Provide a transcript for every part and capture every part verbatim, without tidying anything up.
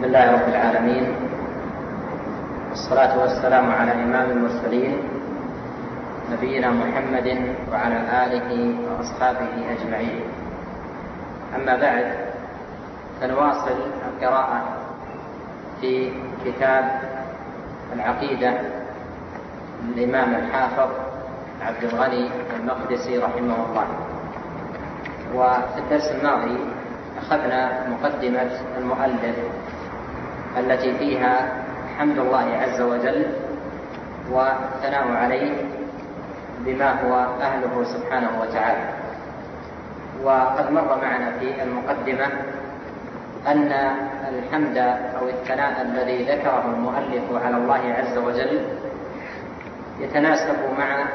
الحمد لله رب العالمين، والصلاة والسلام على إمام المرسلين نبينا محمد وعلى آله وأصحابه أجمعين. أما بعد، فنواصل القراءة في كتاب العقيدة للإمام الحافظ عبد الغني المقدسي رحمه الله. وفي الدرس الماضي أخذنا مقدمة المؤلف التي فيها حمد الله عز وجل وثناء عليه بما هو أهله سبحانه وتعالى. وقد مر معنا في المقدمة أن الحمد أو الثناء الذي ذكره المؤلف على الله عز وجل يتناسب مع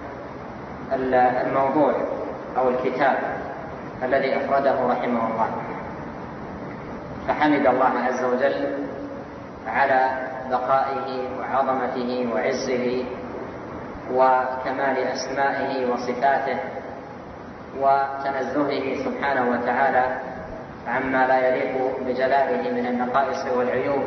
الموضوع أو الكتاب الذي أفرده رحمه الله، فحمد الله عز وجل على بقائه وعظمته وعزه وكمال أسمائه وصفاته وتنزهه سبحانه وتعالى عما لا يليق بجلاله من النقائص والعيوب،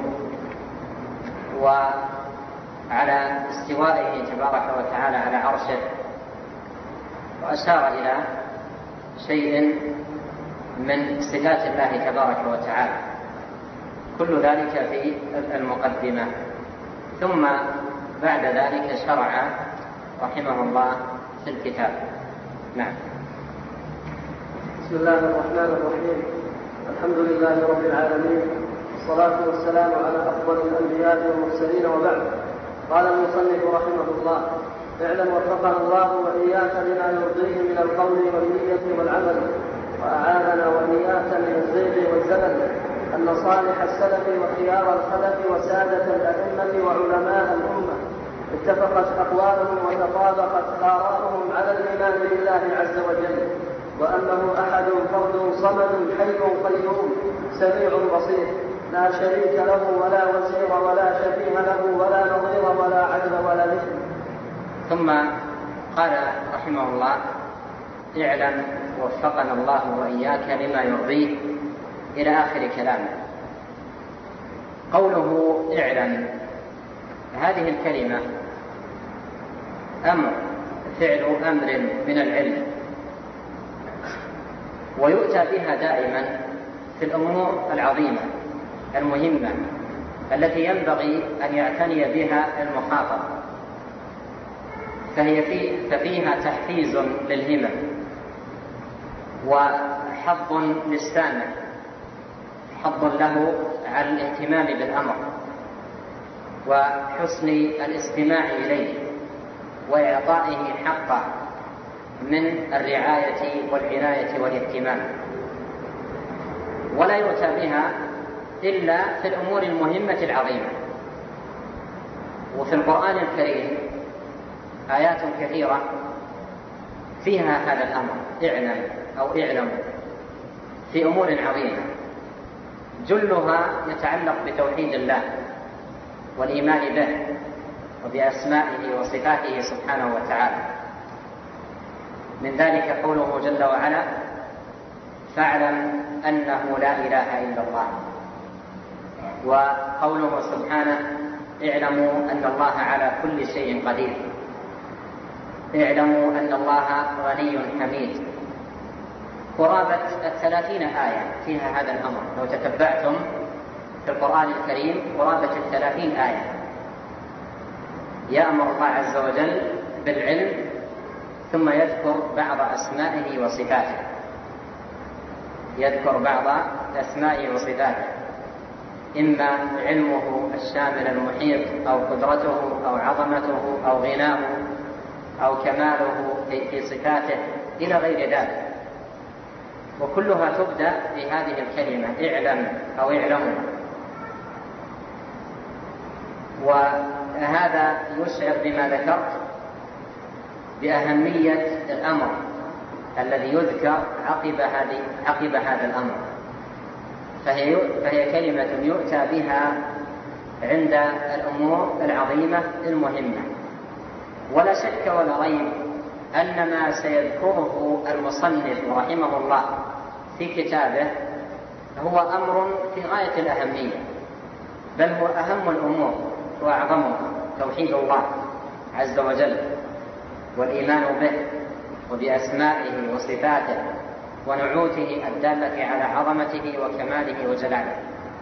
وعلى استوائه تبارك وتعالى على عرشه، وأشار إلى شيء من صفات الله تبارك وتعالى. كل ذلك في المقدمة، ثم بعد ذلك شرع رحمه الله في الكتاب. نعم. بسم الله الرحمن الرحيم. الحمد لله رب العالمين، والصلاة والسلام على أفضل الأنبياء والمرسلين، وبعد. قال المصنف رحمه الله: اعلم وفقنا الله وإياك لما يرضيه من القول والنية والعمل، وأعاذنا وإياك من الزيغ والزلل، أن صالح السلف وخيار الخلف وسادة الأئمة وعلماء الأمة اتفقت أقوالهم وتطابقت آراؤهم على الإيمان بالله عز وجل، وأنه أحد فرد صمد حي قيوم سميع بصير، لا شريك له ولا وزير ولا شبيه له ولا نظير ولا عدل ولا مثل. ثم قال رحمه الله: اعلم وفقنا الله وإياك لما يرضيه، إلى آخر كلامه. قوله اعلم، هذه الكلمة أمر، فعل أمر من العلم، ويؤتى بها دائما في الأمور العظيمة المهمة التي ينبغي أن يعتني بها المخاطب، فهي في ففيها تحفيز للهمم وحظ للسامع، حظ له على الاهتمام بالأمر وحسن الاستماع إليه وإعطائه حقه من الرعاية والعناية والاهتمام. ولا يؤتى بها إلا في الأمور المهمة العظيمة. وفي القرآن الكريم آيات كثيرة فيها هذا الأمر، اعلم أو اعلموا، في أمور عظيمة، جلها يتعلق بتوحيد الله والإيمان به وبأسمائه وصفاته سبحانه وتعالى. من ذلك قوله جل وعلا: فاعلم أنه لا إله إلا الله. وقوله سبحانه: اعلموا أن الله على كل شيء قدير. اعلموا أن الله غني حميد. قرابة الثلاثين آية فيها هذا الأمر، لو تتبعتم في القرآن الكريم قرابة الثلاثين آية يأمر الله عز وجل بالعلم، ثم يذكر بعض أسمائه وصفاته، يذكر بعض أسمائه وصفاته، إما علمه الشامل المحيط أو قدرته أو عظمته أو غناه أو كماله في صفاته إلى غير ذلك. وكلها تبدأ بهذه الكلمة اعلم أو اعلموا. وهذا يشعر بما ذكرت بأهمية الأمر الذي يذكر عقب هذه عقب هذا الأمر، فهي فهي كلمة يؤتى بها عند الأمور العظيمة المهمة. ولا شك ولا ريب أن ما سيذكره المصنف رحمه الله في كتابه هو أمر في غاية الأهمية، بل هو أهم الأمور وأعظمها توحيد الله عز وجل والإيمان به وبأسمائه وصفاته ونعوته الدالة على عظمته وكماله وجلاله.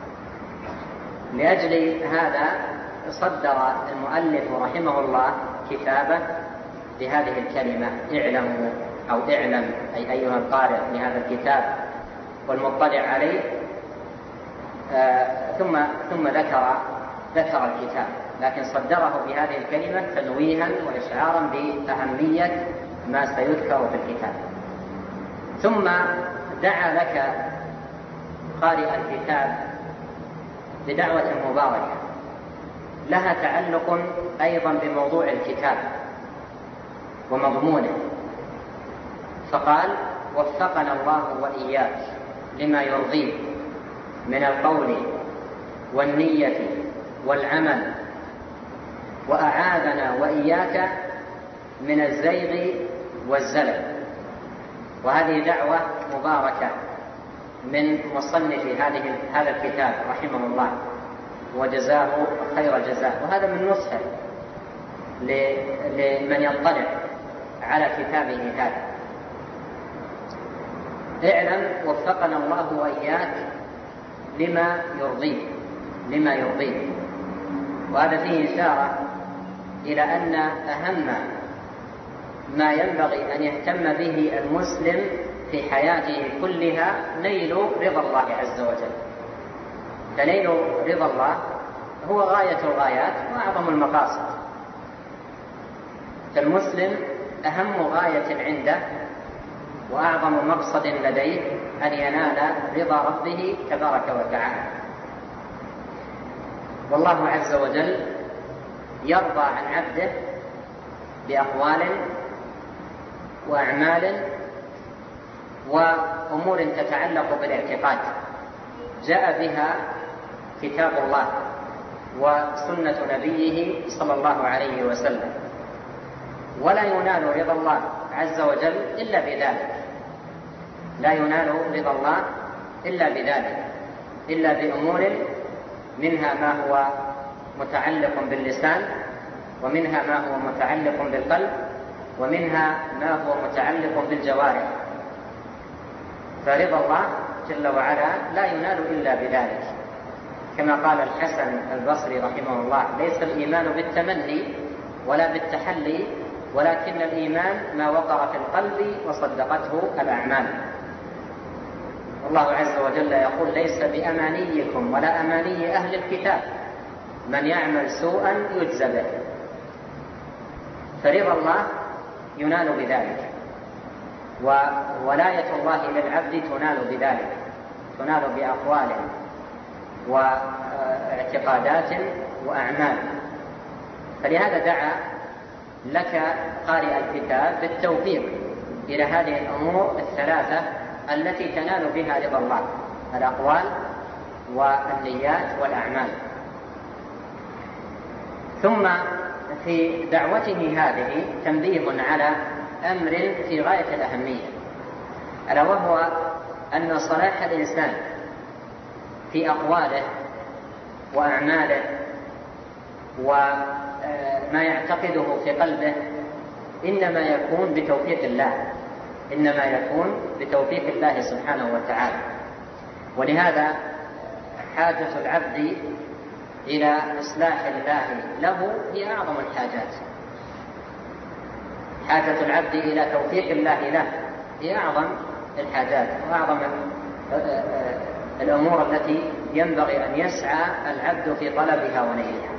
لأجل هذا صدر المؤلف رحمه الله كتابه بهذه الكلمة اعلموا أو اعلم، أي أيها القارئ لهذا الكتاب والمطلع عليه. آه ثم ثم ذكر ذكر الكتاب، لكن صدره بهذه الكلمة تنويها وإشعارا بأهمية ما سيذكر في الكتاب. ثم دعا لك قارئ الكتاب بدعوة مباركة لها تعلق أيضا بموضوع الكتاب ومضمونه، فقال: وفقنا الله وإياك لما يرضيه من القول والنية والعمل، وأعاذنا وإياك من الزيغ والزلل. وهذه دعوة مباركة من مصنف هذه هذا الكتاب رحمه الله وجزاه خير الجزاء. وهذا من نصحه لمن يطلع على كتابه هذا: اعلم وفقنا الله وإياك لما يرضيه لما يرضيه. وهذا فيه إشارة إلى أن أهم ما ينبغي أن يهتم به المسلم في حياته كلها نيل رضا الله عز وجل. فنيل رضا الله هو غاية الغايات وأعظم المقاصد. فالمسلم أهم غاية عنده وأعظم مقصد لديه أن ينال رضا ربه تبارك وتعالى. والله عز وجل يرضى عن عبده بأقوال وأعمال وأمور تتعلق بالاعتقاد جاء بها كتاب الله وسنة نبيه صلى الله عليه وسلم. ولا ينال رضا الله عز وجل إلا بذلك، لا ينال رضا الله إلا بذلك، إلا بأمور منها ما هو متعلق باللسان، ومنها ما هو متعلق بالقلب، ومنها ما هو متعلق بالجوارح. فرضا الله جل وعلا لا ينال إلا بذلك، كما قال الحسن البصري رحمه الله: ليس الإيمان بالتمني ولا بالتحلي، ولكن الإيمان ما وقر في القلب وصدقته الأعمال. الله عز وجل يقول: ليس بأمانيكم ولا أماني أهل الكتاب، من يعمل سوءا يجزى به. فرضا الله ينال بذلك، وولاية الله للعبد تنال بذلك، تنال بأقوال واعتقادات وأعمال. فلهذا دعا لك قارئ الكتاب بالتوفيق إلى هذه الأمور الثلاثة التي تنال بها رضا الله: الأقوال والنيات والأعمال. ثم في دعوته هذه تنبيه على أمر في غاية الأهمية، ألا وهو أن صلاح الإنسان في أقواله وأعماله وما يعتقده في قلبه إنما يكون بتوفيق الله، إنما يكون بتوفيق الله سبحانه وتعالى. ولهذا حاجة العبد إلى إصلاح الله له هي أعظم الحاجات. حاجة العبد إلى توفيق الله له هي أعظم الحاجات وأعظم الأمور التي ينبغي أن يسعى العبد في طلبها ونيلها.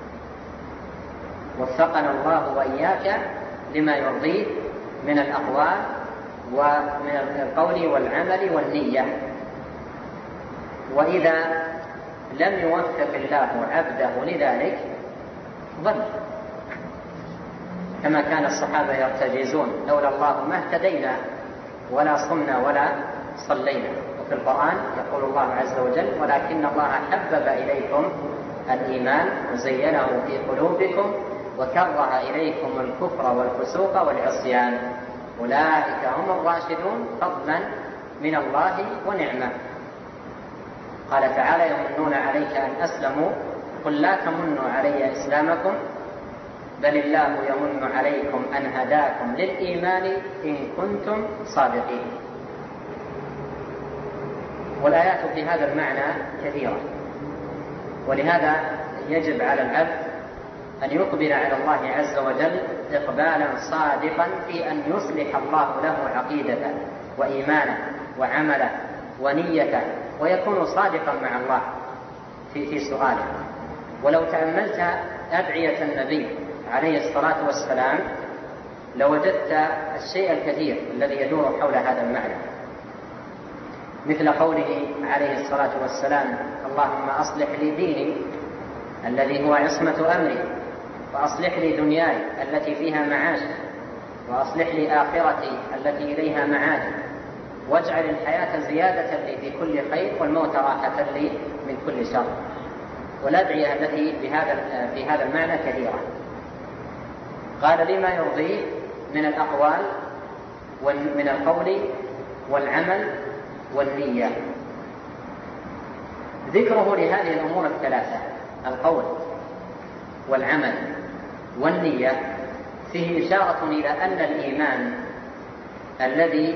وفقنا الله وإياك لما يرضيه من الأقوال ومن القول والعمل والنية. وإذا لم يوفق الله عبده لذلك ضل، كما كان الصحابة يرتجزون: لولا الله ما اهتدينا ولا صمنا ولا صلينا. وفي القرآن يقول الله عز وجل: ولكن الله حبب إليكم الإيمان وزينه في قلوبكم وكره إليكم الكفر والفسوق والعصيان أولئك هم الراشدون فضلا من الله ونعمة. قال تعالى يمنون عليك أن أسلموا قل لا تمنوا علي إسلامكم بل الله يمن عليكم أن هداكم للإيمان إن كنتم صادقين. والآيات في هذا المعنى كثيرة، ولهذا يجب على العبد أن يقبل على الله عز وجل إقبالا صادقا في أن يصلح الله له عقيدته وإيمانه وعمله ونيته، ويكون صادقا مع الله في, في سؤاله. ولو تأملت أدعية النبي عليه الصلاة والسلام لوجدت الشيء الكثير الذي يدور حول هذا المعنى، مثل قوله عليه الصلاة والسلام اللهم أصلح لي ديني الذي هو عصمة أمري، وأصلح لي دنياي التي فيها معاشي، وأصلح لي آخرتي التي إليها معادي، واجعل الحياة زيادة لي في كل خير والموت راحة لي من كل شر. والأدعية التي بهذا في هذا المعنى كثيرة. قال لما يرضيه من الأقوال ومن القول والعمل والنية. ذكره لهذه الأمور الثلاثة القول والعمل والنية فيه إشارة إلى أن الإيمان الذي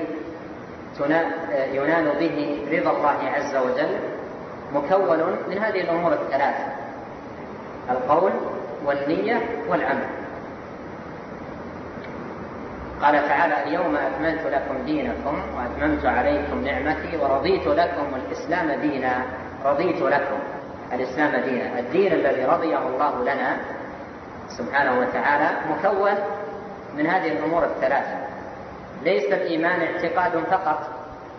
ينال به رضا الله عز وجل مكون من هذه الأمور الثلاثة القول والنية والعمل. قال تعالى اليوم أكملت لكم دينكم وأتممت عليكم نعمتي ورضيت لكم الإسلام دينا. رضيت لكم الإسلام دينا، الدين الذي رضيه الله لنا سبحانه وتعالى مكون من هذه الأمور الثلاثة. ليس الإيمان اعتقاد فقط،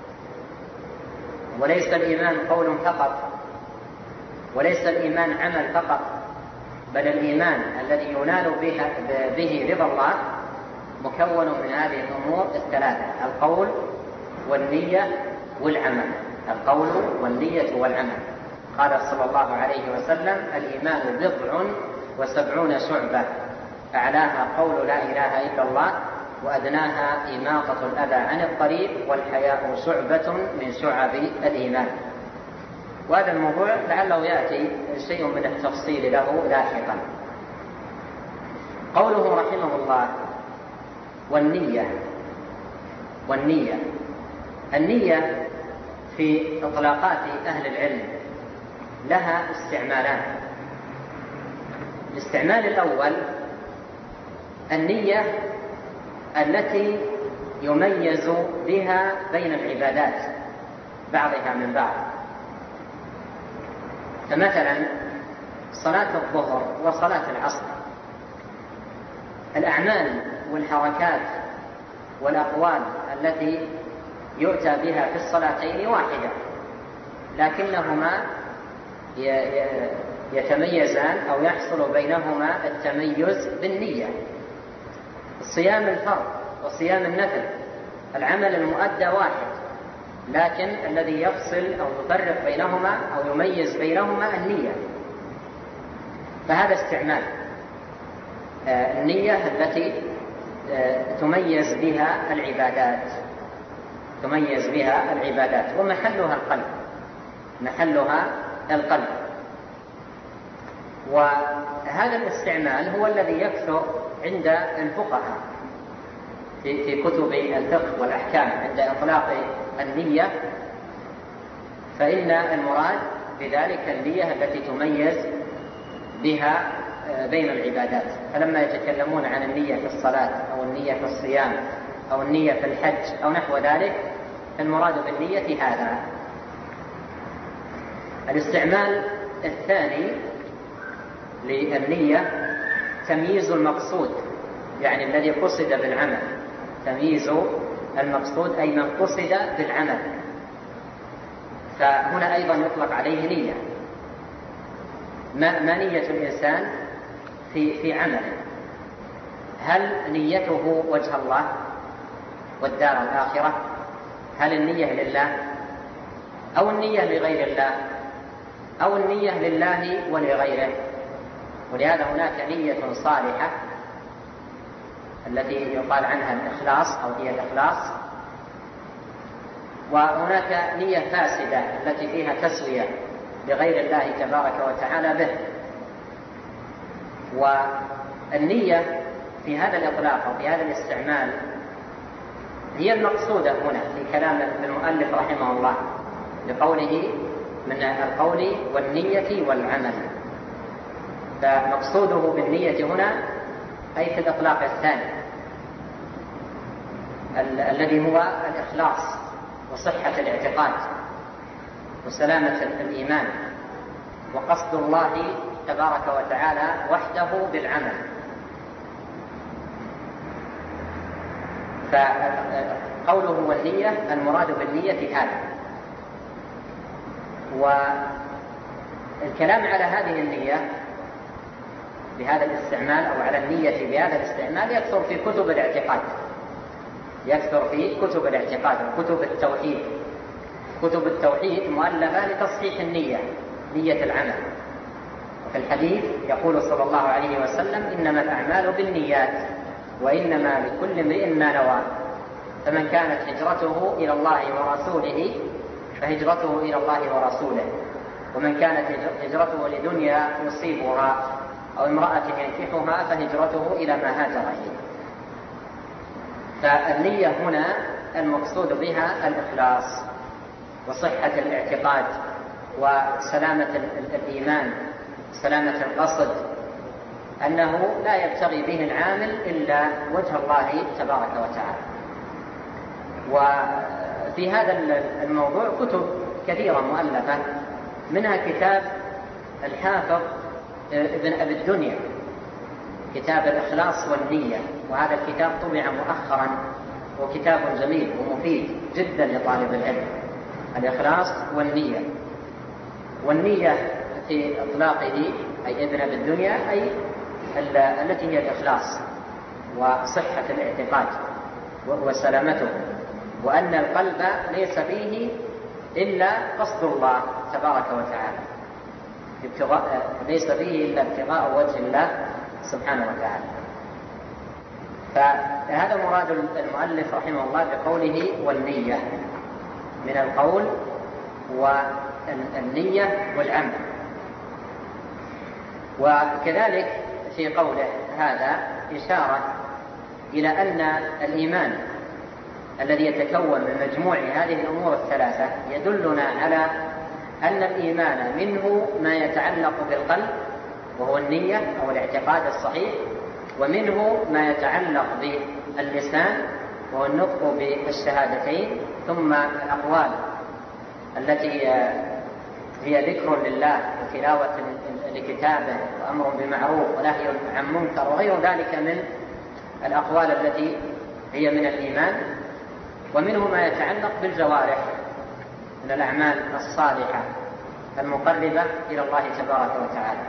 وليس الإيمان قول فقط، وليس الإيمان عمل فقط، بل الإيمان الذي ينال به رضا الله مكون من هذه الأمور الثلاثة القول والنية والعمل. القول والنية والعمل. قال صلى الله عليه وسلم الإيمان بضع وسبعون شعبة أعلاها قول لا إله إلا الله وأدناها إماطة الأذى عن الطريق والحياء شعبة من شعب الإيمان. وهذا الموضوع لعله يأتي شيء من التفصيل له لاحقا. قوله رحمه الله والنية. والنية النية في إطلاقات أهل العلم لها استعمالان. الاستعمال الأول النية التي يميز بها بين العبادات بعضها من بعض. فمثلا صلاة الظهر وصلاة العصر الأعمال والحركات والأقوال التي يؤتى بها في الصلاتين واحدة، لكنهما يتميزان أو يحصل بينهما التميز بالنية. صيام الفرض وصيام النفل العمل المؤدى واحد، لكن الذي يفصل أو يفرق بينهما أو يميز بينهما النية. فهذا استعمال النية التي تميز بها العبادات تميز بها العبادات ومحلها القلب محلها القلب. وهذا الاستعمال هو الذي يكثر عند الفقهاء في في كتب الفقه والأحكام عند إطلاق النية، فإن المراد بذلك النية التي تميز بها بين العبادات. فلما يتكلمون عن النية في الصلاة أو النية في الصيام أو النية في الحج أو نحو ذلك المراد بالنية هذا. الاستعمال الثاني للنية تمييز المقصود، يعني الذي قصد بالعمل. تمييز المقصود أي من قصد بالعمل، فهنا أيضا يطلق عليه نية. ما نية الإنسان في في عمله؟ هل نيته وجه الله والدار الآخرة؟ هل النية لله أو النية لغير الله أو النية لله ولغيره؟ ولهذا هناك نية صالحة التي يقال عنها الإخلاص أو هي الإخلاص، وهناك نية فاسدة التي فيها تسوية لغير الله تبارك وتعالى به. والنية في هذا الإطلاق أو في هذا الاستعمال هي المقصودة هنا في كلام المؤلف رحمه الله لقوله من القول والنية والعمل. فمقصوده بالنية هنا أي في الإطلاق الثاني ال- الذي هو الإخلاص وصحة الاعتقاد وسلامة الإيمان وقصد الله تبارك وتعالى وحده بالعمل. فقوله والنية المراد بالنية هذا. والكلام على هذه النية بهذا الاستعمال أو على النية بهذا الاستعمال يكثر في كتب الاعتقاد، يكثر في كتب الاعتقاد وكتب التوحيد. كتب التوحيد مؤلفة لتصحيح النية، نية العمل. وفي الحديث يقول صلى الله عليه وسلم إنما الأعمال بالنيات وإنما لكل امرئ ما نوى، فمن كانت هجرته إلى الله ورسوله فهجرته إلى الله ورسوله، ومن كانت هجرته لدنيا يصيبها أو امرأة ينكحها فهجرته إلى ما هاجر إليه. فالنية هنا المقصود بها الإخلاص وصحة الاعتقاد وسلامة الإيمان، سلامة القصد، أنه لا يبتغي به العامل إلا وجه الله تبارك وتعالى. وفي هذا الموضوع كتب كثيرة مؤلفة، منها كتاب الحافظ ابن أبي الدنيا كتاب الإخلاص والنية، وهذا الكتاب طبع مؤخرا وكتاب جميل ومفيد جدا لطالب العلم، الإخلاص والنية. والنية في إطلاقه أي ابن أبي الدنيا أي التي هي الإخلاص وصحة الاعتقاد وسلامته، وأن القلب ليس فيه إلا قصد الله تبارك وتعالى، ليس فيه إلا ابتغاء وجه الله سبحانه وتعالى. فهذا مراد المؤلف رحمه الله بقوله والنية، من القول والنية والعمل. وكذلك في قوله هذا إشارة إلى أن الإيمان الذي يتكون من مجموع هذه الأمور الثلاثة يدلنا على أن الإيمان منه ما يتعلق بالقلب وهو النية أو الاعتقاد الصحيح، ومنه ما يتعلق باللسان وهو النطق بالشهادتين، ثم الأقوال التي هي ذكر لله وتلاوة لكتابه وأمر بمعروف ونهي عن منكر وغير ذلك من الأقوال التي هي من الإيمان، ومنه ما يتعلق بالجوارح من الأعمال الصالحة المقربة إلى الله تبارك وتعالى.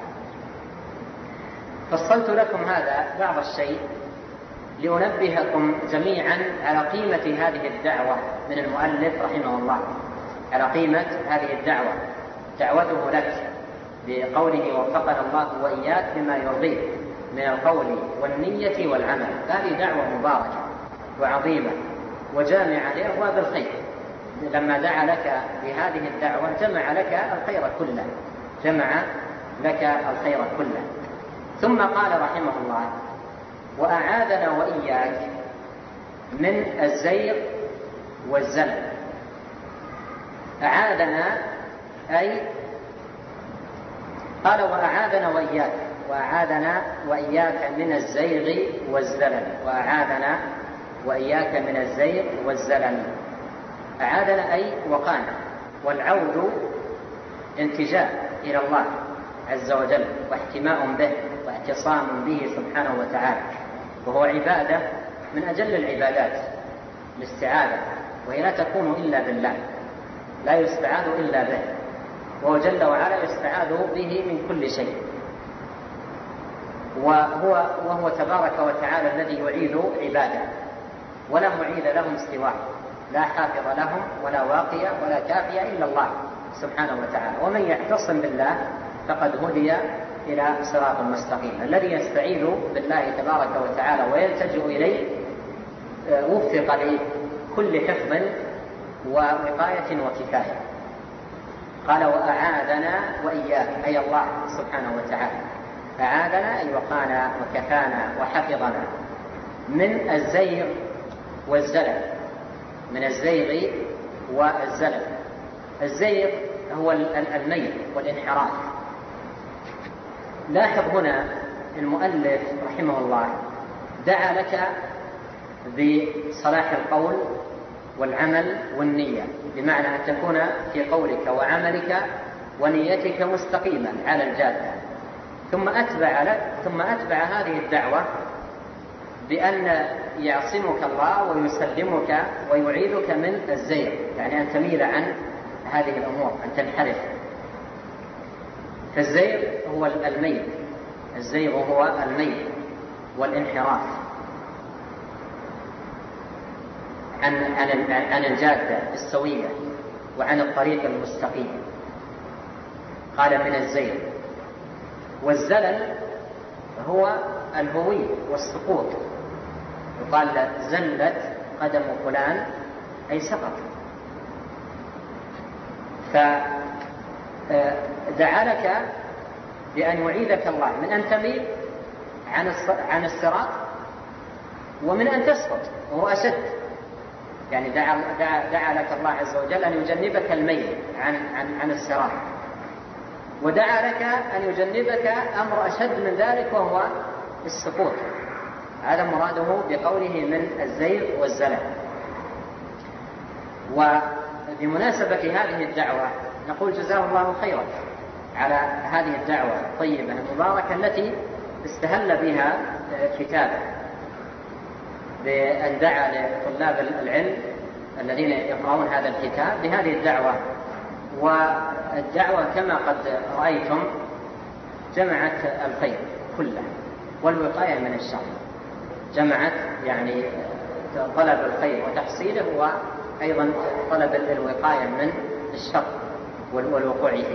فصلت لكم هذا بعض الشيء لأنبهكم جميعا على قيمة هذه الدعوة من المؤلف رحمه الله، على قيمة هذه الدعوة، دعوته لك بقوله وفقنا الله وإياك بما يرضيه من القول والنية والعمل. هذه دعوة مباركة وعظيمة وجامعة لأبواب الخير. لما دعا لك بهذه الدعوة جمع لك الخير كله، جمع لك الخير كله. ثم قال رحمه الله وأعاذنا وإياك من الزيغ والزلل. أعاذنا أي قال وأعاذنا وإياك، وأعاذنا وإياك من الزيغ والزلل، وأعاذنا وإياك من الزيغ والزلل. أعاذنا أي وقانا، والعود التجاء إلى الله عز وجل واحتماء به واعتصام به سبحانه وتعالى، وهو عبادة من أجل العبادات الاستعاذة، وهي لا تكون إلا بالله، لا يستعاذ إلا به، وهو جل وعلا يستعاذ به من كل شيء. وهو, وهو تبارك وتعالى الذي يعيذ عباده ولا معيذ لهم سواه، لا حافظ لهم ولا واقي ولا كافي إلا الله سبحانه وتعالى. ومن يعتصم بالله فقد هدي إلى صراط مستقيم. الذي يستعيذ بالله تبارك وتعالى ويلتجئ إليه وفق لكل حفظ ووقاية وكفاية. قال وأعاذنا وإياك أي الله سبحانه وتعالى، أعاذنا أي وقانا وكفانا وحفظنا من الزيغ والزلل، من الزيغ والزلل. الزيغ هو الميل والانحراف. لاحظ هنا المؤلف رحمه الله دعا لك بصلاح القول والعمل والنية، بمعنى أن تكون في قولك وعملك ونيتك مستقيما على الجادة. ثم أتبع لك ثم أتبع هذه الدعوة بأن يعصمك الله ويسلمك ويعيذك من الزيغ، يعني أن تميل عن هذه الأمور، أن تنحرف. فالزيغ هو الميل، الزيغ هو الميل والانحراف عن عن عن الجادة السوية وعن الطريق المستقيم. قال من الزيغ. والزلل هو الهوي والسقوط، يقال زلت قدم فلان أي سقط. فدعا لك بأن يعيذك الله من أن تميل عن الصراط ومن أن تسقط، وهو أشد. يعني دعا, دعا, دعا لك الله عز وجل أن يجنبك الميل عن, عن, عن الصراط، ودعا لك أن يجنبك أمر أشد من ذلك وهو السقوط. هذا مراده بقوله من الزيغ والزلل. وبمناسبة هذه الدعوة نقول جزاه الله خيرا على هذه الدعوة الطيبة المباركة التي استهل بها كتابه، بأن دعا لطلاب العلم الذين يقرؤون هذا الكتاب بهذه الدعوة. والدعوة كما قد رأيتم جمعت الخير كله والوقاية من الشر، جمعت يعني طلب الخير وتحصيله وأيضا طلب الوقاية من الشر والوقوع فيه.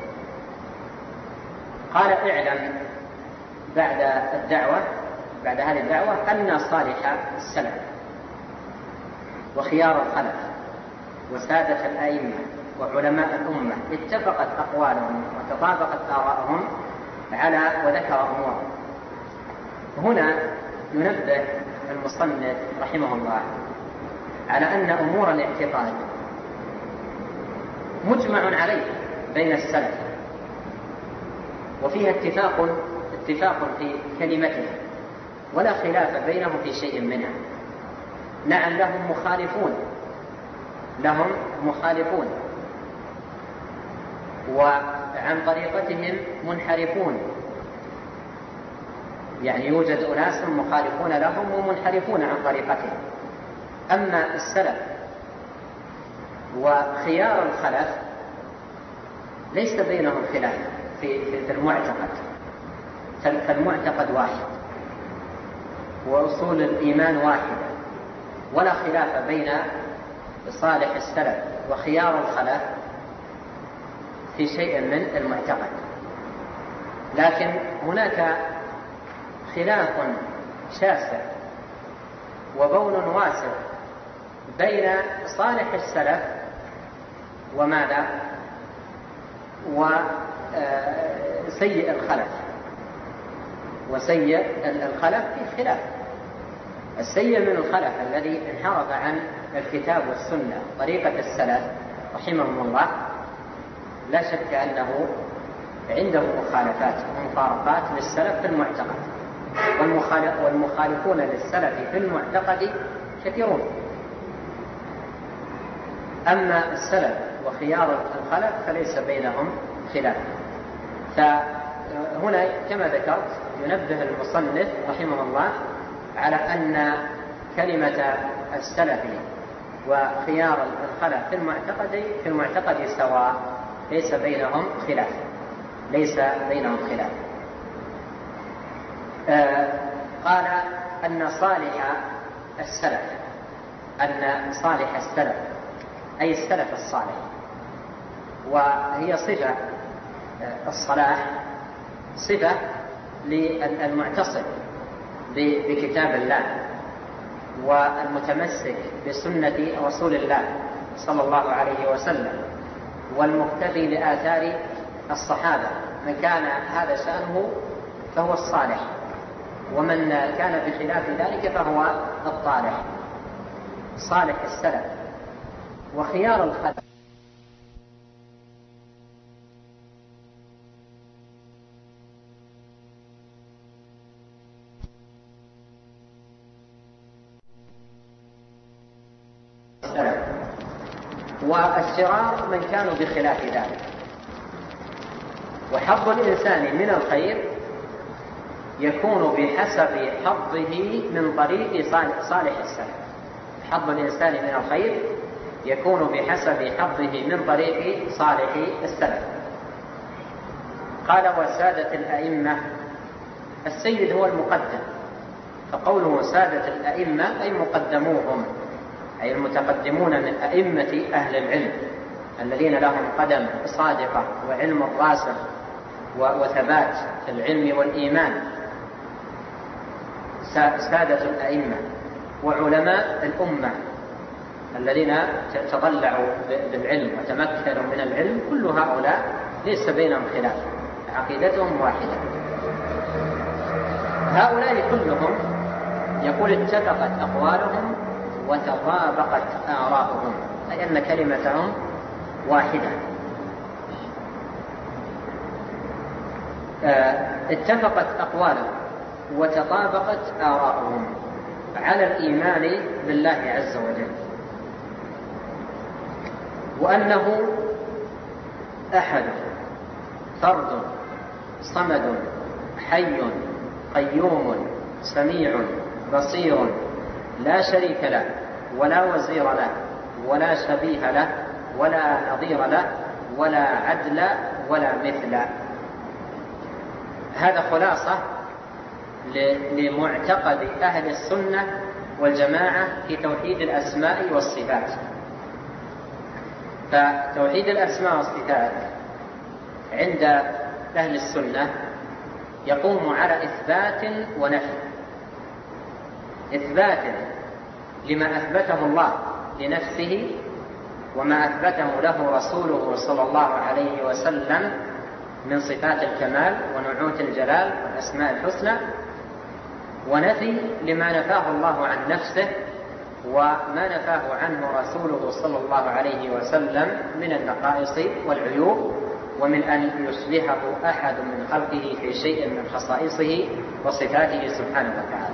قال اعلم بعد الدعوة بعد هذه الدعوة أن صالح السلف وخيار الخلف وسادة الأئمة وعلماء الأمة اتفقت أقوالهم وتطابقت آراءهم على وذكر أمور. هنا ينبه المصنف رحمه الله على أن أمور الاعتقاد مجمع عليه بين السلف، وفيها اتفاق اتفاق في كلمته ولا خلاف بينهم في شيء منها. نعم لهم مخالفون لهم مخالفون وعن طريقتهم منحرفون، يعني يوجد أناس مخالفون لهم ومنحرفون عن طريقتهم. أما السلف وخيار الخلف ليس بينهم خلاف في في المعتقد، فالمعتقد واحد وأصول الإيمان واحدة، ولا خلاف بين صالح السلف وخيار الخلف في شيء من المعتقد. لكن هناك خلاف شاسع وبون واسع بين صالح السلف وماذا وسيء الخلف. وسيء الخلف في خلاف. السيء من الخلف الذي انحرف عن الكتاب والسنة طريقة السلف رحمهم الله لا شك أنه عنده مخالفات ومفارقات للسلف في المعتقد، والمخالفون للسلف في المعتقد كثيرون. أما السلف وخيار الخلف فليس بينهم خلاف. فهنا كما ذكرت ينبه المصنف رحمه الله على أن كلمة السلف وخيار الخلف في المعتقد في المعتقد سواء، ليس بينهم خلاف ليس بينهم خلاف. آه قال أن صالح السلف أن صالح السلف أي السلف الصالح، وهي صفة الصلاح صفة للمعتصم بكتاب الله والمتمسك بسنة رسول الله صلى الله عليه وسلم والمقتفي لآثار الصحابة. من كان هذا شأنه فهو الصالح، ومن كان بخلاف ذلك فهو الطالح، صالح السلف. وخيار الخلف والشرار من كانوا بخلاف ذلك. وحظ الإنسان من الخير يكون بحسب حظه من طريق صالح السلف. حظ الإنسان من الخير يكون بحسب حظه من طريق صالح السلف. قال وسادة الأئمة، السيد هو المقدم، فقوله سادة الأئمة أي مقدموهم، أي المتقدمون من أئمة أهل العلم الذين لهم قدم صادقة وعلم راسخ وثبات في العلم والإيمان. سادة الأئمة وعلماء الأمة الذين تضلعوا بالعلم وتمكنوا من العلم، كل هؤلاء ليس بينهم خلاف، عقيدتهم واحدة. هؤلاء كلهم يقول اتفقت أقوالهم وتطابقت آراؤهم، أي أن كلمتهم واحدة. اتفقت أقوالهم وتطابقت آراؤهم على الإيمان بالله عز وجل، وأنه أحد فرد صمد حي قيوم سميع بصير لا شريك له ولا وزير له ولا شبيه له ولا نظير له ولا عدل ولا مثل. هذا خلاصة لمعتقد أهل السنة والجماعة في توحيد الأسماء والصفات. فتوحيد الأسماء والصفات عند أهل السنة يقوم على إثبات ونفي. إثبات لما أثبته الله لنفسه وما أثبته له رسوله صلى الله عليه وسلم من صفات الكمال ونعوت الجلال والأسماء الحسنى، ونفي لما نفاه الله عن نفسه وما نفاه عنه رسوله صلى الله عليه وسلم من النقائص والعيوب، ومن أن يشبهه أحد من خلقه في شيء من خصائصه وصفاته سبحانه وتعالى.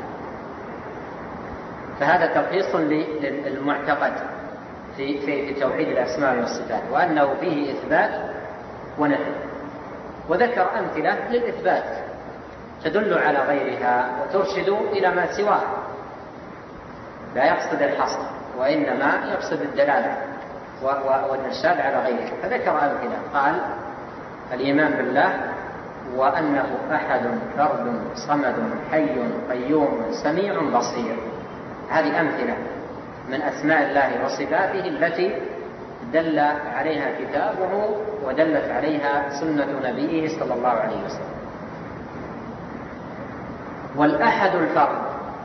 فهذا تلخيص للمعتقد في, في توحيد الأسماء والصفات، وأنه فيه إثبات ونفي. وذكر أمثلة للإثبات تدل على غيرها وترشد إلى ما سواه، لا يقصد الحصر وإنما يقصد الدلالة والإرشاد على غيرها. فذكر أمثلة، قال الإيمان بالله وأنه أحد فرد صمد حي قيوم سميع بصير. هذه أمثلة من أسماء الله وصفاته التي دل عليها كتابه ودلت عليها سنة نبيه صلى الله عليه وسلم. والأحد الفرد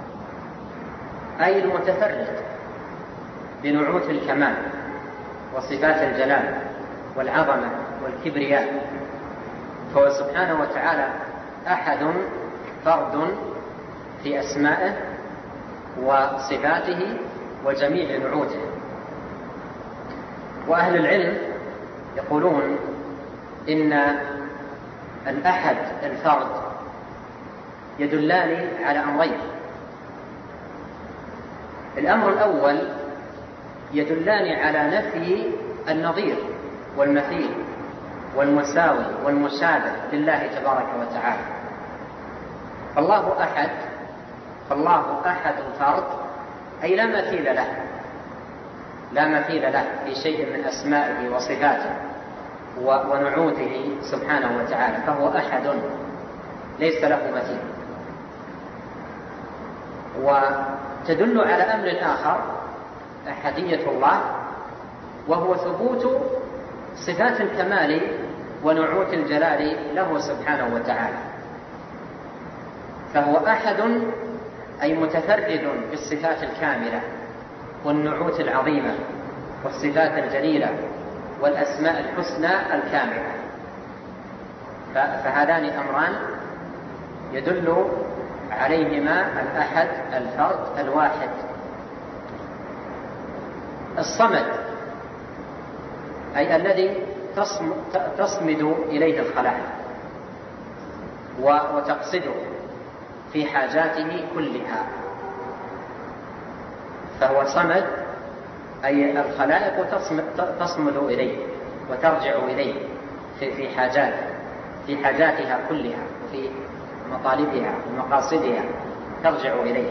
أي المتفرد بنعوت الكمال وصفات الجلال والعظمة والكبرياء، فهو سبحانه وتعالى أحد فرد في أسمائه وصفاته وجميع نعوته. وأهل العلم يقولون إن الأحد الفرد يدلان على أمرين. الأمر الأول يدلان على نفي النظير والمثيل والمساوي والمشابه لله تبارك وتعالى. فالله أحد، فالله أحد فرد أي لا مثيل له، لا مثيل له في شيء من أسمائه وصفاته ونعوته سبحانه وتعالى، فهو أحد ليس له مثيل. وتدل على أمر آخر أحدية الله، وهو ثبوت صفات الكمال ونعوت الجلال له سبحانه وتعالى. فهو أحد أي متفرد بالصفات الكاملة والنعوت العظيمة والصفات الجليلة والأسماء الحسنى الكاملة. فهذان أمران يدل عليهما الأحد الفرد الواحد. الصمد أي الذي تصمد إليه الخلائق وتقصده في حاجاته كلها، فهو صمد أي الخلائق تصمد إليه وترجع إليه في حاجاته في حاجاتها كلها وفي مطالبها ومقاصدها ترجع إليه.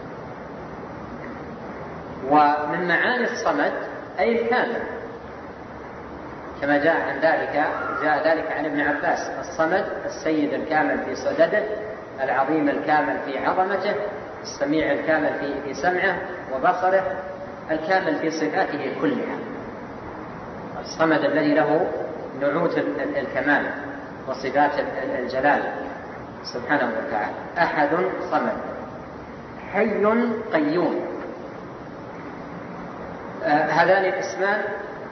ومن معاني الصمد أي الكامل، كما جاء عن ذلك جاء ذلك عن ابن عباس: الصمد السيد الكامل في صدده، العظيم الكامل في عظمته، السميع الكامل في في سمعه وبصره، الكامل في صفاته كلها. الصمد الذي له نعوت الكمال وصفات الجلال سبحانه وتعالى. أحد صمد. حي قيوم. آه هذان الاسمان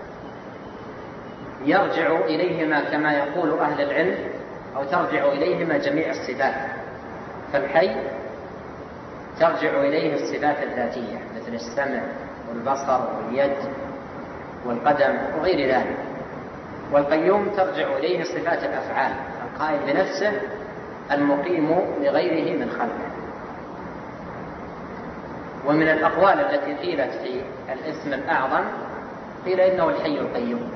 يرجع إليهما كما يقول أهل العلم، أو ترجع إليهما جميع الصفات. فالحي ترجع إليه الصفات الذاتية مثل السمع والبصر واليد والقدم وغير ذلك. والقيوم ترجع إليه صفات الأفعال، القائم بنفسه المقيم لغيره من خلقه. ومن الأقوال التي قيلت في الاسم الأعظم قيل إنه الحي القيوم،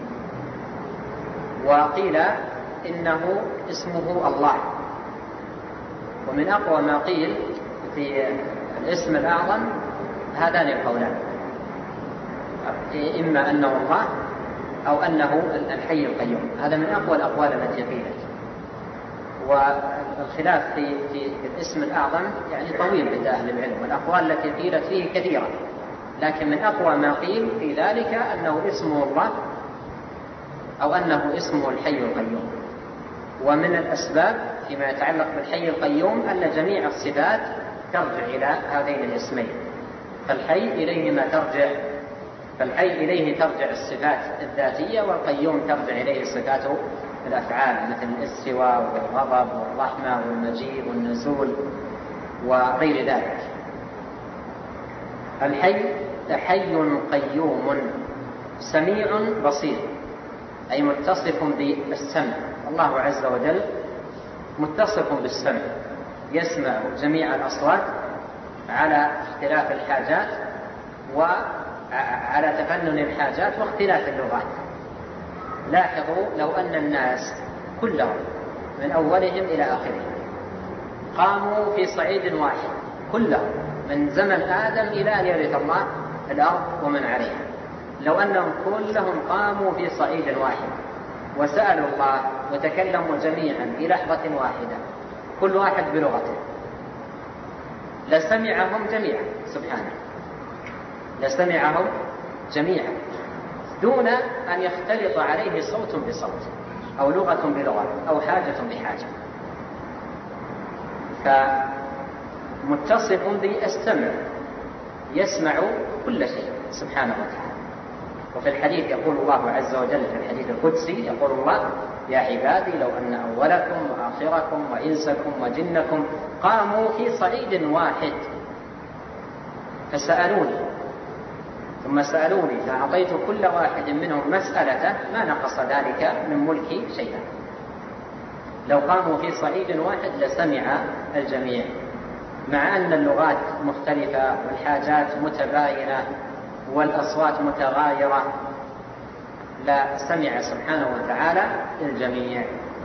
وقيل إنه اسمه الله. ومن أقوى ما قيل في الاسم الأعظم هذان القولان، إما أنه الله أو أنه الحي القيوم. هذا من أقوى الأقوال التي قيلت. والخلاف في, في الاسم الأعظم يعني طويل عند أهل العلم، والأقوال التي قيلت فيه كثيرة، لكن من أقوى ما قيل في ذلك أنه اسمه الله أو أنه اسمه الحي القيوم. ومن الأسباب فيما يتعلق بالحي القيوم أن جميع الصفات ترجع إلى هذين الاسمين. فالحي إليهما ترجع فالحي إليه ترجع الصفات الذاتية، والقيوم ترجع إليه صفات الأفعال مثل الاستواء والغضب والرحمة والمجيء والنزول وغير ذلك. الحي حي قيوم سميع بصير، أي متصف بالسمع. الله عز وجل متصف بالسمع، يسمع جميع الأصوات على اختلاف الحاجات وعلى تفنن الحاجات واختلاف اللغات. لاحظوا لو أن الناس كلهم من أولهم إلى آخرهم قاموا في صعيد واحد، كلهم من زمن آدم إلى أن يرث الله الأرض ومن عليها، لو أنهم كلهم قاموا في صعيد واحد وسألوا الله وتكلموا جميعا في لحظة واحدة كل واحد بلغته، لسمعهم جميعا سبحانه، لسمعهم جميعا دون أن يختلط عليه صوت بصوت أو لغة بلغة أو حاجة بحاجة. فمتصف بالسمع يسمع كل شيء سبحانه وتعالى. وفي الحديث يقول الله عز وجل في الحديث القدسي يقول الله: يا عبادي لو أن أولكم وآخركم وإنسكم وجنكم قاموا في صعيد واحد فسألوني ثم سألوني فأعطيت كل واحد منهم مسألته ما نقص ذلك من ملكي شيئا. لو قاموا في صعيد واحد لسمع الجميع، مع أن اللغات مختلفة والحاجات متباينة والأصوات متغايرة، لا سمع سبحانه وتعالى الجميع.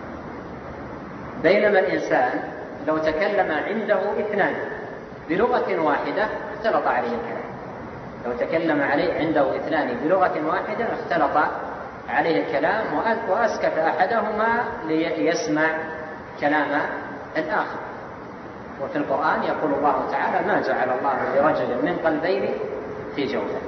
بينما الإنسان لو تكلم عنده اثنان بلغة واحدة اختلط عليه الكلام، لو تكلم عليه عنده اثنان بلغة واحدة اختلط عليه الكلام وأسكت أحدهما ليسمع كلام الآخر. وفي القرآن يقول الله تعالى: ما جعل الله لرجل من قلبين في جوفه.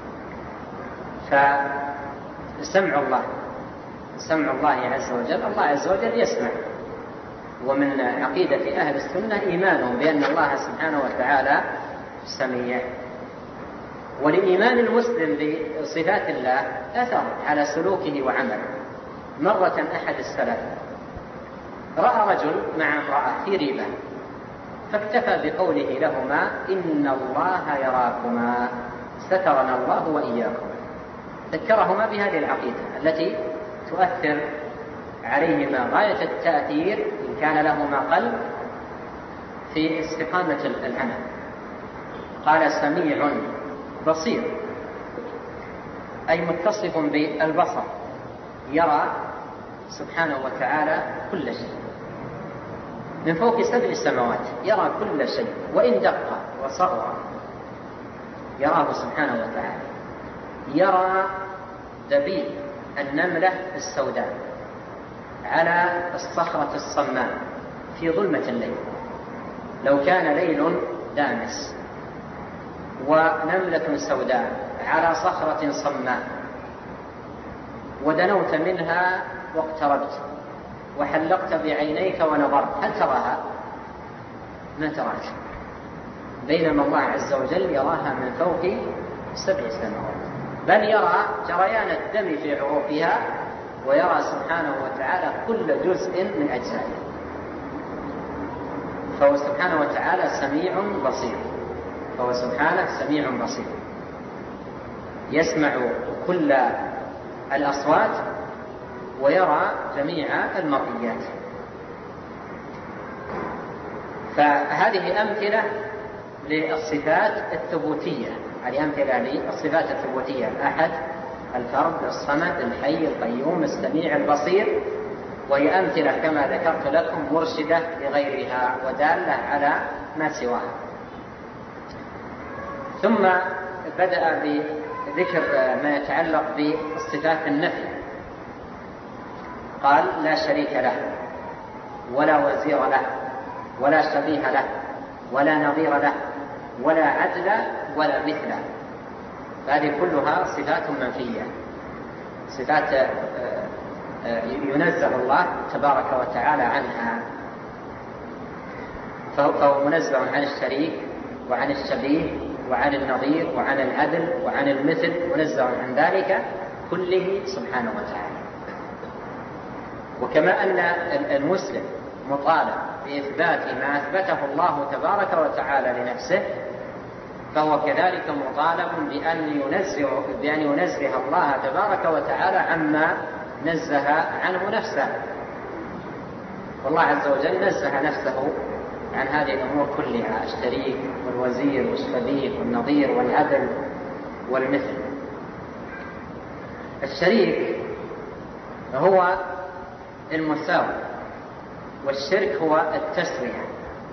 فسمع الله سمع الله عز وجل، الله عز وجل يسمع. ومن عقيدة أهل السنة إيمانهم بأن الله سبحانه وتعالى سميع. ولإيمان المسلم بصفات الله أثر على سلوكه وعمله. مرة أحد السلف رأى رجل مع امرأة في ريبة، فاكتفى بقوله لهما إن الله يراكما سترنا الله وإياكم، ذكرهما بهذه العقيدة التي تؤثر عليهما غاية التأثير إن كان لهما قلب في استقامة العمل. قال سميع بصير، أي متصف بالبصر، يرى سبحانه وتعالى كل شيء من فوق سبع سماوات، يرى كل شيء وإن دق وصغر يراه سبحانه وتعالى. يرى دبيب النملة السوداء على الصخرة الصماء في ظلمة الليل، لو كان ليل دامس ونملة سوداء على صخرة صماء ودنوت منها واقتربت وحلقت بعينيك ونظرت، هل تراها؟ ما تراها، بينما الله عز وجل يراها من فوق سبع سماوات، بل يرى جريان الدم في عروقها، ويرى سبحانه وتعالى كل جزء من أجزائها. فهو سبحانه وتعالى سميع بصير، فهو سبحانه سميع بصير، يسمع كل الأصوات ويرى جميع المرئيات. فهذه أمثلة للصفات الثبوتية، هذه أمثلة للصفات الثبوتية: الأحد، الفرد، الصمد، الحي، القيوم، السميع، البصير. وهي أمثلة كما ذكرت لكم مرشدة لغيرها ودالة على ما سواها. ثم بدأ بذكر ما يتعلق بصفات النفي، قال: لا شريك له ولا وزير له ولا شبيه له ولا نظير له ولا عدل ولا مثل. هذه كلها صفات منفية، صفات ينزه الله تبارك وتعالى عنها. فهو منزه عن الشريك وعن الشبيه وعن النظير وعن العدل وعن المثل، منزه عن ذلك كله سبحانه وتعالى. وكما أن المسلم مطالب بإثبات ما أثبته الله تبارك وتعالى لنفسه، فهو كذلك مطالب بأن ينزه, بأن ينزه الله تبارك وتعالى عما نزه عنه نفسه. والله عز وجل نزه نفسه عن هذه الأمور كلها: الشريك والوزير والشبيه والنظير والعدل والمثل. الشريك هو المساوي، والشرك هو التسوية.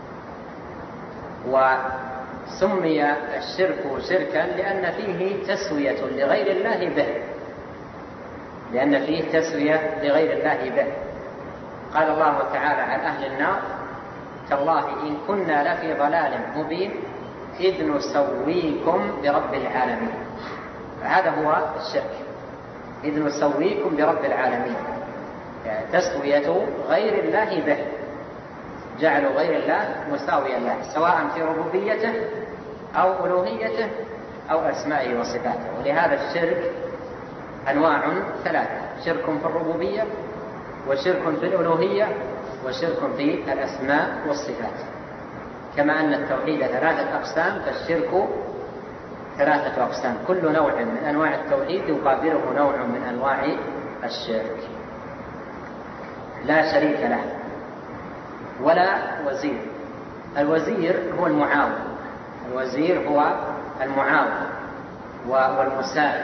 وسمي الشرك شركا لأن فيه تسوية لغير الله به، لأن فيه تسوية لغير الله به. قال الله تعالى عن أهل النار: تالله إن كنا لفي ضلال مبين إذ نسويكم برب العالمين. فهذا هو الشرك، إذ نسويكم برب العالمين، يعني تسوية غير الله به، جعل غير الله مساويا له، سواء في ربوبيته أو ألوهيته أو أسمائه وصفاته. ولهذا الشرك أنواع ثلاثة: شرك في الربوبية، وشرك في الألوهية، وشرك في الأسماء والصفات. كما أن التوحيد ثلاثة أقسام، فالشرك ثلاثة أقسام، كل نوع من أنواع التوحيد يقابله نوع من أنواع الشرك. لا شريك له ولا وزير. الوزير هو المعاون، الوزير هو المعاون والمساعد.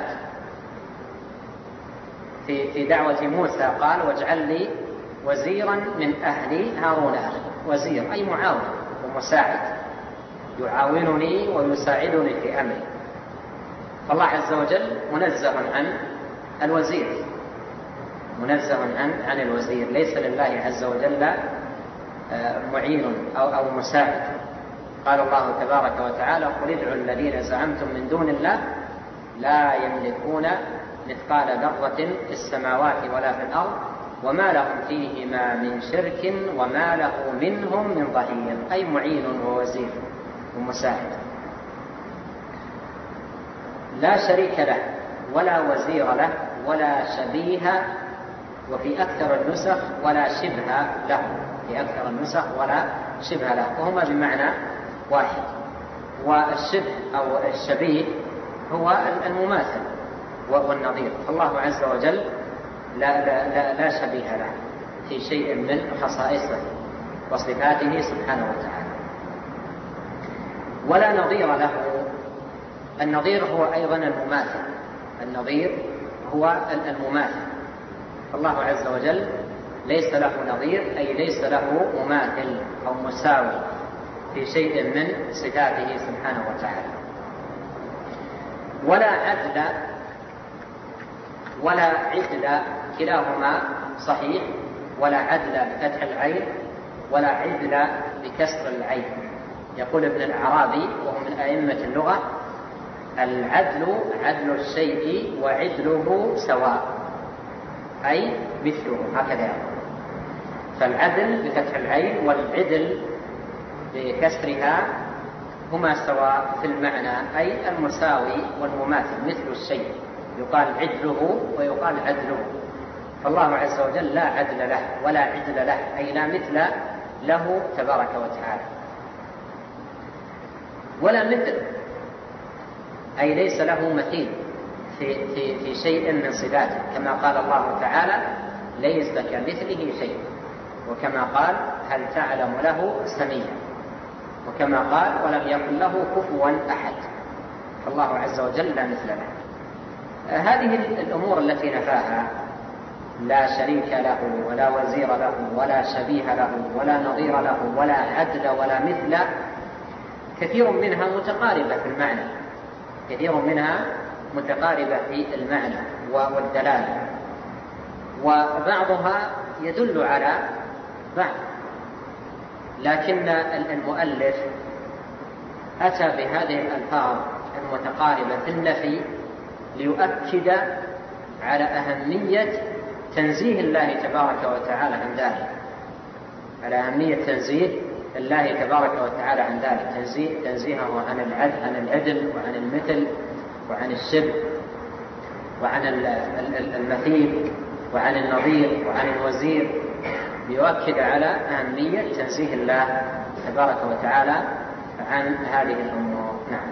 في في دعوة موسى قال: واجعل لي وزيرا من أهلي هارون أخي. وزير أي معاون ومساعد، يعاونني ويساعدني في أمري. فالله عز وجل منزه عن الوزير، منزه عن عن الوزير، ليس لله عز وجل معين أو أو مساعد. قال الله تبارك وتعالى: قل ادعوا الذين زعمتم من دون الله لا يملكون مثقال ذرة في السماوات ولا في الأرض وما لهم فيهما من شرك وما له منهم من ظهير، أي معين ووزير ومساعد. لا شريك له ولا وزير له ولا شبيه، وفي أكثر النسخ ولا شبه له، في أكثر النسخ ولا شبه له، وهما بمعنى واحد. والشبه أو الشبيه هو المماثل والنظير، فالله عز وجل لا, لا, لا, لا شبيه له في شيء من خصائصه وصفاته سبحانه وتعالى، ولا نظير له. النظير هو أيضا المماثل، النظير هو المماثل، فالله عز وجل ليس له نظير، أي ليس له مماثل أو مساوي في شيء من صفاته سبحانه وتعالى. ولا عدل ولا عدل، كلاهما صحيح، ولا عدل بفتح العين ولا عدل بكسر العين. يقول ابن الأعرابي وهو من أئمة اللغة: العدل عدل الشيء وعدله سواء، أي مثله، هكذا يقول. فالعدل بفتح العين والعدل بكسرها هما سواء في المعنى، أي المساوي والمماثل، مثل الشيء، يقال عدله ويقال عدله. فالله عز وجل لا عدل له ولا عدل له، أي لا مثل له تبارك وتعالى. ولا مثل، أي ليس له مثيل في, في, في شيء من صفاته، كما قال الله تعالى: ليس كمثله شيء، وكما قال: هل تعلم له سميا، وكما قال: ولم يكن له كفوا أحد. فالله عز وجل لا مثل له. هذه الأمور التي نفاها، لا شريك له ولا وزير له ولا شبيه له ولا نظير له ولا عدل ولا مثل، كثير منها متقاربة في المعنى، كثير منها متقاربة في المعنى والدلالة، وبعضها يدل على بعض، لكن المؤلف أتى بهذه الألفاظ المتقاربة في النفي ليؤكد على أهمية تنزيه الله تبارك وتعالى عن ذلك، على أهمية تنزيه الله تبارك وتعالى عن ذلك، تنزيه تنزيهه عن العدل عن العدل وعن المثل وعن الشبه وعن المثيل وعن النظير وعن الوزير، ليؤكد على أهمية تنزيه الله تبارك وتعالى عن هذه الأمور. نعم.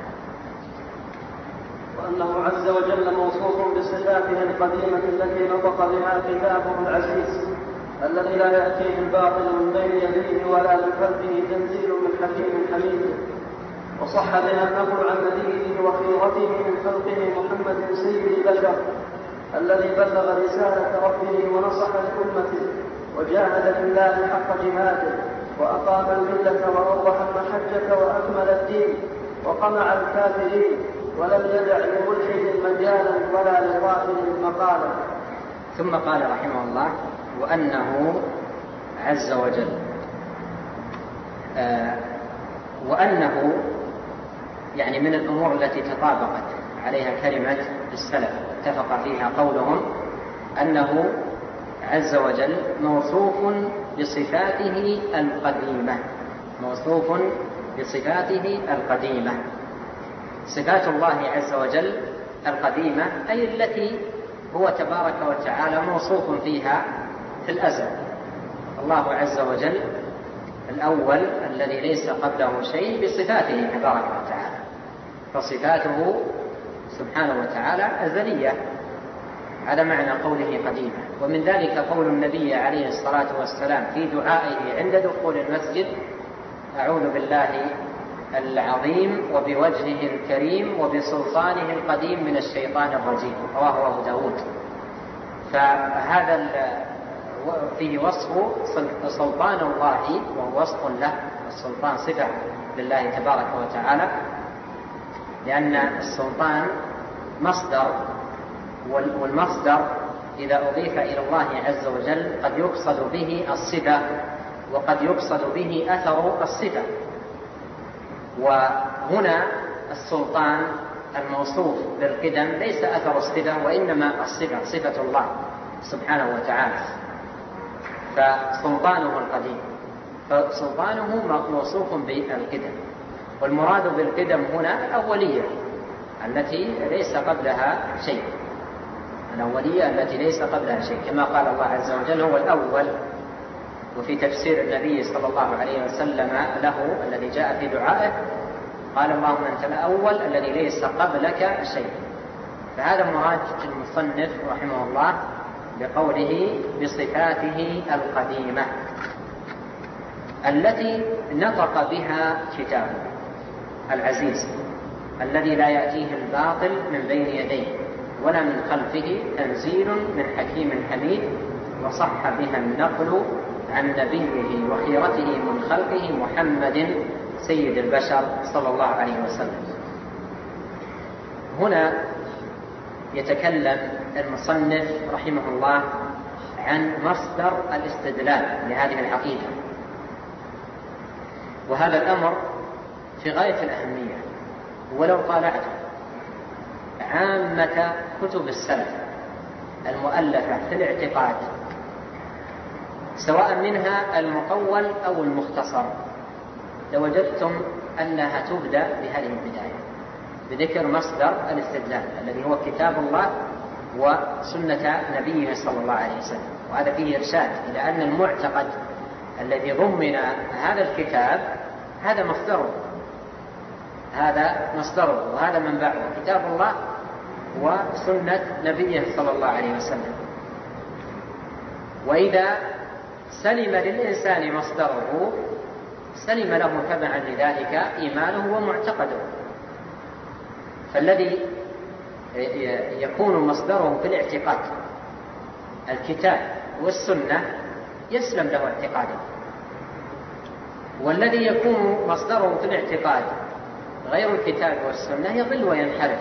وأنه عز وجل موصوف بصفاته القديمة التي نطق بها كتابه العزيز الذي لا يأتيه الباطل من بين يديه ولا من خلفه، تنزيل من حكيم حميد. وصح بها النقل عن نبيه وخيرته من خلقه محمد سيد البشر الذي بلغ رسالة ربه ونصح لأمته وجاهد في الله حق جهاده وأقام الملة وأوضح المحجة وأكمل الدين وقمع الكافرين، ولم يدع لملحد مجالا ولا لقائل مقالا. ثم قال رحمه الله: وأنه عز وجل آه وأنه يعني من الأمور التي تطابقت عليها كلمة السلف اتفق فيها قولهم أنه عز وجل موصوف بصفاته القديمة، موصوف بصفاته القديمة. صفات الله عز وجل القديمة أي التي هو تبارك وتعالى موصوف فيها في الأزل. الله عز وجل الأول الذي ليس قبله شيء بصفاته تبارك وتعالى، فصفاته سبحانه وتعالى أزلية، على معنى قوله قديمة. ومن ذلك قول النبي عليه الصلاة والسلام في دعائه عند دخول المسجد: أعوذ بالله العظيم وبوجهه الكريم وبسلطانه القديم من الشيطان الرجيم، رواه أبو داود. فهذا فيه وصف سلطان الله وهو وصف له، السلطان صفة لله تبارك وتعالى، لأن السلطان مصدر، والمصدر إذا أضيف إلى الله عز وجل قد يقصد به الصفة وقد يقصد به أثر الصفة. وهنا السلطان الموصوف بالقدم ليس أثر الصفة وإنما الصفة، صفة الله سبحانه وتعالى، فسلطانه القديم، فسلطانه موصوف بالقدم. والمراد بالقدم هنا الأولية، التي ليس قبلها شيء، الأولية التي ليس قبلها شيء، كما قال الله عز وجل هو الأول. وفي تفسير النبي صلى الله عليه وسلم له الذي جاء في دعائه قال اللهم أنت الأول الذي ليس قبلك شيء. فهذا مراد المصنف رحمه الله بقوله بصفاته القديمة التي نطق بها كتابه العزيز الذي لا يأتيه الباطل من بين يديه ولا من خلفه، تنزيل من حكيم حميد، وصح بها النقل عن نبيه وخيرته من خلقه محمد سيد البشر صلى الله عليه وسلم. هنا يتكلم المصنف رحمه الله عن مصدر الاستدلال لهذه العقيدة، وهذا الأمر في غاية الأهمية. ولو طالعت عامة كتب السلف المؤلفة في الاعتقاد سواء منها المطول أو المختصر لوجدتم أنها تبدأ بهذه البداية بذكر مصدر الاستدلال الذي هو كتاب الله وسنة نبيه صلى الله عليه وسلم. وهذا فيه إرشاد إلى أن المعتقد الذي ضمن هذا الكتاب هذا مصدره هذا مصدره وهذا منبعه كتاب الله وسنة نبيه صلى الله عليه وسلم. وإذا سلم للإنسان مصدره سلم له تبعا لذلك إيمانه ومعتقده. فالذي يكون مصدره في الاعتقاد الكتاب والسنة يسلم له اعتقاده، والذي يكون مصدره في الاعتقاد غير الكتاب والسنة يضل وينحرف.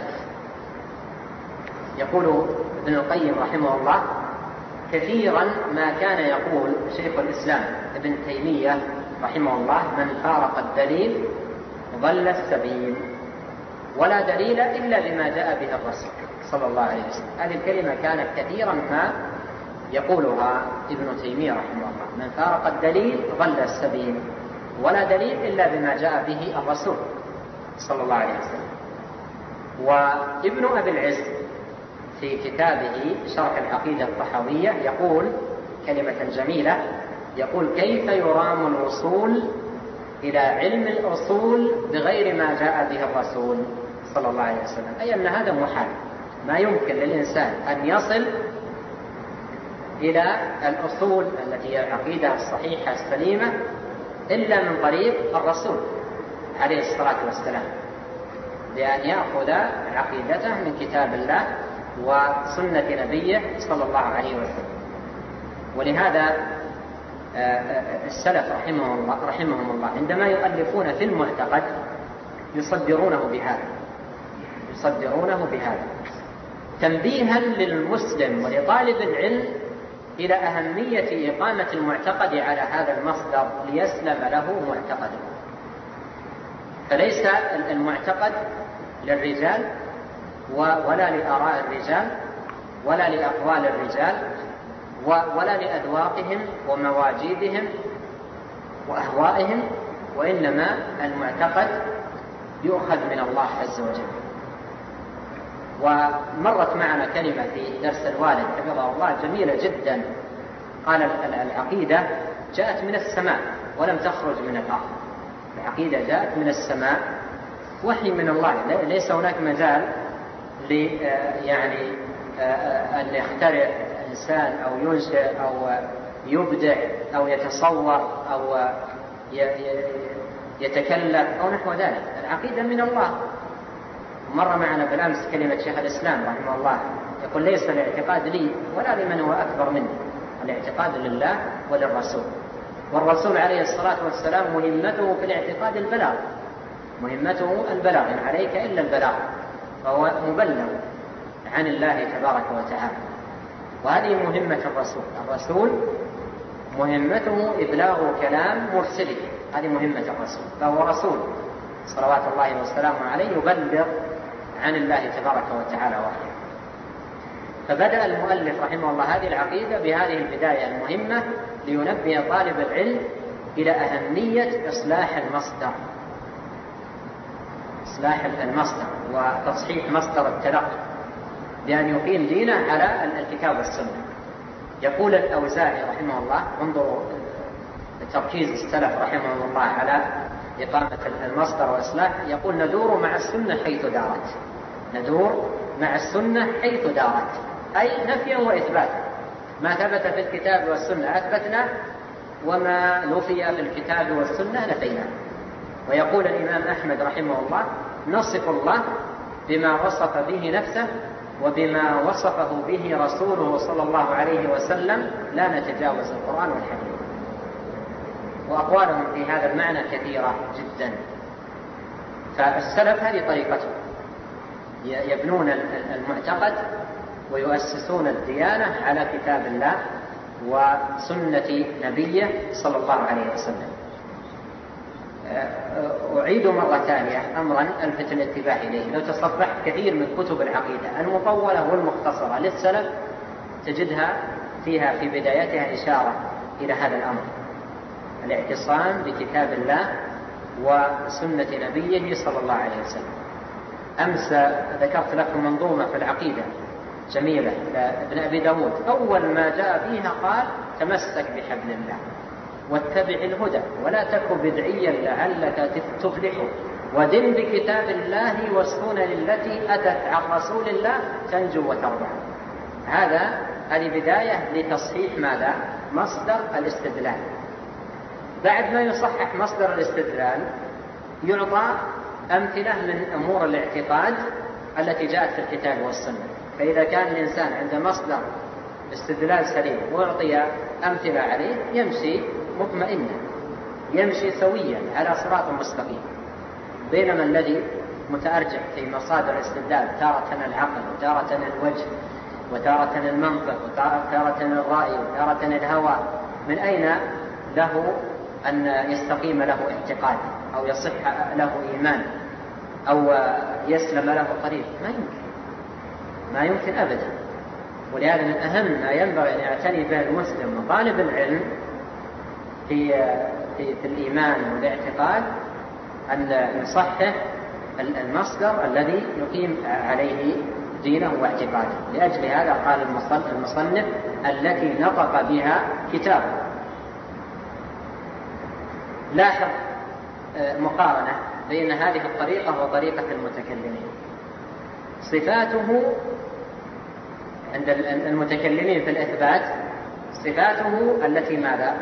يقول ابن القيم رحمه الله كثيرا ما كان يقول شيخ الإسلام ابن تيمية رحمه الله من فارق الدليل ضل السبيل ولا دليل إلا بما جاء به الرسول صلى الله عليه وسلم. هذه الكلمة كانت كثيرا ما يقولها ابن تيمية رحمه الله، من فارق الدليل ضل السبيل ولا دليل إلا بما جاء به الرسول صلى الله عليه وسلم. وابن أبي العز في كتابه شرح العقيدة الطحاوية يقول كلمة جميلة، يقول كيف يرام الوصول إلى علم الأصول بغير ما جاء به الرسول صلى الله عليه وسلم، أي أن هذا محال، ما يمكن للإنسان أن يصل إلى الأصول التي هي العقيدة الصحيحة السليمة إلا من طريق الرسول عليه الصلاة والسلام، بأن يأخذ عقيدته من كتاب الله وسنة نبيه صلى الله عليه وسلم. ولهذا السلف رحمهم الله, رحمهم الله عندما يؤلفون في المعتقد يصدرونه بهذا يصدرونه بهذا تنبيها للمسلم ولطالب العلم إلى أهمية إقامة المعتقد على هذا المصدر ليسلم له معتقده. فليس المعتقد للرجال ولا لآراء الرجال ولا لأقوال الرجال ولا لأذواقهم ومواجيدهم وأهوائهم، وإنما المعتقد يؤخذ من الله عز وجل. ومرت معنا كلمة في درس الوالد حفظه الله جميلة جدا، قال العقيدة جاءت من السماء ولم تخرج من الأرض. العقيدة جاءت من السماء وحي من الله، ليس هناك مجال لي يعني أن يخترع إنسان أو ينشئ أو يبدع أو يتصور أو يتكلم أو نحو ذلك. العقيدة من الله. مر معنا بالأمس كلمة شيخ الإسلام رحمه الله يقول ليس الاعتقاد لي ولا لمن هو أكبر مني، الاعتقاد لله وللرسول. والرسول عليه الصلاة والسلام مهمته في الاعتقاد البلاغ، مهمته البلاغ، إن عليك إلا البلاغ، فهو مبلغ عن الله تبارك وتعالى. وهذه مهمة الرسول. الرسول مهمته إبلاغ كلام مرسله، هذه مهمة الرسول، فهو رسول صلوات الله وسلامه عليه يبلغ عن الله تبارك وتعالى وحيه. فبدأ المؤلف رحمه الله هذه العقيدة بهذه البداية المهمة لينبه طالب العلم إلى أهمية إصلاح المصدر. إصلاح المصدر وتصحيح مصدر التلقي بأن يقيم دينه على الكتاب والسنة. يقول الأوزاعي رحمه الله، انظروا تركيز السلف رحمه الله على إقامة المصدر وإصلاح، يقول: ندور مع السنة حيث دارت. ندور مع السنة حيث دارت، أي نفيا وإثباتا. ما ثبت في الكتاب والسنة أثبتنا، وما نفي في الكتاب والسنة نفينا. ويقول الإمام أحمد رحمه الله: نصف الله بما وصف به نفسه وبما وصفه به رسوله صلى الله عليه وسلم، لا نتجاوز القرآن والحديث. وأقوالهم في هذا المعنى كثيرة جدا. فالسلف هذه طريقتهم، يبنون المعتقد ويؤسسون الديانة على كتاب الله وسنة نبيه صلى الله عليه وسلم. أعيد مرة ثانية أمرا ألفت الانتباه إليه. لو تصفحت كثير من كتب العقيدة المطولة والمختصرة للسلف تجدها فيها في بدايتها إشارة إلى هذا الأمر: الاعتصام بكتاب الله وسنة نبيه صلى الله عليه وسلم. أمس ذكرت لكم منظومة في العقيدة جميلة لابن أبي داود، أول ما جاء فيها قال: تمسك بحبل الله واتبع الهدى ولا تك بدعيا لعلك تفلح، ودن بكتاب الله والسنن التي أتت عن رسول الله تنجو وتربح. هذا هذه بداية لتصحيح ماذا؟ مصدر الاستدلال. بعد ما يصحح مصدر الاستدلال يعطى أمثلة من أمور الاعتقاد التي جاءت في الكتاب والسنة. فإذا كان الإنسان عنده مصدر استدلال سليم ويعطي أمثلة عليه يمشي مطمئنا، يمشي سويا على صراط مستقيم. بينما الذي متأرجح في مصادر الاستدلال تارة العقل وتارة الوجه وتارة المنطق وتارة الرأي وتارة الهوى، من أين له أن يستقيم له اعتقاد أو يصح له إيمان أو يسلم له طريق؟ ما يمكن، ما يمكن أبدا. ولهذا من أهم ما ينبغي أن يعتني به المسلم وطالب العلم في, في, في الإيمان والاعتقاد أن يصحح المصدر الذي يقيم عليه دينه واعتقاده. لأجل هذا قال المصنف: التي نطق بها كتابه. لاحظ مقارنة بين هذه الطريقة وطريقة المتكلمين. صفاته عند المتكلمين في الإثبات صفاته التي ماذا؟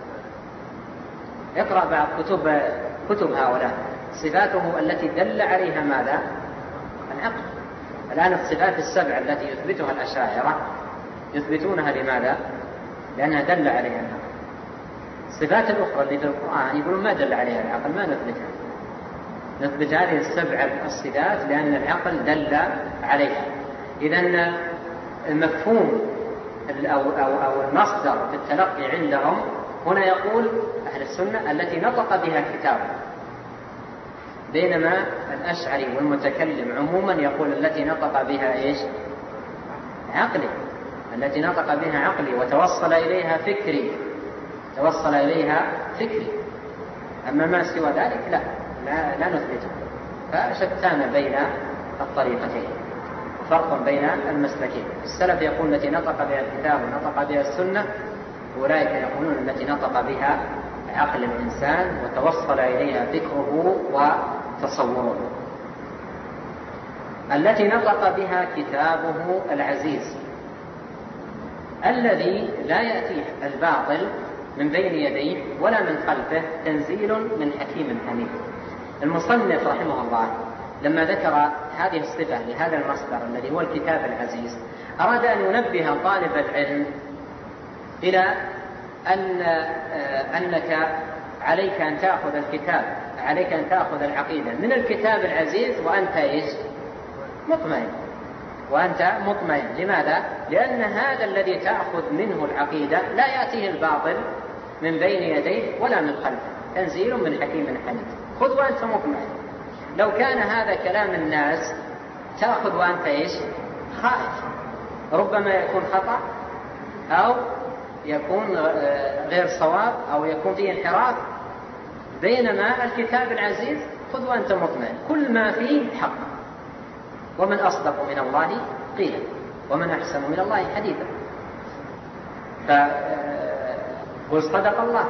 اقرأ بعض كتب كتب هؤلاء. صفاته التي دل عليها ماذا؟ العقل. الآن الصفات السبع التي يثبتها الأشاعرة يثبتونها لماذا؟ لأنها دل عليها العقل. الصفات الأخرى اللي في القرآن يقولون ما دل عليها العقل، ما نثبتها. نثبت هذه السبع الصفات لأن العقل دل عليها. إذن المفهوم أو, أو, أو المصدر في التلقي عندهم هنا يقول أهل السنة التي نطق بها كتاب، بينما الأشعري والمتكلم عموما يقول التي نطق بها إيش؟ عقلي. التي نطق بها عقلي وتوصل إليها فكري، توصل إليها فكري. أما ما سوى ذلك لا لا, لا نثبته. فشتان بين الطريقتين، فرق بين المسلكين. السلف يقول التي نطق بها الكتاب ونطق بها السنة، أولئك يقولون التي نطق بها عقل الإنسان وتوصل إليها فكره وتصوره. التي نطق بها كتابه العزيز الذي لا يأتيه الباطل من بين يديه ولا من خلفه، تنزيل من حكيم حميد. المصنف رحمه الله لما ذكر هذه الصفة لهذا المصدر الذي هو الكتاب العزيز أراد أن ينبه طالب العلم إلى أن أنك عليك أن تأخذ الكتاب، عليك أن تأخذ العقيدة من الكتاب العزيز وأنت إيش؟ مطمئن. وأنت مطمئن. لماذا؟ لأن هذا الذي تأخذ منه العقيدة لا يأتيه الباطل من بين يديه ولا من خلفه، تنزيل من حكيم حميد. خذ وأنت مطمئن. لو كان هذا كلام الناس تأخذ وأنت إيش؟ خائف، ربما يكون خطأ أو يكون غير صواب أو يكون فيه انحراف. بينما الكتاب العزيز خذ وأنت مطمئن، كل ما فيه حق. ومن أصدق من الله قيلا ومن أحسن من الله حديثا. فقل صدق الله،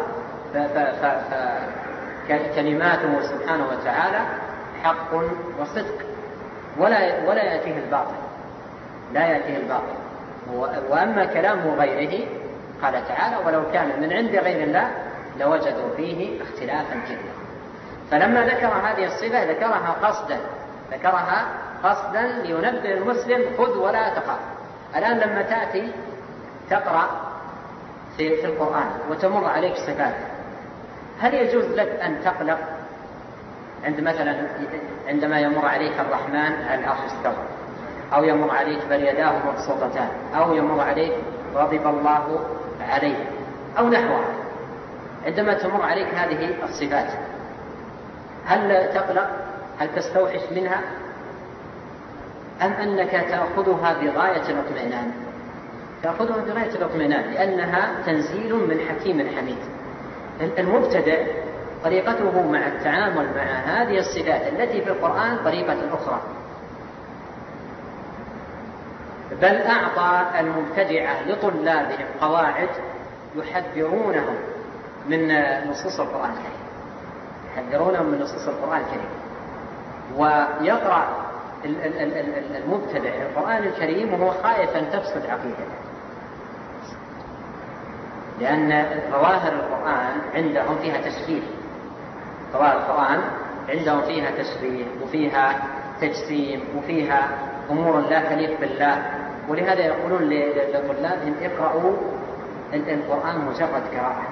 فكلماته سبحانه وتعالى حق وصدق، ولا ولا يأتيه الباطل، لا يأتيه الباطل. وأما كلام غيره قال تعالى ولو كان من عند غير الله لوجدوا فيه اختلافا كثيرا. فلما ذكر هذه الصفة ذكرها قصدا، ذكرها قصدا لينبه المسلم خذ ولا تخاف. الآن لما تأتي تقرأ في, في القرآن وتمر عليك صفات، هل يجوز لك أن تقلق عند مثلا عندما يمر عليك الرحمن على العرش استوى، أو يمر عليك بل يداه مبسوطتان، أو يمر عليك غضب الله عليه أو نحوها؟ عندما تمر عليك هذه الصفات هل تقلق؟ هل تستوحش منها؟ أم أنك تأخذها بغاية الاطمئنان؟ تأخذها بغاية الاطمئنان لأنها تنزيل من حكيم حميد. المبتدئ طريقته مع التعامل مع هذه الصفات التي في القرآن طريقة أخرى، بل أعطى المبتدعة لطلابهم قواعد يحذرونهم من نصوص القرآن الكريم، يحذرونهم من نصوص القرآن الكريم. ويقرأ المبتدع القرآن الكريم وهو خائف أن تفسد عقيدته، لأن ظواهر القرآن عندهم فيها تشبيه، ظواهر القرآن عندهم فيها تشبيه وفيها تجسيم وفيها أمور لا تليق بالله. ولهذا يقولون لطلابهم اقرأوا القرآن مجرد قراءة،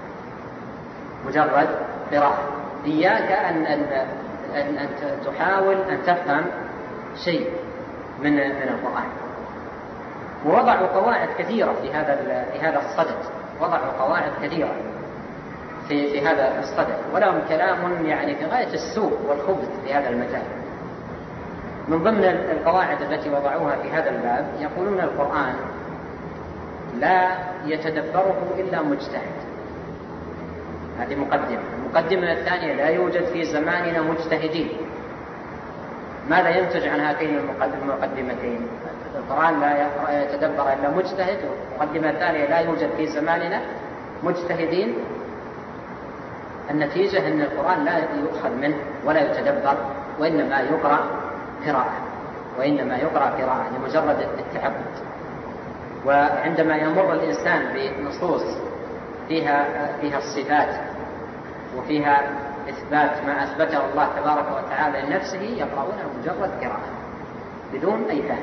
مجرد قراءة، إياك أن, أن, أن, أن تحاول أن تفهم شيء من, من القرآن. ووضعوا قواعد كثيرة في هذا في هذا الصدد، وضعوا قواعد كثيرة في في هذا الصدد، ولهم كلام يعني في غاية السوء والخبث في هذا المجال. من ضمن القواعد التي وضعوها في هذا الباب يقولون القرآن لا يتدبره إلا مجتهد. هذه مقدمة. المقدمة الثانية لا يوجد في زماننا مجتهدين. ماذا ينتج عن هاتين المقدمتين؟ القرآن لا يتدبر إلا مجتهد، والمقدمة الثانية لا يوجد في زماننا مجتهدين. النتيجة أن القرآن لا يؤخذ منه ولا يتدبر، وإنما يقرأ قراءة، وإنما يقرأ قراءة لمجرد التعبد. وعندما يمر الإنسان بنصوص فيها فيها الصفات وفيها إثبات ما أثبته الله تبارك وتعالى لنفسه يقرؤونها مجرد قراءة بدون أي فهم،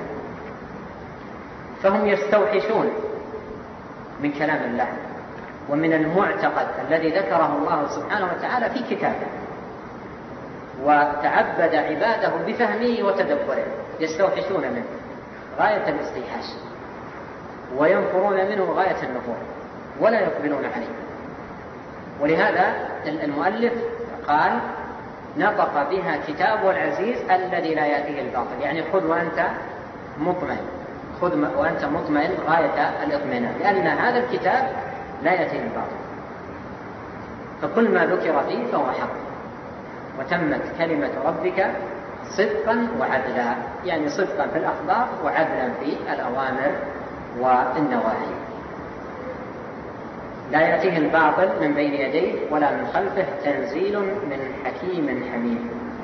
فهم يستوحشون من كلام الله ومن المعتقد الذي ذكره الله سبحانه وتعالى في كتابه، وتعبد عباده بفهمه وتدبره، يستوحشون منه غاية الاستيحاش وينفرون منه غاية النفور ولا يقبلون عليه. ولهذا المؤلف قال نطق بها كتاب العزيز الذي لا يأتيه الباطل، يعني خذ وأنت مطمئن، خذ وأنت مطمئن غاية الاطمئنان، لأن هذا الكتاب لا يأتيه الباطل، فكل ما ذكر فيه فهو حق، وتمت كلمة ربك صدقا وعدلا، يعني صدقا في الأخبار وعدلا في الأوامر والنواهي. لا يأتيه الباطل من بين يديه ولا من خلفه، تنزيل من حكيم حميد.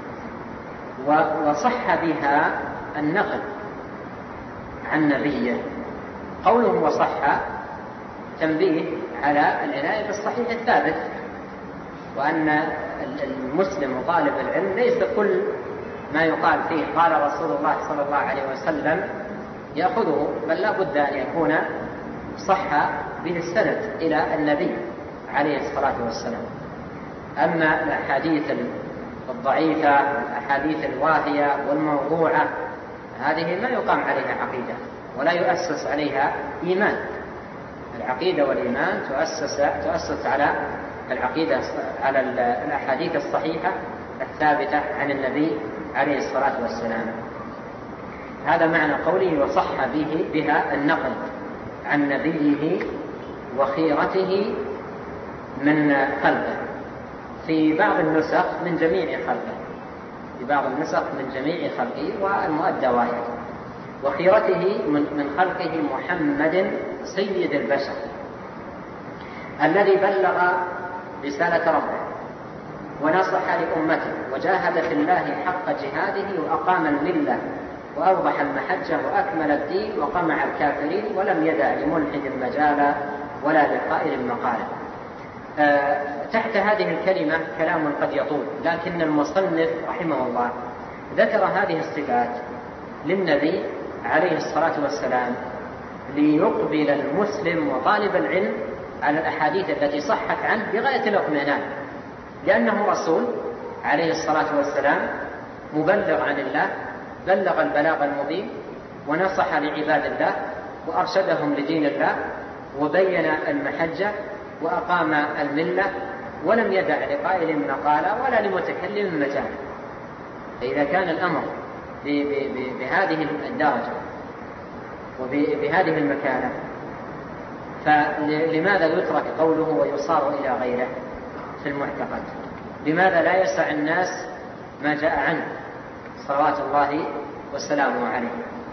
وصح بها النقل عن نبيه. قوله وصح تنبيه على العناية بالصحيح الثابت، وأن المسلم وطالب العلم ليس كل ما يقال فيه قال رسول الله صلى الله عليه وسلم يأخذه، بل لا بد أن يكون صح به السند إلى النبي عليه الصلاة والسلام. أما الأحاديث الضعيفة والأحاديث الواهية والموضوعة هذه لا يقام عليها عقيدة ولا يؤسس عليها إيمان. العقيدة والإيمان تؤسس تؤسس على العقيدة على الأحاديث الصحيحة الثابتة عن النبي عليه الصلاة والسلام. هذا معنى قوله وصح به بها النقل عن نبيه وخيرته من خلقه، في بعض النسخ من جميع خلقه، في بعض النسخ من جميع خلقه والمؤدى واحد. وخيرته من خلقه محمد سيد البشر الذي بلغ رسالة ربه ونصح لأمته وجاهد في الله حق جهاده وأقام الملة وأوضح المحجة وأكمل الدين وقمع الكافرين ولم يدع لملحد مجالا ولا لقائل مقالا. أه تحت هذه الكلمة كلام قد يطول، لكن المصنف رحمه الله ذكر هذه الصفات للنبي عليه الصلاة والسلام ليقبل المسلم وطالب العلم على الأحاديث التي صحت عنه بغاية الاطمئنان، لأنه رسول عليه الصلاة والسلام مبلغ عن الله، بلغ البلاغ المبين ونصح لعباد الله وأرشدهم لدين الله وبين المحجة وأقام الملة ولم يدع لقائل مقالا ولا لمتكلم مجالا. فإذا كان الأمر بهذه الدرجة وبهذه المكانة فلماذا يترك قوله ويصار إلى غيره في المعتقد؟ لماذا لا يسع الناس ما جاء عنه صلوات الله وسلامه عليه؟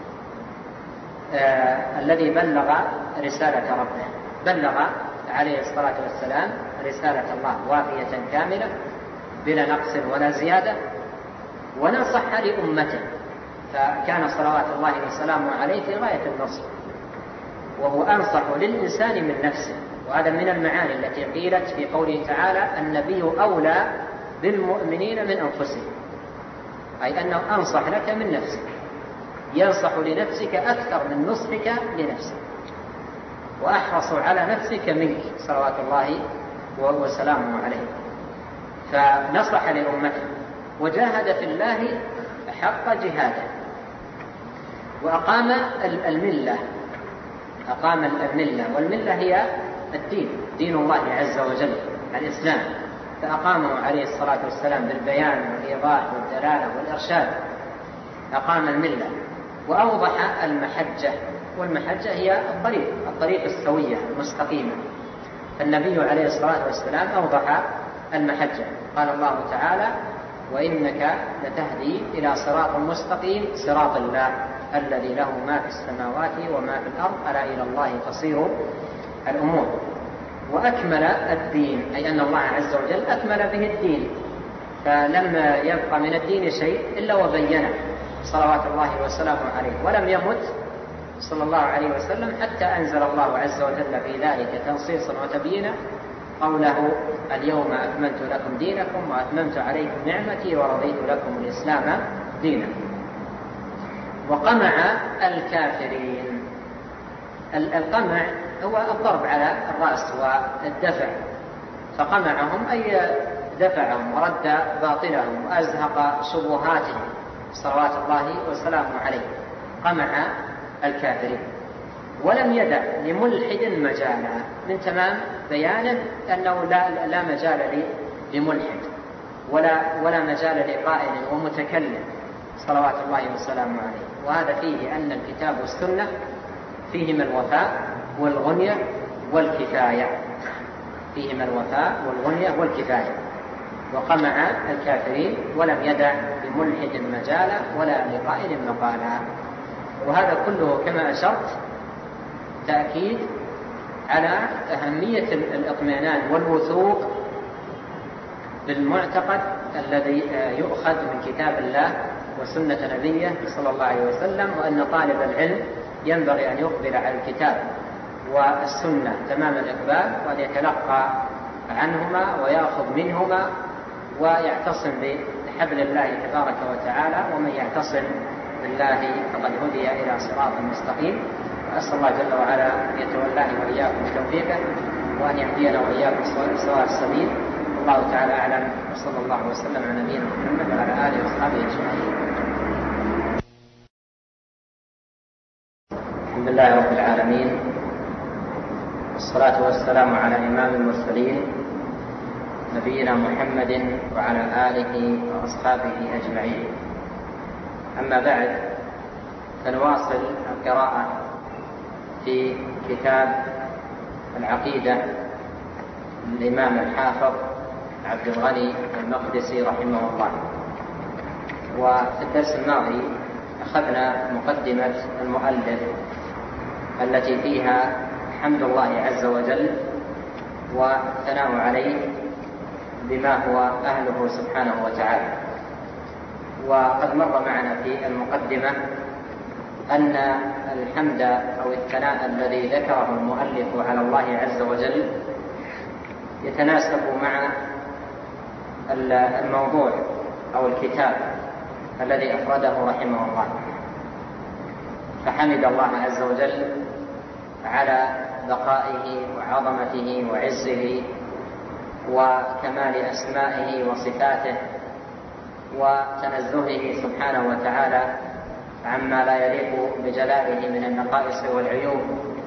آه الذي بلغ رسالة ربه، بلغ عليه الصلاة والسلام رسالة الله وافية كاملة بلا نقص ولا زيادة، ونصح لأمته، فكان صلوات الله وسلامه عليه في غاية النصح، وهو أنصح للإنسان من نفسه. وهذا من المعاني التي قيلت في قوله تعالى النبي أولى بالمؤمنين من أنفسهم، أي أنه أنصح لك من نفسك، ينصح لنفسك أكثر من نصحك لنفسك، وأحرص على نفسك منك صلوات الله وسلامه عليه. فنصح لأمته وجاهد في الله حق جهاده وأقام الملة، أقام الملة، والملة هي الدين، دين الله عز وجل الإسلام، فأقامه عليه الصلاة والسلام بالبيان والإيضاح والدلالة والإرشاد، أقام الملة وأوضح المحجة، والمحجة هي الطريق الطريق السوية المستقيمة، فالنبي عليه الصلاة والسلام أوضح المحجة. قال الله تعالى وإنك لتهدي إلى صراط مستقيم صراط الله الذي له ما في السماوات وما في الأرض ألا إلى الله تصير الأمور. وأكمل الدين، أي أن الله عز وجل أكمل به الدين، فلم يبقى من الدين شيء إلا وبينه صلوات الله وسلامه عليه، ولم يمت صلى الله عليه وسلم حتى أنزل الله عز وجل في ذلك تنصيصا وتبيينا قوله اليوم أكملت لكم دينكم وأتممت عليكم نعمتي ورضيت لكم الإسلام دينا. وقمع الكافرين، القمع هو الضرب على الرأس والدفع، فقمعهم أي دفعهم ورد باطلهم وأزهق شبهاتهم صلوات الله وسلامه عليه، قمع الكافرين. ولم يدع لملحد مجالا، من تمام بيانه أنه لا, لا مجال لملحد ولا, ولا مجال لقائل ومتكلم صلوات الله وسلامه عليه. وهذا فيه أن الكتاب والسنة فيهما الوفاء والغنية والكفاية، فيهما الوفاء والغنية والكفاية. وقمع الكافرين ولم يدع لملحد مجالا ولا لقائل مقالا. وهذا كله كما أشرت تأكيد على أهمية الاطمئنان والوثوق بالمعتقد الذي يؤخذ من كتاب الله وسنة نبيه صلى الله عليه وسلم، وأن طالب العلم ينبغي أن يقبل على الكتاب والسنة تمام الإقبال، وأن يتلقى عنهما ويأخذ منهما ويعتصم بحبل الله تبارك وتعالى، ومن يعتصم بالله فقد هدي إلى صراط مستقيم. وأسأل الله جل وعلا أن يتولاني وإياكم بتوفيقه وأن يهدينا وإياكم سواء السبيل. الله تعالى أعلم، وصلى الله وسلم على نبينا محمد وعلى آله وصحبه أجمعين. الحمد لله رب العالمين، والصلاة والسلام على إمام المرسلين نبينا محمد وعلى آله وأصحابه أجمعين. أما بعد، فنواصل القراءة في كتاب العقيدة للإمام الحافظ عبد الغني المقدسي رحمه الله. وفي الدرس الماضي أخذنا مقدمة المؤلف التي فيها حمد الله عز وجل والثناء عليه بما هو أهله سبحانه وتعالى. وقد مر معنا في المقدمة أن الحمد أو الثناء الذي ذكره المؤلف على الله عز وجل يتناسب مع الموضوع أو الكتاب الذي أفرده رحمه الله، فحمد الله عز وجل على بقائه وعظمته وعزه وكمال أسمائه وصفاته وتنزهه سبحانه وتعالى عما لا يليق بجلاله من النقائص والعيوب،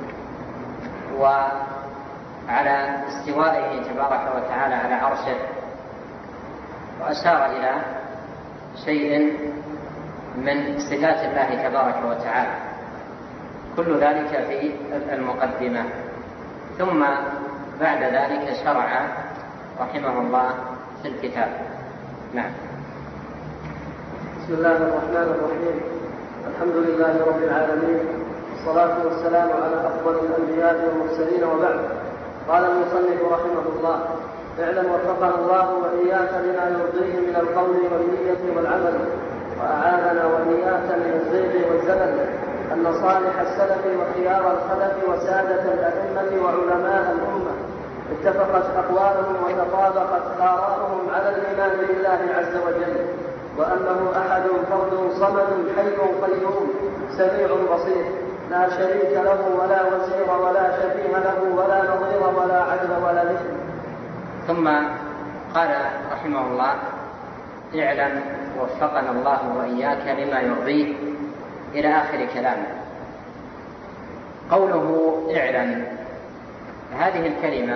وعلى استوائه تبارك وتعالى على عرشه، وأشار إلى شيء من صفات الله تبارك وتعالى. كل ذلك في المقدمة. ثم بعد ذلك شرع رحمه الله في الكتاب. نعم. بسم الله الرحمن الرحيم. الحمد لله رب العالمين، والصلاة والسلام على أفضل الأنبياء والمرسلين، وبعد. قال المصنف رحمه الله: اعلم وفقنا الله وإياك لما يرضيه من القول والنية والعمل، وأعاذنا وإياك من الزيغ والزلل، أن صالح السلف وخيار الخلف وسادة الأئمة وعلماء الأمة اتفقت أقوالهم وتطابقت آراؤهم على الإيمان بالله عز وجل، وأنه أحد فرد صمد حي قيوم سميع بصير، لا شريك له ولا وزير ولا شبيه له ولا نظير ولا عدل ولا مثل. ثم قال رحمه الله: اعلم وفقنا الله وإياك لما يرضيه، إلى آخر كلامه. قوله اعلم، هذه الكلمة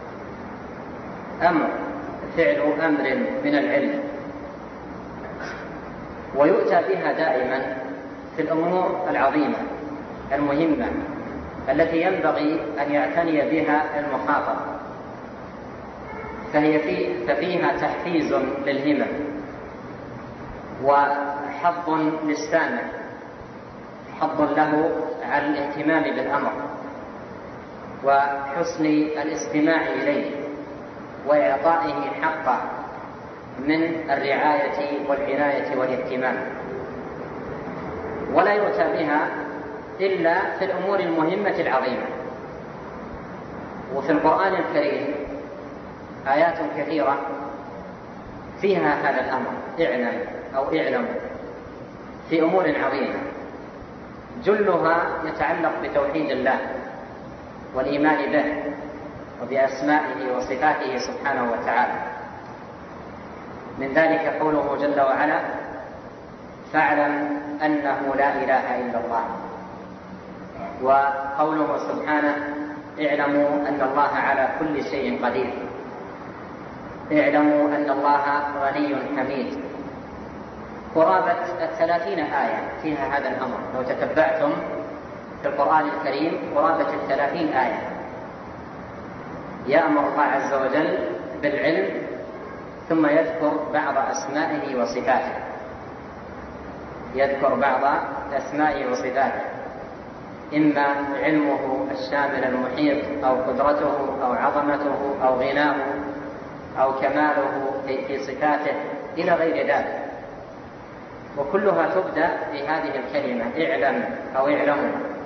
أمر، فعل أمر من العلم، ويؤتى بها دائما في الأمور العظيمة المهمة التي ينبغي أن يعتني بها المخاطب، فهي في ففيها تحفيز للهمم وحظ للسامع، حظ له على الاهتمام بالأمر وحسن الاستماع إليه وإعطائه حقه من الرعاية والعناية والاهتمام. ولا يؤتى بها إلا في الأمور المهمة العظيمة. وفي القرآن الكريم آيات كثيرة فيها هذا الأمر، اعلم أو اعلموا، في أمور عظيمة، جلها يتعلق بتوحيد الله والإيمان به وبأسمائه وصفاته سبحانه وتعالى. من ذلك قوله جل وعلا: فاعلم أنه لا إله إلا الله. وقوله سبحانه: اعلموا أن الله على كل شيء قدير. اعلموا أن الله غني حميد. قرابة الثلاثين آية فيها هذا الأمر، لو تتبعتم في القرآن الكريم قرابة الثلاثين آية يأمر الله عز وجل بالعلم، ثم يذكر بعض أسمائه وصفاته، يذكر بعض أسمائه وصفاته، إما علمه الشامل المحيط أو قدرته أو عظمته أو غناه أو كماله في صفاته إلى غير ذلك. وكلها تبدأ بهذه الكلمة اعلم أو اعلموا.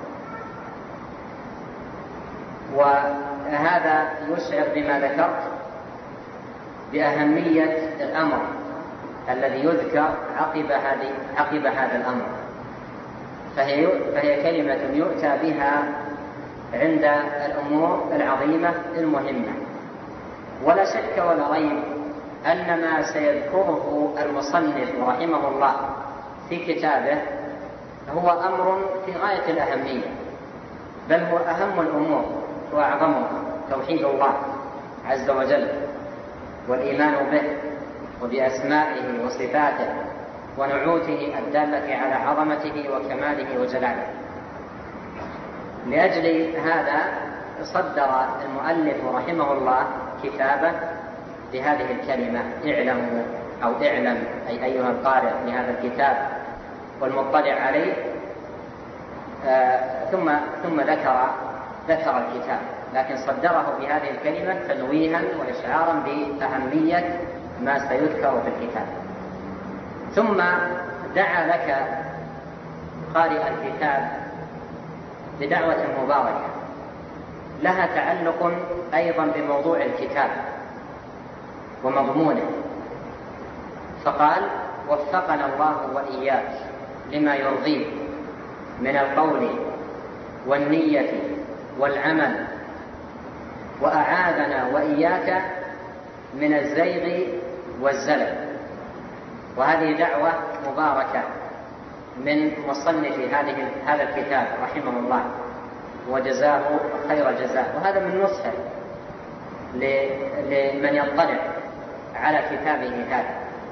وهذا يشعر بما ذكرت بأهمية الأمر الذي يذكر عقب هذه عقب هذا الأمر، فهي فهي كلمة يؤتى بها عند الأمور العظيمة المهمة. ولا شك ولا ريب أن ما سيذكره المصنف رحمه الله في كتابه هو أمر في غاية الأهمية، بل هو أهم الأمور وأعظمها، توحيد الله عز وجل والإيمان به وبأسمائه وصفاته ونعوته الدالة على عظمته وكماله وجلاله. لأجل هذا صدر المؤلف رحمه الله كتابه بهذه الكلمة اعلموا. أو اعلم أي أيها القارئ لهذا الكتاب والمطلع عليه، آه ثم ثم ذكر ذكر الكتاب، لكن صدره بهذه الكلمة تنويها وإشعارا بأهمية ما سيذكر في الكتاب. ثم دعا لك قارئ الكتاب بدعوة مباركة لها تعلق أيضا بموضوع الكتاب ومضمونه، فقال: وفقنا الله وإياك لما يرضيه من القول والنية والعمل، وأعاذنا وإياك من الزيغ والزلل. وهذه دعوة مباركة من مصنف هذه هذا الكتاب رحمه الله وجزاه خير الجزاء، وهذا من نصحه لمن يطلع على كتابه هذا.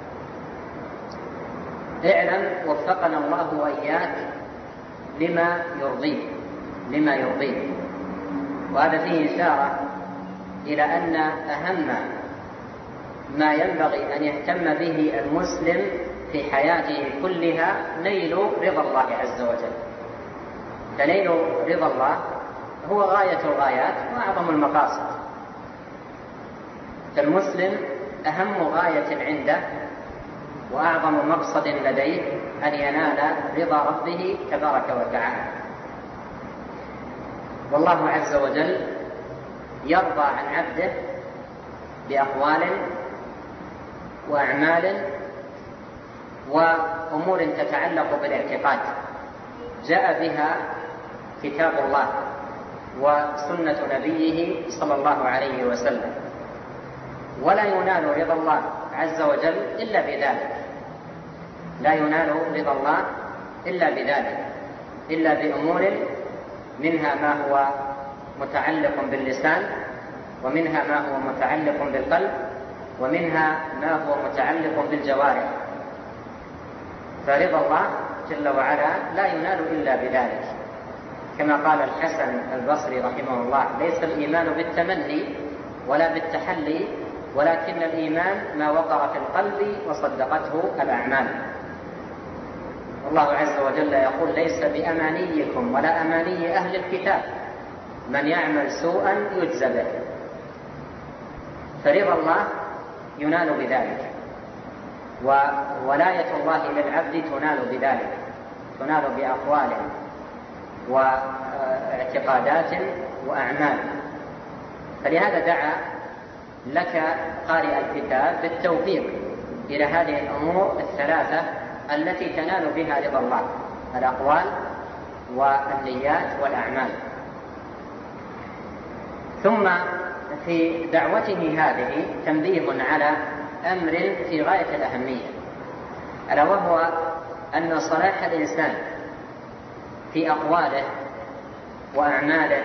اعلم وفقنا الله وإياك لما يرضيه لما يرضيه وهذا فيه إشارة إلى أن أهم ما ينبغي أن يهتم به المسلم في حياته كلها نيل رضا الله عز وجل. فنيل رضا الله هو غاية الغايات وأعظم المقاصد. فالمسلم أهم غاية عنده وأعظم مقصد لديه أن ينال رضا ربه تبارك وتعالى. والله عز وجل يرضى عن عبده بأقوال وأعمال وأمور تتعلق بالاعتقاد جاء بها كتاب الله وسنة نبيه صلى الله عليه وسلم، ولا ينال رضا الله عز وجل إلا بذلك. لا ينال رضا الله إلا بذلك، إلا بأمور منها ما هو متعلق باللسان، ومنها ما هو متعلق بالقلب، ومنها ما هو متعلق بالجوارح. فرضا الله جل وعلا لا ينال إلا بذلك، كما قال الحسن البصري رحمه الله: ليس الإيمان بالتمني ولا بالتحلي، ولكن الإيمان ما وقر في القلب وصدقته الأعمال. الله عز وجل يقول: ليس بأمانيكم ولا أماني أهل الكتاب، من يعمل سوءا يجزى به. فرضا الله ينال بذلك، وولاية الله للعبد تنال بذلك، تنال بأقوال واعتقادات وأعمال. فلهذا دعا لك قارئ الكتاب بالتوفيق إلى هذه الأمور الثلاثة التي تنال بها رضا الله: الأقوال والنيات والأعمال. ثم في دعوته هذه تنبيه على أمر في غاية الأهمية، ألا وهو أن صلاح الإنسان في أقواله وأعماله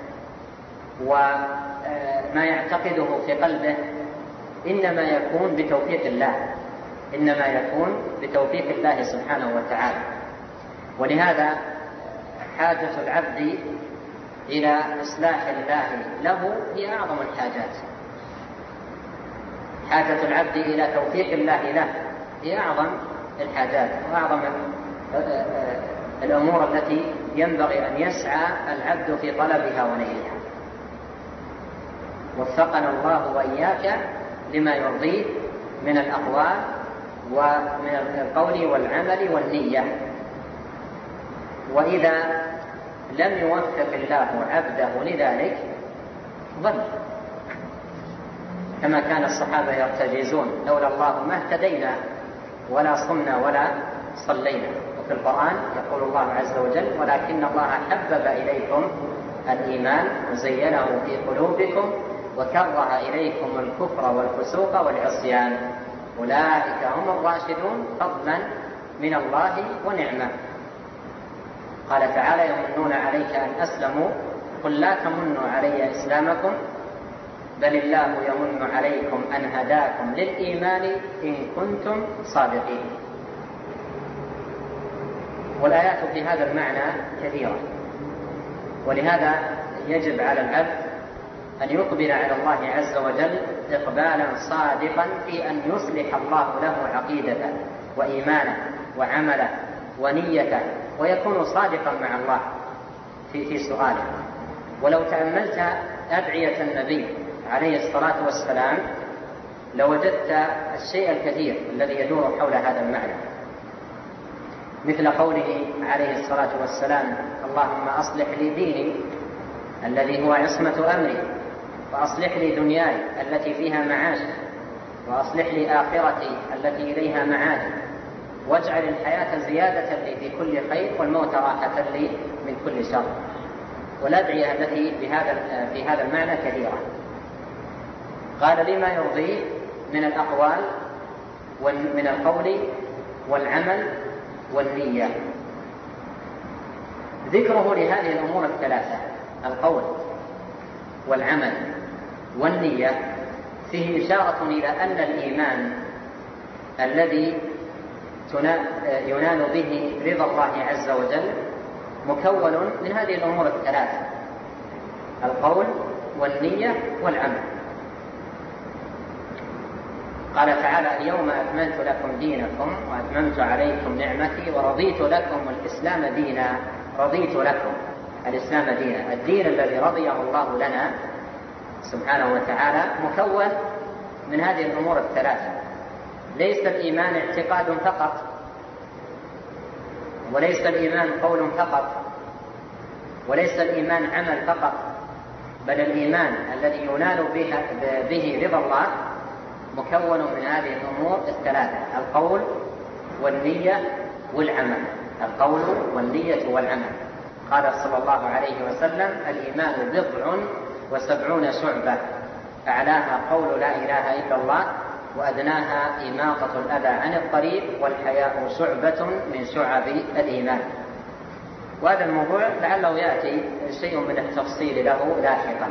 وما يعتقده في قلبه إنما يكون بتوفيق الله، إنما يكون بتوفيق الله سبحانه وتعالى. ولهذا حاجة العبد إلى إصلاح الله له هي أعظم الحاجات. حاجة العبد إلى توفيق الله له هي أعظم الحاجات وأعظم الأمور التي ينبغي أن يسعى العبد في طلبها ونيلها. وفقنا الله وإياك لما يرضيه من الأقوال ومن القول والعمل والنية. وإذا لم يوفق الله عبده لذلك ضل، كما كان الصحابة يرتجزون: لولا الله ما اهتدينا ولا صمنا ولا صلينا. وفي القرآن يقول الله عز وجل: ولكن الله حبب إليكم الإيمان وزينه في قلوبكم وكره إليكم الكفر والفسوق والعصيان أولئك هم الراشدون فضلا من الله ونعمة. قال تعالى: يمنون عليك أن أسلموا قل لا تمنوا علي إسلامكم بل الله يمن عليكم أن هداكم للإيمان إن كنتم صادقين. والآيات في هذا المعنى كثيرة، ولهذا يجب على العبد أن يقبل على الله عز وجل إقبالا صادقا في أن يصلح الله له عقيدته وإيمانه وعمله ونيته، ويكون صادقا مع الله في, في سؤاله. ولو تأملت أدعية النبي عليه الصلاة والسلام لوجدت الشيء الكثير الذي يدور حول هذا المعنى، مثل قوله عليه الصلاة والسلام: اللهم أصلح لي ديني الذي هو عصمة أمري، وأصلح لي دنياي التي فيها معاش، وأصلح لي آخرتي التي إليها معادي، واجعل الحياة زيادة لي في كل خير والموت راحة لي من كل شر. والأدعية التي بهذا في هذا المعنى كثيرة. قال: لما يرضيه من الأقوال ومن القول والعمل والنية. ذكره لهذه الأمور الثلاثة، القول والعمل والنية، فيه إشارة إلى أن الإيمان الذي ينال به رضا الله عز وجل مكون من هذه الأمور الثلاثة: القول والنية والعمل. قال تعالى: اليوم أكملت لكم دينكم وأتممت عليكم نعمتي ورضيت لكم الإسلام دينا. رضيت لكم الإسلام دينا، الدين الذي رضيه الله لنا سبحانه وتعالى مكون من هذه الأمور الثلاثة. ليس الإيمان اعتقاد فقط، وليس الإيمان قول فقط، وليس الإيمان عمل فقط، بل الإيمان الذي ينال به رضا الله مكون من هذه الأمور الثلاثة: القول والنية والعمل. القول والنية والعمل. قال صلى الله عليه وسلم: الإيمان بضع وسبعون شعبة، أعلاها قول لا إله إلا الله، وأدناها إماطة الأذى عن الطريق، والحياء شعبة من شعب الإيمان. وهذا الموضوع لعله يأتي شيء من التفصيل له لاحقا.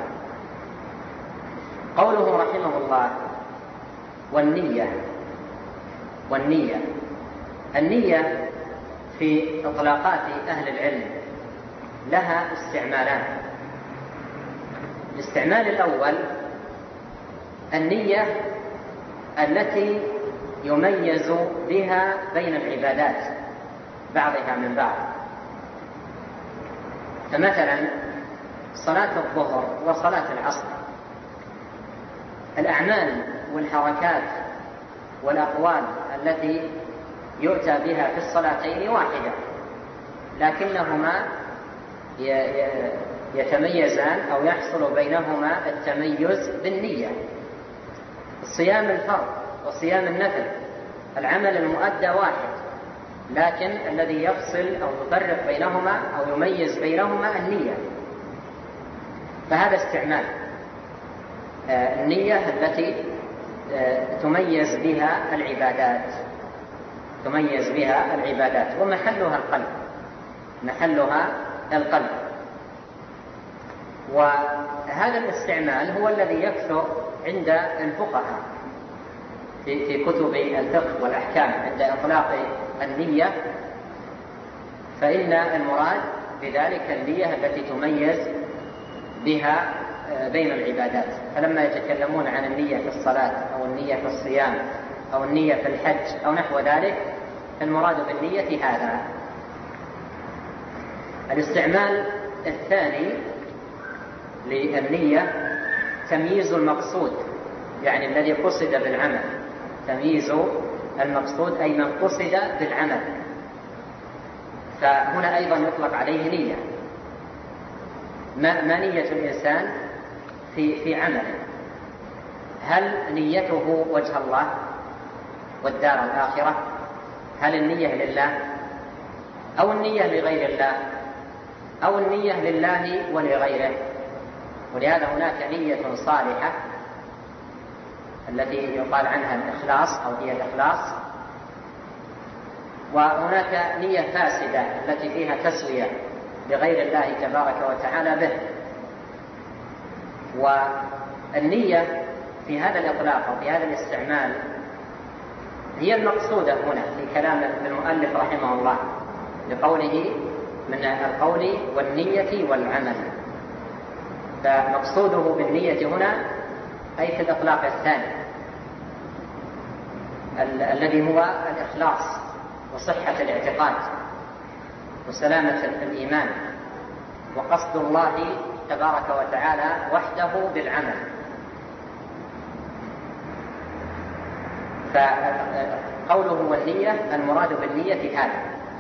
قوله رحمه الله: والنية. والنية النية في إطلاقات أهل العلم لها استعمالان. الاستعمال الأول: النية التي يميز بها بين العبادات بعضها من بعض. فمثلا صلاة الظهر وصلاة العصر، الأعمال والحركات والأقوال التي يؤتى بها في الصلاتين واحدة، لكنهما يتميزان أو يحصل بينهما التميز بالنية. صيام الفرض وصيام النفل، العمل المؤدى واحد، لكن الذي يفصل أو يفرق بينهما أو يميز بينهما النية. فهذا استعمال النية التي تميز بها العبادات تميز بها العبادات ومحلها القلب محلها القلب وهذا الاستعمال هو الذي يكثر عند الفقهاء في كتب الفقه والأحكام. عند إطلاق النية فإن المراد بذلك النية التي تميز بها بين العبادات. فلما يتكلمون عن النية في الصلاة أو النية في الصيام أو النية في الحج أو نحو ذلك، المراد بالنية هذا. الاستعمال الثاني للنية تمييز المقصود، يعني الذي قصد بالعمل. تمييز المقصود أي من قصد بالعمل، فهنا أيضا يطلق عليه نية. ما نية الإنسان في في عمله؟ هل نيته وجه الله والدار الآخرة؟ هل النية لله أو النية لغير الله أو النية لله ولغيره؟ ولهذا هناك نية صالحة التي يقال عنها الإخلاص أو هي الإخلاص، وهناك نية فاسدة التي فيها تسوية لغير الله تبارك وتعالى به. والنية في هذا الإطلاق أو في هذا الاستعمال هي المقصودة هنا في كلام المؤلف رحمه الله لقوله من القول والنية والعمل. فمقصوده بالنية هنا أي في الإطلاق الثاني ال- الذي هو الإخلاص وصحة الاعتقاد وسلامة الإيمان وقصد الله تبارك وتعالى وحده بالعمل. فقوله والنية المراد بالنية هذا.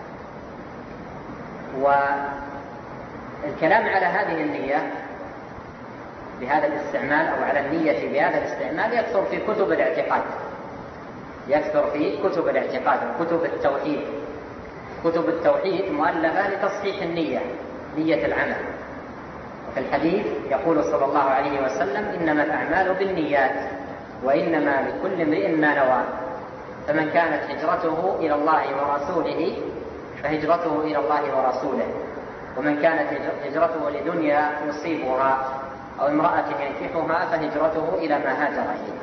والكلام على هذه النية بهذا الاستعمال أو على النية بهذا الاستعمال يكثر في كتب الاعتقاد، يكثر في كتب الاعتقاد وكتب التوحيد. كتب التوحيد مؤلفة لتصحيح النية، نية العمل. وفي الحديث يقول صلى الله عليه وسلم إنما الأعمال بالنيات وإنما لكل امرئ ما نوى، فمن كانت هجرته إلى الله ورسوله فهجرته إلى الله ورسوله، ومن كانت هجرته لدنيا يصيبها أو امرأة ينكحها فهجرته إلى ما هاجر إليه.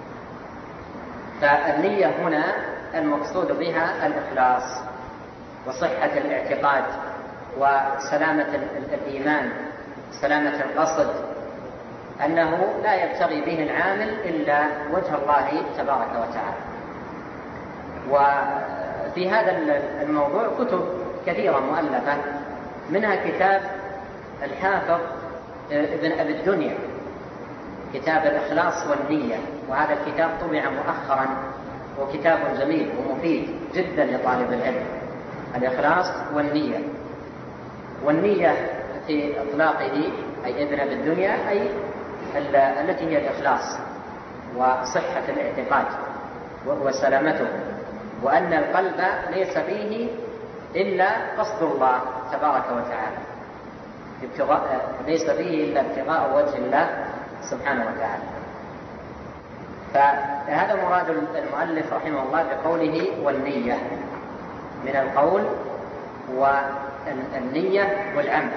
فالنية هنا المقصود بها الإخلاص وصحة الاعتقاد وسلامة الإيمان، سلامة القصد، أنه لا يبتغي به العامل إلا وجه الله تبارك وتعالى. وفي هذا الموضوع كتب كثيرة مؤلفة، منها كتاب الحافظ ابن أبي الدنيا كتاب الإخلاص والنية، وهذا الكتاب طبع مؤخرا وكتاب جميل ومفيد جدا لطالب العلم، الإخلاص والنية. والنية في إطلاقه أي ابن أبي الدنيا أي التي هي الإخلاص وصحة الاعتقاد وسلامته، وأن القلب ليس فيه إلا قصد الله تبارك وتعالى، ليس فيه إلا ابتغاء وجه الله سبحانه وتعالى. فهذا مراد المؤلف رحمه الله بقوله والنية، من القول والنية والعمل.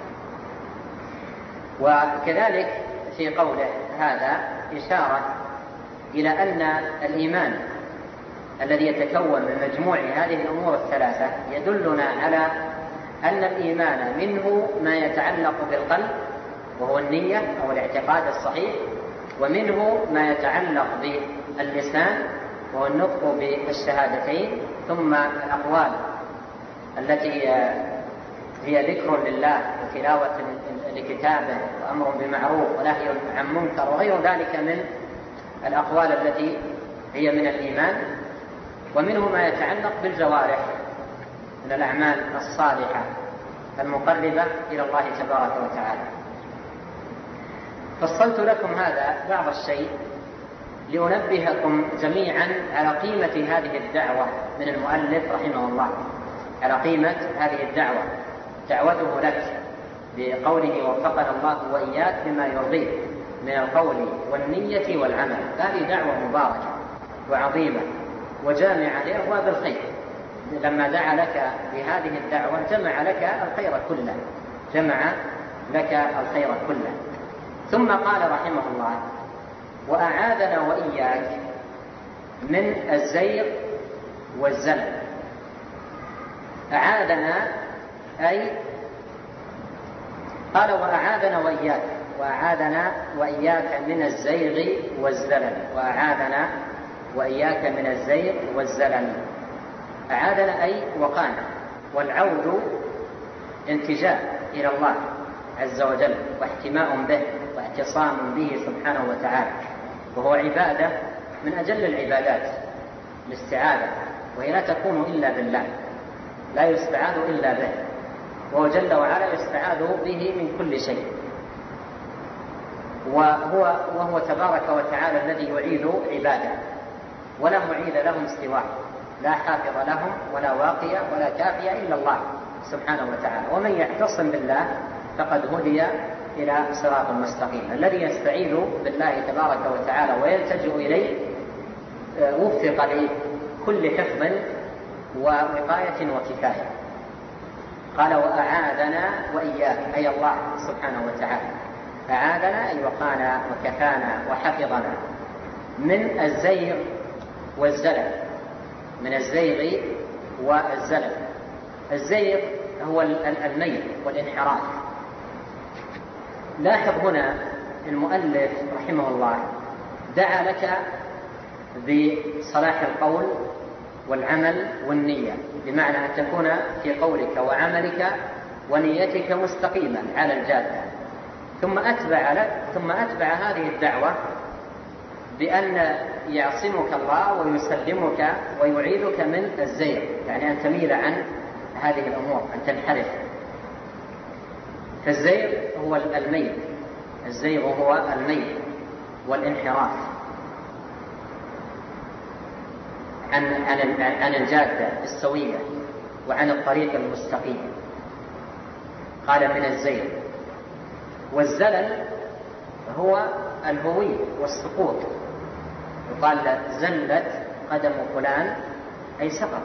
وكذلك في قوله هذا إشارة إلى أن الإيمان الذي يتكون من مجموع هذه الأمور الثلاثة يدلنا على أن الإيمان منه ما يتعلق بالقلب وهو النية أو الاعتقاد الصحيح، ومنه ما يتعلق باللسان وهو النطق بالشهادتين، ثم الأقوال التي هي ذكر لله وتلاوة لكتابه وأمر بمعروف ونهي عن منكر وغير ذلك من الأقوال التي هي من الإيمان، ومنه ما يتعلق بالجوارح من الأعمال الصالحة المقربة إلى الله تبارك وتعالى. فصلت لكم هذا بعض الشيء لأنبهكم جميعا على قيمة هذه الدعوة من المؤلف رحمه الله، على قيمة هذه الدعوة، دعوته لك بقوله وفقنا الله وإياك بما يرضيه من القول والنية والعمل. هذه دعوة مباركة وعظيمة وجامعة لأبواب الخير. لما دعا لك بهذه الدعوة جمع لك الخير كله، جمع لك الخير كله. ثم قال رحمه الله وأعاذنا وإياك من الزيغ والزلل. أعاذنا أي قال وأعاذنا وإياك، وأعاذنا وإياك من الزيغ والزلل، وأعاذنا وإياك من الزيغ والزلل. أعاذنا أي وقانا، والعود انتجاء إلى الله عز وجل واحتماء به واعتصام به سبحانه وتعالى، وهو عبادة من أجل العبادات الاستعاذة، وهي لا تكون إلا بالله، لا يستعاذ إلا به، وهو جل وعلا يستعاذ به من كل شيء. وهو, وهو تبارك وتعالى الذي يعيذ عباده ولا معيذ لهم سواه، لا حافظ لهم ولا واقي ولا كافي إلا الله سبحانه وتعالى. ومن يعتصم بالله فقد هدي إلى صراط مستقيم. الذي يستعيذ بالله تبارك وتعالى ويلتجئ إليه وفق لكل حفظ ووقاية وكفاية. قال وأعاذنا وإياك أي الله سبحانه وتعالى، أعاذنا أي وقانا وكفانا وحفظنا من الزيغ والزلل، من الزيغ والزلل. الزيغ هو الميل والانحراف. لاحظ هنا المؤلف رحمه الله دعا لك بصلاح القول والعمل والنية، بمعنى أن تكون في قولك وعملك ونيتك مستقيما على الجادة. ثم أتبع لك ثم أتبع هذه الدعوة بأن يعصمك الله ويسلمك ويعيدك من الزيغ، يعني أن تميل عن هذه الأمور، أن تنحرف. فالزيغ هو الميل، الزيغ هو الميل والانحراف عن عن عن الجادة السوية وعن الطريق المستقيم. قال من الزيغ. والزلل هو الهوي والسقوط، يقال زلت قدم فلان أي سقط.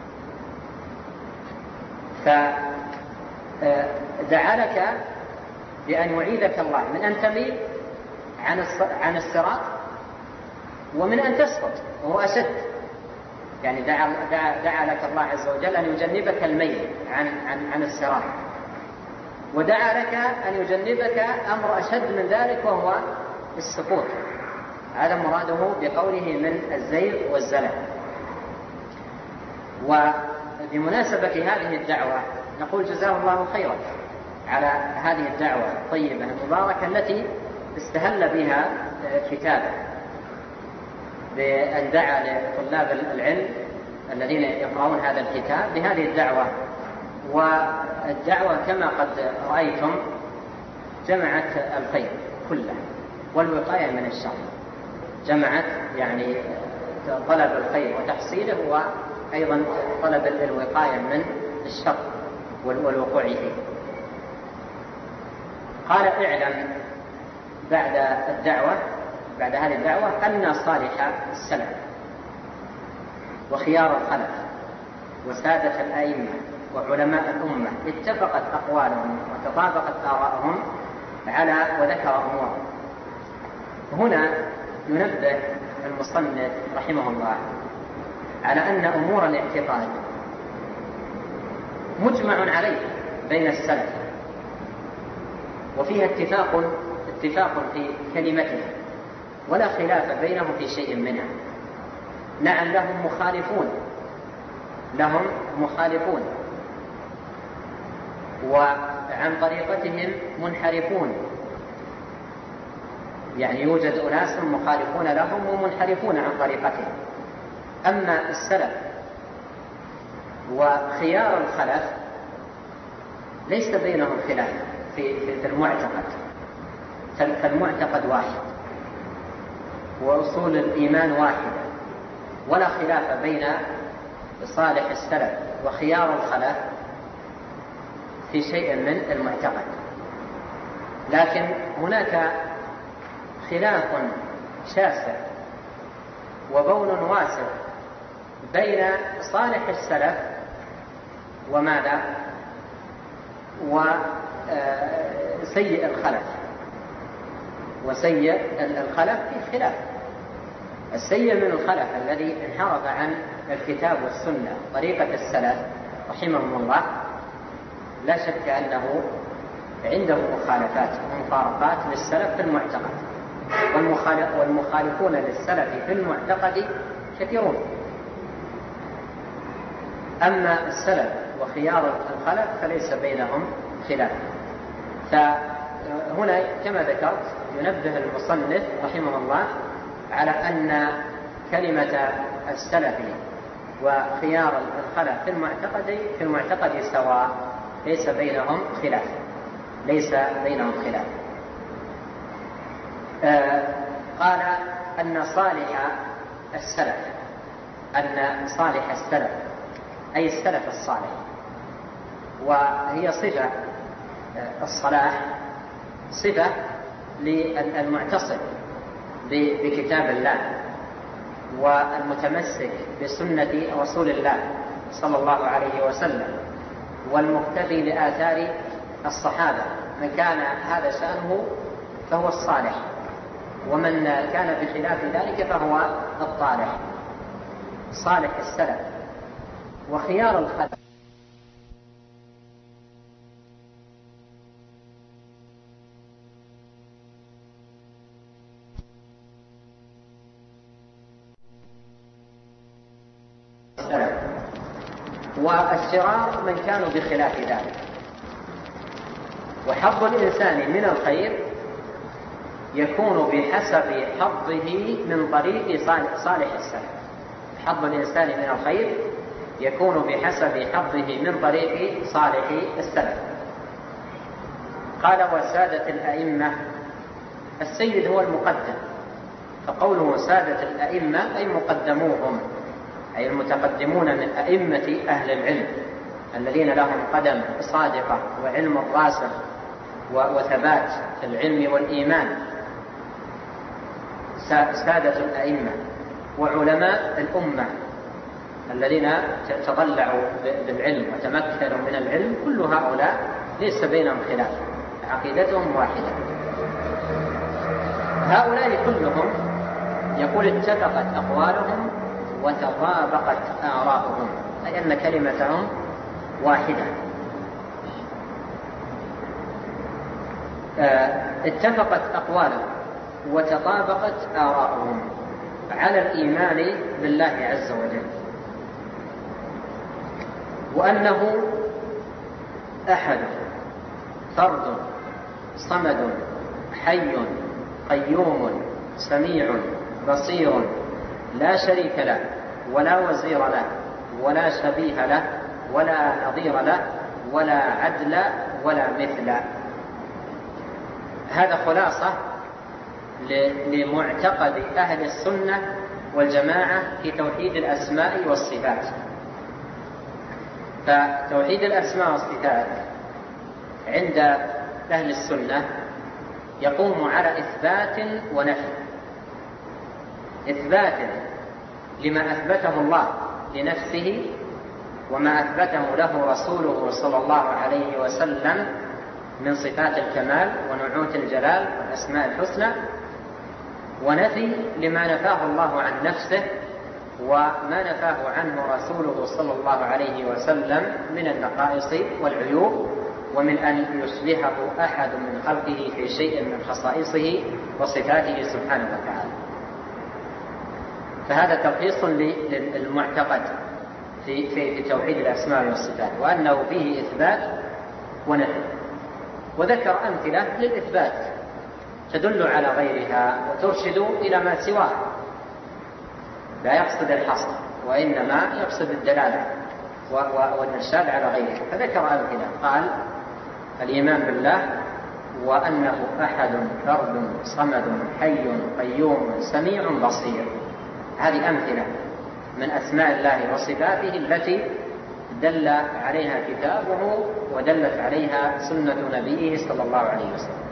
فدعا لك بأن يعيذك الله من أن تميل عن الصراط ومن أن تسقط، وهو أشد. يعني دعا, دعا, دعا لك الله عز وجل أن يجنبك الميل عن, عن, عن الصراط، ودعا لك أن يجنبك أمر أشد من ذلك وهو السقوط. هذا مراده بقوله من الزيغ والزلل. وبمناسبة هذه الدعوة نقول جزاه الله خيرا على هذه الدعوة الطيبة المباركة التي استهل بها كتابه، بأن دعا لطلاب العلم الذين يقرؤون هذا الكتاب بهذه الدعوة. والدعوة كما قد رأيتم جمعت الخير كله والوقاية من الشر، جمعت يعني طلب الخير وتحصيله وأيضا طلب الوقاية من الشر والوقوع فيه. قال اعلم بعد الدعوة بعد هذه الدعوة أن صالح السلف وخيار الخلف وسادة الأئمة وعلماء الأمة اتفقت أقوالهم وتطابقت آراءهم على وذكر أمور. هنا ينبه المصنف رحمه الله على أن أمور الاعتقاد مجمع عليه بين السلف، وفيها اتفاق اتفاق في كلمتها ولا خلاف بينهم في شيء منها. نعم لهم مخالفون لهم مخالفون وعن طريقتهم منحرفون، يعني يوجد أناس مخالفون لهم ومنحرفون عن طريقتهم. أما السلف وخيار الخلف ليس بينهم خلاف في في المعتقد، فالمعتقد واحد وأصول الإيمان واحدة، ولا خلاف بين صالح السلف وخيار الخلف في شيء من المعتقد. لكن هناك خلاف شاسع وبون واسع بين صالح السلف وماذا وسيء الخلف. وسيء الخلف في خلاف. السيء من الخلف الذي انحرف عن الكتاب والسنة طريقة السلف رحمهم الله لا شك أنه عنده مخالفات ومفارقات للسلف في المعتقد، والمخالفون للسلف في المعتقد كثيرون. أما السلف وخيار الخلف فليس بينهم خلاف. فهنا كما ذكرت ينبه المصنف رحمه الله على أن كلمة السلف وخيار الخلف في المعتقد في المعتقد سواء، ليس بينهم خلاف ليس بينهم خلاف. آه قال أن صالح السلف أن صالح السلف أي السلف الصالح، وهي صفة الصلاح صفة للمعتصم بكتاب الله والمتمسك بسنة رسول الله صلى الله عليه وسلم والمقتدي لآثار الصحابة. من كان هذا شأنه فهو الصالح، ومن كان بخلاف ذلك فهو الطالح. صالح السلف وخيار الخلف والشرار من كانوا بخلاف ذلك. وحظ الإنسان من الخير يكون بحسب حظه من طريق صالح السلف. حظ الإنسان من الخير يكون بحسب حظه من طريق صالح السلف. قال وسادة الأئمة، السيد هو المقدم، فقوله سادة الأئمة أي مقدموهم، أي المتقدمون من أئمة أهل العلم الذين لهم قدم صادقة وعلم راسخ وثبات في العلم والإيمان. سادة الأئمة وعلماء الأمة الذين تضلعوا بالعلم وتمكنوا من العلم، كل هؤلاء ليس بينهم خلاف، عقيدتهم واحدة. هؤلاء كلهم يقول اتفقت أقوالهم وتطابقت آراؤهم، أي أن كلمتهم واحدة. اتفقت أقوالهم وتطابقت آراؤهم على الإيمان بالله عز وجل، وأنه أحد فرد صمد حي قيوم سميع بصير لا شريك له ولا وزير له ولا شبيه له ولا نظير له ولا عدل ولا مثل. هذا خلاصة لمعتقد أهل السنة والجماعة في توحيد الأسماء والصفات. فتوحيد الأسماء والصفات عند أهل السنة يقوم على إثبات ونفي. إثبات لما أثبته الله لنفسه وما أثبته له رسوله صلى الله عليه وسلم من صفات الكمال ونعوت الجلال والأسماء الحسنى، ونفي لما نفاه الله عن نفسه وما نفاه عنه رسوله صلى الله عليه وسلم من النقائص والعيوب، ومن أن يشبهه أحد من خلقه في شيء من خصائصه وصفاته سبحانه وتعالى. فهذا تلخيص للمعتقد في, في توحيد الأسماء والصفات، وأنه فيه إثبات ونفي. وذكر أمثلة للإثبات تدل على غيرها وترشد إلى ما سواها، لا يقصد الحصر وإنما يقصد الدلالة والإرشاد على غيرها. فذكر أمثلة، قال الإيمان بالله وأنه أحد فرد صمد حي قيوم سميع بصير. هذه أمثلة من أسماء الله وصفاته التي دل عليها كتابه ودلت عليها سنة نبيه صلى الله عليه وسلم.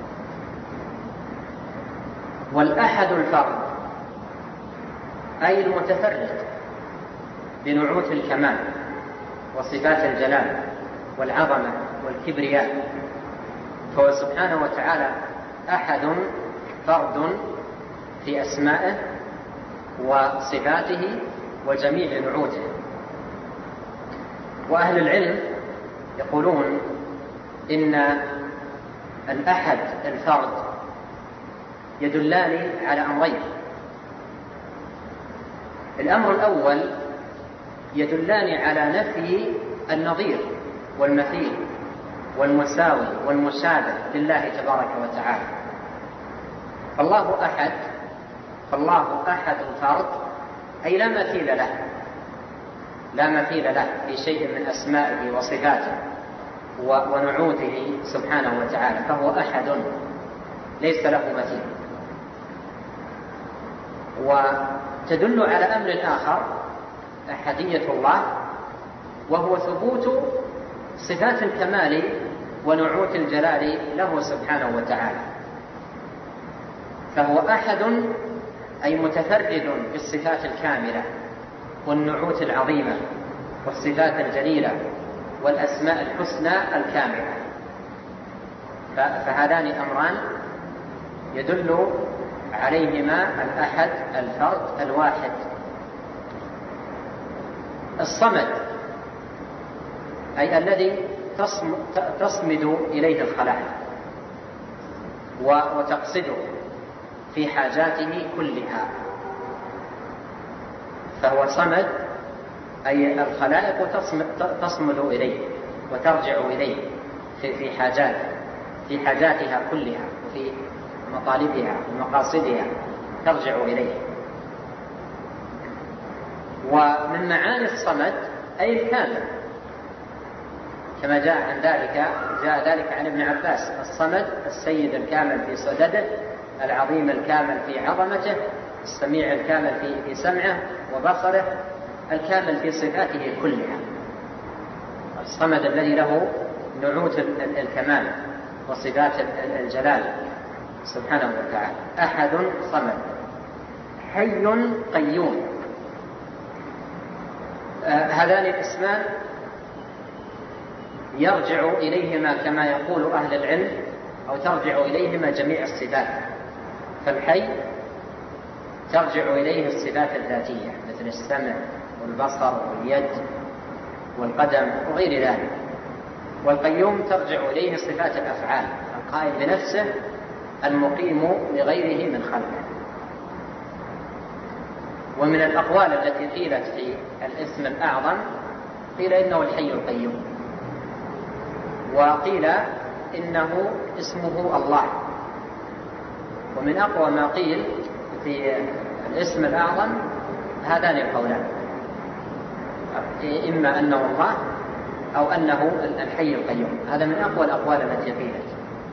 والأحد الفرد أي المتفرد بنعوت الكمال وصفات الجلال والعظمة والكبرياء، فهو سبحانه وتعالى أحد فرد في أسمائه وصفاته وجميع نعوته. وأهل العلم يقولون إن الأحد الفرد يدلان على أمرين. الأمر الأول يدلان على نفي النظير والمثيل والمساوي والمشابه لله تبارك وتعالى. الله أحد، فالله أحد فرد أي لا مثيل له، لا مثيل له في شيء من أسمائه وصفاته ونعوته سبحانه وتعالى، فهو أحد ليس له مثيل. وتدل على أمر آخر أحدية الله، وهو ثبوت صفات الكمال ونعوت الجلال له سبحانه وتعالى. فهو أحد أي متفرد بالصفات الكاملة والنعوت العظيمة والصفات الجليلة والأسماء الحسنى الكاملة. فهذان أمران يدل عليهما الأحد الفرد الواحد. الصمد أي الذي تصمد إليه الخلائق وتقصده في حاجاته كلها، فهو صمد أي الخلائق تصمد إليه وترجع إليه في حاجات في حاجاتها كلها وفي مطالبها ومقاصدها ترجع إليه. ومن معاني الصمد أي الكامل، كما جاء عن ذلك جاء ذلك عن ابن عباس: الصمد السيد الكامل في صدده، العظيم الكامل في عظمته، السميع الكامل في في سمعه وبصره، الكامل في صفاته كلها. الصمد الذي له نعوت الكمال وصفات الجلال سبحانه وتعالى. أحد صمد، حي قيوم. آه هذان الاسمان يرجع إليهما كما يقول أهل العلم، أو ترجع إليهما جميع الصفات. فالحي ترجع إليه الصفات الذاتية مثل السمع والبصر واليد والقدم وغير ذلك. والقيوم ترجع إليه صفات الأفعال، القائم بنفسه المقيم لغيره من خلقه. ومن الأقوال التي قيلت في الاسم الأعظم قيل إنه الحي القيوم، وقيل إنه اسمه الله. ومن أقوى ما قيل في الاسم الأعظم هذان القولان، إما أنه الله أو أنه الحي القيوم. هذا من أقوى الأقوال التي قيلت.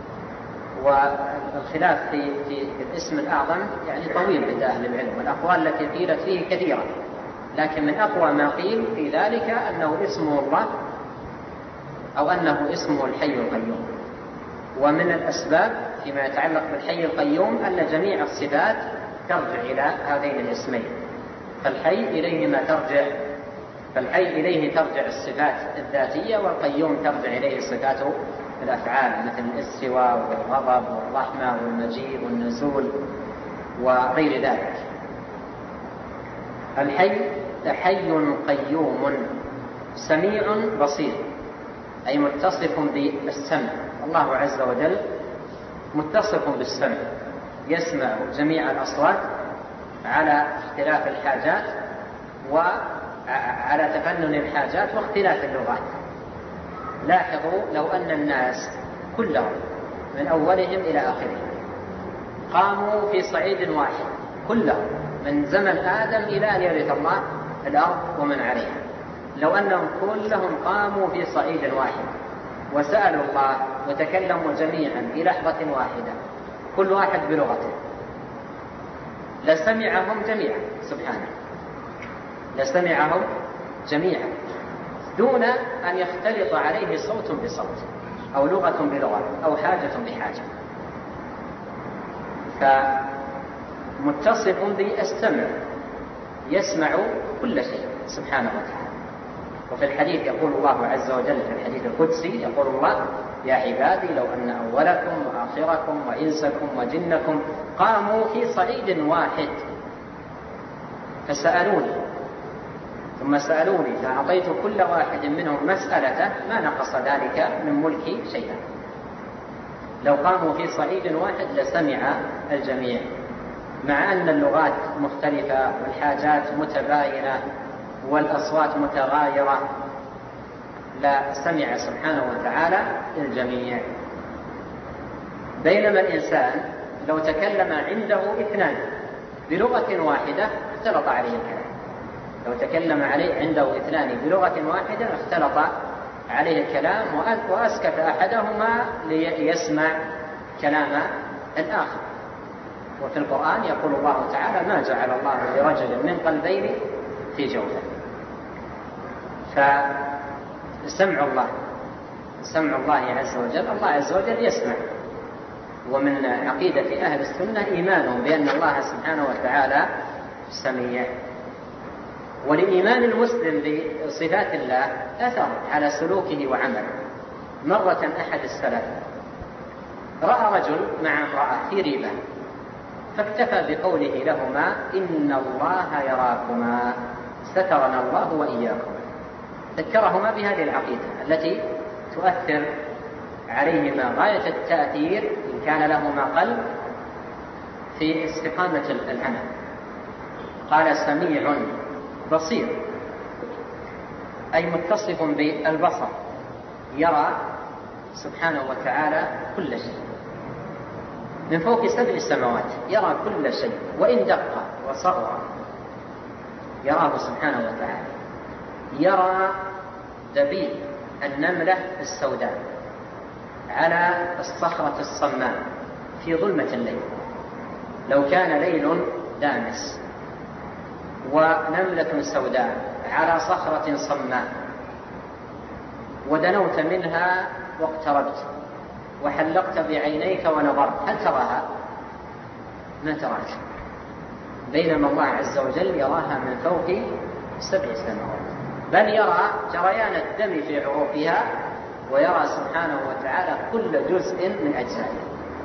والخلاف في, في الاسم الأعظم يعني طويل عند أهل العلم، والأقوال التي قيلت فيه كثيرة، لكن من أقوى ما قيل في ذلك أنه اسمه الله أو أنه اسمه الحي القيوم. ومن الأسباب فيما يتعلق بالحي القيوم أن جميع الصفات ترجع إلى هذين الاسمين. فالحي إليه ما ترجع فالحي إليه ترجع الصفات الذاتية، والقيوم ترجع إليه صفات الأفعال مثل الاستواء والغضب والرحمة والمجيء والنزول وغير ذلك. الحي حي قيوم سميع بصير، أي متصف بالسمع. الله عز وجل متصف بالسمع، يسمع جميع الأصوات على اختلاف الحاجات وعلى تفنن الحاجات واختلاف اللغات. لاحظوا لو أن الناس كلهم من أولهم إلى آخرهم قاموا في صعيد واحد، كلهم من زمن آدم إلى أن يرث الله الأرض ومن عليها، لو أنهم كلهم قاموا في صعيد واحد وسألوا الله وتكلموا جميعا في لحظة واحدة كل واحد بلغته، لسمعهم جميعا سبحانه، لسمعهم جميعا دون أن يختلط عليه صوت بصوت أو لغة بلغة أو حاجة بحاجة. فمتصف بالسمع يسمع كل شيء سبحانه وتعالى. وفي الحديث يقول الله عز وجل في الحديث القدسي يقول الله: يا عبادي لو أن أولكم وآخركم وإنسكم وجنكم قاموا في صعيد واحد فسألوني ثم سألوني فأعطيت كل واحد منهم مسألته ما نقص ذلك من ملكي شيئا. لو قاموا في صعيد واحد لسمع الجميع، مع أن اللغات مختلفة والحاجات متباينة والأصوات متغايرة، لا سمع سبحانه وتعالى الجميع. بينما الإنسان لو تكلم عنده اثنان بلغة واحدة اختلط عليه الكلام، لو تكلم عليه عنده اثنان بلغة واحدة اختلط عليه الكلام وأسكت أحدهما ليسمع كلام الآخر. وفي القرآن يقول الله تعالى: ما جعل الله لرجل من قلبين في جوفه. فسمع الله سمع الله عز وجل، الله عز وجل يسمع. ومن عقيدة أهل السنة إيمانهم بأن الله سبحانه وتعالى سميع. ولإيمان المسلم بصفات الله أثر على سلوكه وعمله. مرة أحد السلف رأى رجل مع امرأة في ريبة، فاكتفى بقوله لهما: إن الله يراكما سترنا الله وإياكم. ذكرهما بهذه العقيدة التي تؤثر عليهما غاية التأثير إن كان لهما قلب في استقامة العمل. قال: سميع بصير. أي متصف بالبصر، يرى سبحانه وتعالى كل شيء من فوق سبع سماوات، يرى كل شيء وإن دق وصغر يراه سبحانه وتعالى. يرى دبيب النملة السوداء على الصخرة الصماء في ظلمة الليل، لو كان ليل دامس ونملة سوداء على صخرة صماء ودنوت منها واقتربت وحلقت بعينيك ونظرت، هل تراها؟ ما تراها، بينما الله عز وجل يراها من فوق سبع سماوات، بل يرى جريان الدم في عروقها، ويرى سبحانه وتعالى كل جزء من أجزائها.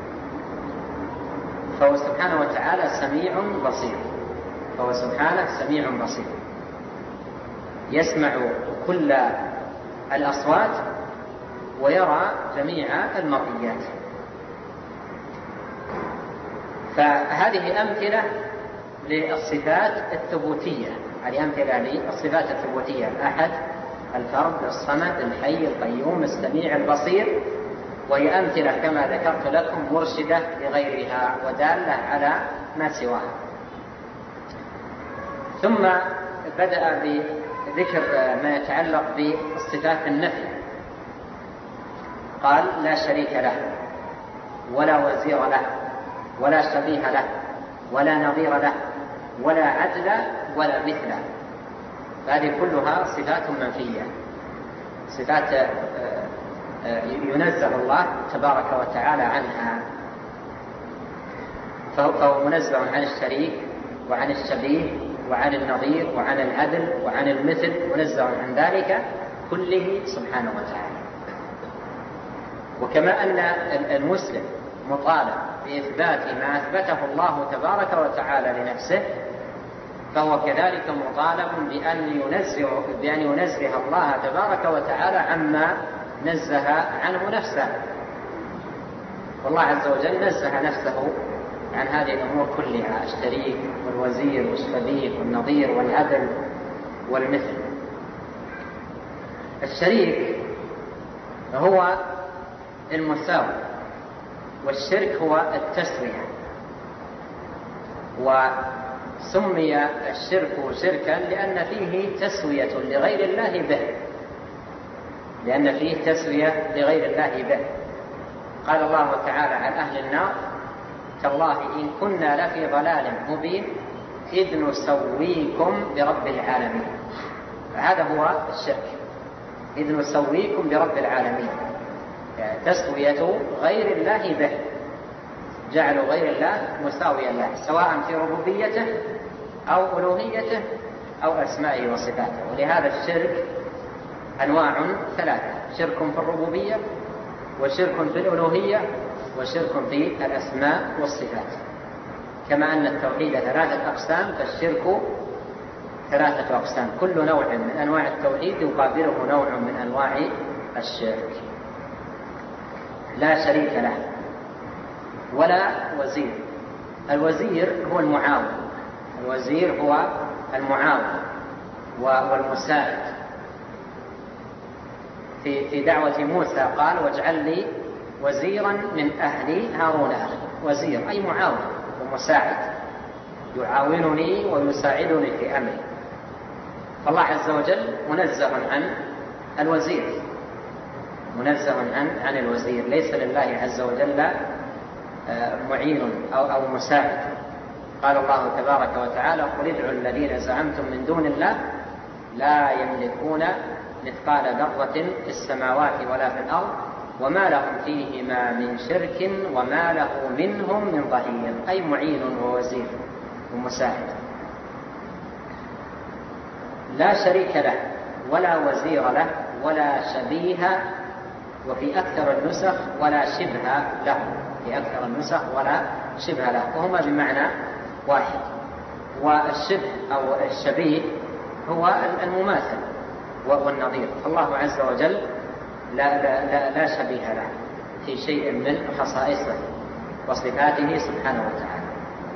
فهو سبحانه وتعالى سميع بصير، فهو سبحانه سميع بصير، يسمع كل الأصوات ويرى جميع المرئيات. فهذه أمثلة للصفات الثبوتية، هذه أمثلة للصفات الثبوتية: الأحد، الفرد، الصمد، الحي، القيوم، السميع، البصير. وهي أمثلة كما ذكرت لكم مرشدة لغيرها ودالة على ما سواها. ثم بدأ بذكر ما يتعلق بصفات النفي، قال: لا شريك له ولا وزير له ولا شبيه له ولا نظير له ولا عدل ولا مثل. هذه كلها صفات منفية، صفات ينزه الله تبارك وتعالى عنها. فهو منزه عن الشريك وعن الشبيه وعن النظير وعن العدل وعن المثل، منزه عن ذلك كله سبحانه وتعالى. وكما أن المسلم مطالب بإثبات ما أثبته الله تبارك وتعالى لنفسه، فهو كذلك مطالب بأن ينزه, بأن ينزه الله تبارك وتعالى عما نزه عنه نفسه. والله عز وجل نزه نفسه عن هذه الأمور كلها: الشريك والوزير والشبيه والنظير والعدل والمثل. الشريك هو المساوي، والشرك هو التسوية. وسمي الشرك شركا لأن فيه تسوية لغير الله به، لأن فيه تسوية لغير الله به. قال الله تعالى عن أهل النار: تالله إن كنا لفي ضلال مبين إذ نسويكم برب العالمين. فهذا هو الشرك، إذ نسويكم برب العالمين، يعني تسوية غير الله به، جعلوا غير الله مساويا له، سواء في ربوبيته أو ألوهيته أو أسمائه وصفاته. ولهذا الشرك أنواع ثلاثة: شرك في الربوبية، وشرك في الألوهية، وشرك في الأسماء والصفات. كما أن التوحيد ثلاثة أقسام، فالشرك ثلاثة أقسام، كل نوع من أنواع التوحيد يقابله نوع من أنواع الشرك. لا شريك له ولا وزير. الوزير هو المعاون، الوزير هو المعاون والمساعد. في في دعوة موسى قال: واجعل لي وزيرا من أهلي هارون أخي. وزير أي معاون ومساعد، يعاونني ويساعدني في أمري. فالله عز وجل منزه عن الوزير، منزه عن عن الوزير، ليس لله عز وجل معين أو أو مساعد. قال الله تبارك وتعالى: قل ادعوا الذين زعمتم من دون الله لا يملكون مثقال ذرة في السماوات ولا في الأرض وما لهم فيهما من شرك وما له منهم من ظهير، أي معين ووزير ومساعد. لا شريك له ولا وزير له ولا شبيه، وفي أكثر النسخ ولا شبه له، في أكثر النسخ ولا شبه له، وهما بمعنى واحد. والشبه أو الشبيه هو المماثل والنظير. فالله عز وجل لا, لا, لا, لا شبيه له في شيء من خصائصه وصفاته سبحانه وتعالى.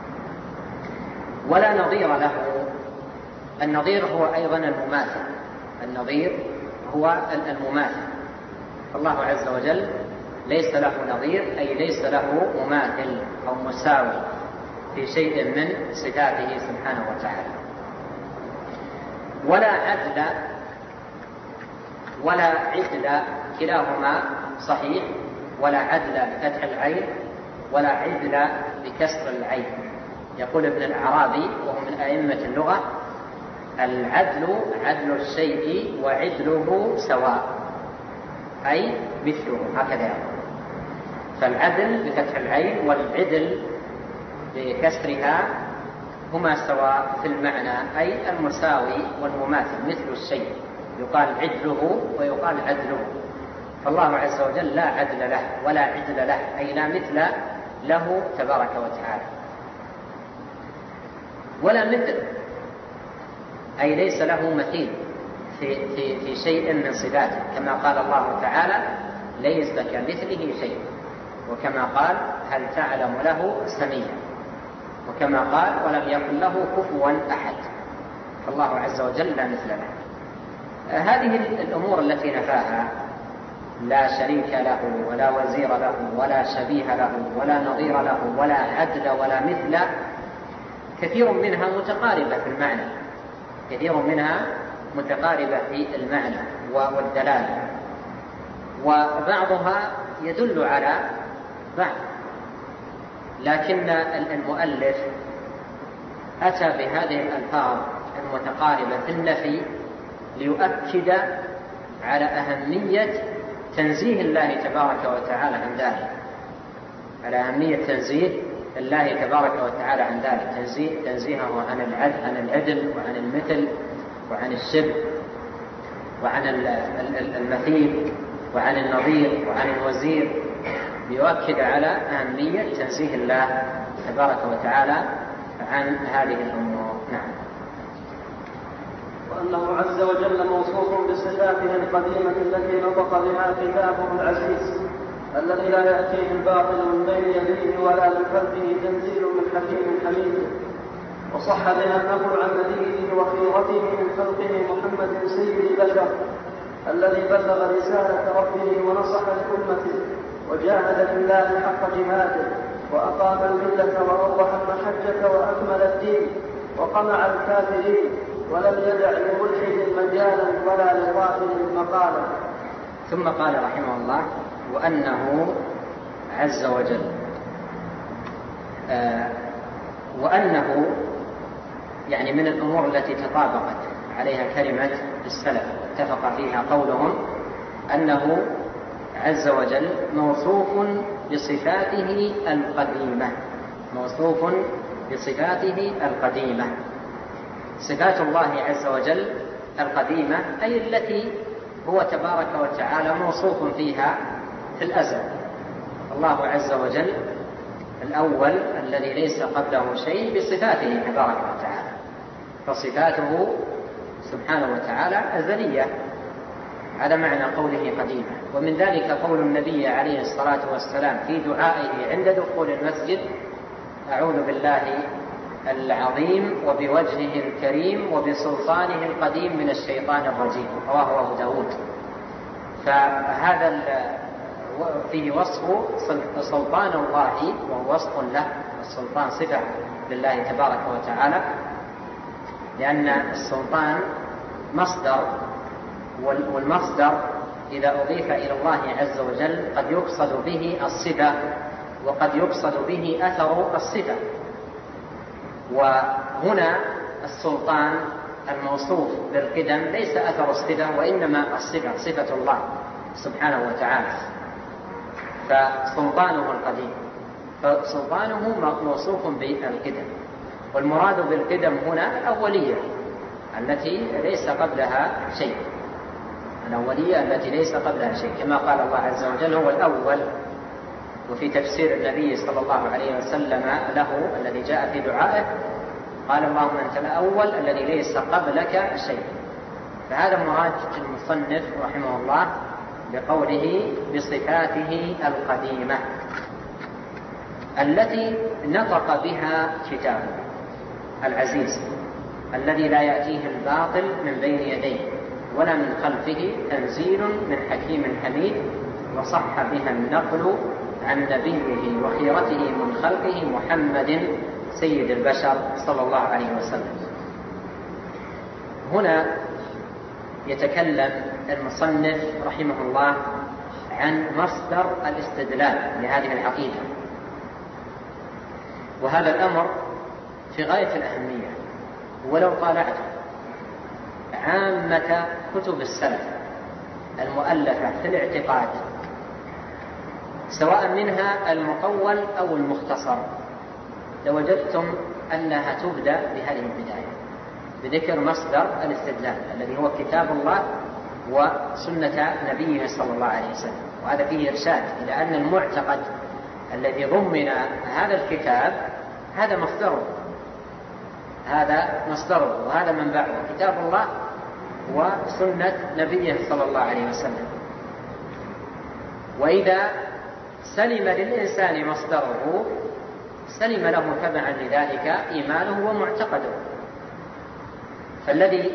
ولا نظير له. النظير هو أيضا المماثل، النظير هو المماثل، فالله عز وجل ليس له نظير، أي ليس له مماثل أو مساوي في شيء من صفاته سبحانه وتعالى. ولا عدل ولا عدل كلاهما صحيح، ولا عدل بفتح العين ولا عدل بكسر العين. يقول ابن الأعرابي وهو من أئمة اللغة: العدل عدل الشيء وعدله سواء، أي مثله، هكذا يقول. فالعدل بفتح العين والعدل بكسرها هما سواء في المعنى، أي المساوي والمماثل، مثل الشيء، يقال عدله ويقال عدله. فالله عز وجل لا عدل له ولا عدل له، أي لا مثل له تبارك وتعالى. ولا مثل، أي ليس له مثيل في, في, في شيء من صفاته، كما قال الله تعالى: ليس كمثله شيء، وكما قال: هل تعلم له سميا، وكما قال: ولم يكن له كفوا أحد. فالله عز وجل لا مثل له. هذه الأمور التي نفاها، لا شريك له ولا وزير له ولا شبيه له ولا نظير له ولا عدل ولا مثل، كثير منها متقاربة في المعنى، كثير منها متقاربة في المعنى والدلالة، وبعضها يدل على بعض. لكن المؤلف أتى بهذه الألفاظ المتقاربة في النفي ليؤكد على أهمية تنزيه الله تبارك وتعالى عن ذلك، على أهمية تنزيه الله تبارك وتعالى عن ذلك، تنزيه تنزيهه عن العدل عن العدل وعن المثل وعن الشبه وعن المثيل وعن النظير وعن الوزير، ليؤكد على أهمية تنزيه الله تبارك وتعالى عن هذه الأمور. نعم. وأنه عز وجل موصوف بصفاته القديمة التي نطق بها كتابه العزيز الذي لا يأتيه الباطل من بين يديه ولا من خلفه، تنزيل من حكيم حميد. وصح بها النقل عن نبيه وخيرته من خلقه محمد سيد البشر الذي بلغ رسالة ربه ونصح لأمته وجاهد في الله حق جهاده وأقام الملة وأوضح المحجة وأكمل الدين وقمع الكافرين ولم يدع لملحد مجالا ولا لقائل مقالا. ثم قال رحمه الله: وأنه عز وجل آه وأنه يعني من الأمور التي تطابقت عليها كلمة السلف اتفق فيها قولهم أنه عز وجل موصوف بصفاته القديمة، موصوف بصفاته القديمة. صفات الله عز وجل القديمة أي التي هو تبارك وتعالى موصوف فيها في الأزل. الله عز وجل الأول الذي ليس قبله شيء بصفاته تبارك وتعالى، فصفاته سبحانه وتعالى أزلية، هذا معنى قوله قديمة. ومن ذلك قول النبي عليه الصلاة والسلام في دعائه عند دخول المسجد: أعوذ بالله العظيم وبوجهه الكريم وبسلطانه القديم من الشيطان الرجيم، رواه أبو داود. فهذا فيه وصف سلطان الله وهو وصف له، السلطان صفة لله تبارك وتعالى، لأن السلطان مصدر، والمصدر إذا أضيف إلى الله عز وجل قد يقصد به الصفة وقد يقصد به أثر الصفة. وهنا السلطان الموصوف بالقدم ليس أثر الصفة وإنما الصفة، صفة الله سبحانه وتعالى، فسلطانه القديم، فسلطانه موصوف بالقدم. والمراد بالقدم هنا الأولية التي ليس قبلها شيء، الأولية التي ليس قبلها شيء، كما قال الله عز وجل: هو الأول. وفي تفسير النبي صلى الله عليه وسلم له الذي جاء في دعائه قال: اللهم أنت الأول الذي ليس قبلك شيء. فهذا مراد المصنف رحمه الله بقوله بصفاته القديمة التي نطق بها كتابه العزيز الذي لا يأتيه الباطل من بين يديه ولا من خلفه، تنزيل من حكيم حميد، وصح بها النقل عن نبيه وخيرته من خلقه محمد سيد البشر صلى الله عليه وسلم. هنا يتكلم المصنف رحمه الله عن مصدر الاستدلال لهذه العقيدة، وهذا الأمر في غاية الأهمية. ولو طالعت عامة كتب السلف المؤلفة في الاعتقاد، سواء منها المطول أو المختصر، لوجدتم أنها تبدأ بهذه البداية، بذكر مصدر الاستدلال الذي هو كتاب الله وسنة نبيه صلى الله عليه وسلم. وهذا فيه إرشاد إلى أن المعتقد الذي ضمن هذا الكتاب هذا مصدره، هذا مصدره وهذا منبعه، كتاب الله وسنة نبيه صلى الله عليه وسلم. وإذا سلم للإنسان مصدره سلم له تبعا لذلك إيمانه ومعتقده. فالذي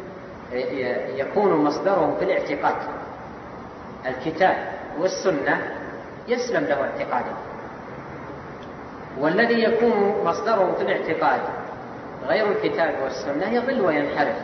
يكون مصدره في الاعتقاد الكتاب والسنة يسلم له اعتقاده، والذي يكون مصدره في الاعتقاد غير الكتاب والسنة يضل وينحرف.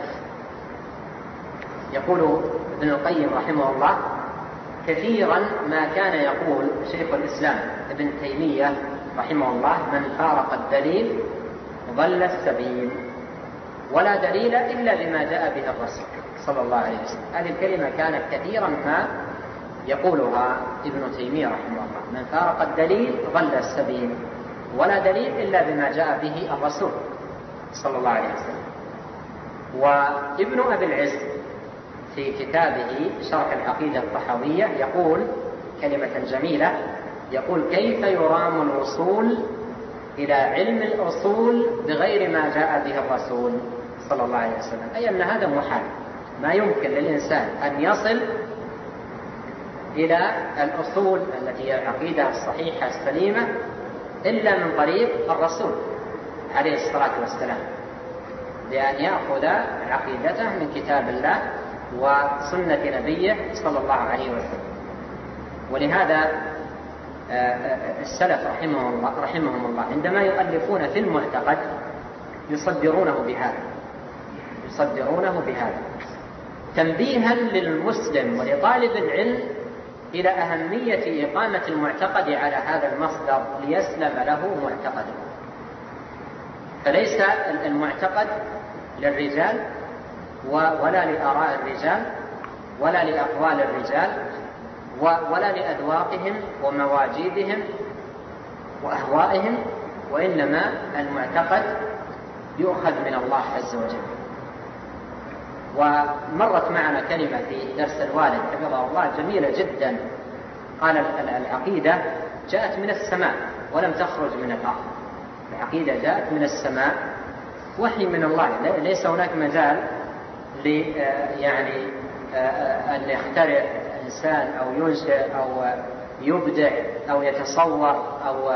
يقول ابن القيم رحمه الله: كثيرا ما كان يقول شيخ الإسلام ابن تيمية رحمه الله: من فارق الدليل ضل السبيل، ولا دليل إلا بما جاء به الرسول صلى الله عليه وسلم. هذه الكلمة كانت كثيرا ما يقولها ابن تيمية رحمه الله: من فارق الدليل ضل السبيل، ولا دليل إلا بما جاء به الرسول صلى الله عليه وسلم. وابن أبي العز في كتابه شرح العقيدة الطحاوية يقول كلمة جميلة، يقول: كيف يرام الوصول إلى علم الأصول بغير ما جاء به الرسول صلى الله عليه وسلم؟ أي أن هذا محال، ما يمكن للإنسان أن يصل إلى الأصول التي هي العقيدة الصحيحة السليمة إلا من طريق الرسول عليه الصلاة والسلام، بأن يأخذ عقيدته من كتاب الله وسنة نبيه صلى الله عليه وسلم. ولهذا السلف رحمهم الله, رحمهم الله عندما يؤلفون في المعتقد يصدرونه بهذا يصدرونه بهذا تنبيها للمسلم ولطالب العلم إلى أهمية إقامة المعتقد على هذا المصدر ليسلم له معتقده. فليس المعتقد للرجال ولا لآراء الرجال ولا لأقوال الرجال ولا لأذواقهم ومواجيدهم وأهوائهم، وإنما المعتقد يؤخذ من الله عز وجل. ومرت معنا كلمة في درس الوالد حفظه الله جميلة جدا، قال: العقيدة جاءت من السماء ولم تخرج من الأرض. العقيدة جاءت من السماء، وحي من الله، ليس هناك مجال ل يعني أن يخترع إنسان أو ينشئ أو يبدع أو يتصور أو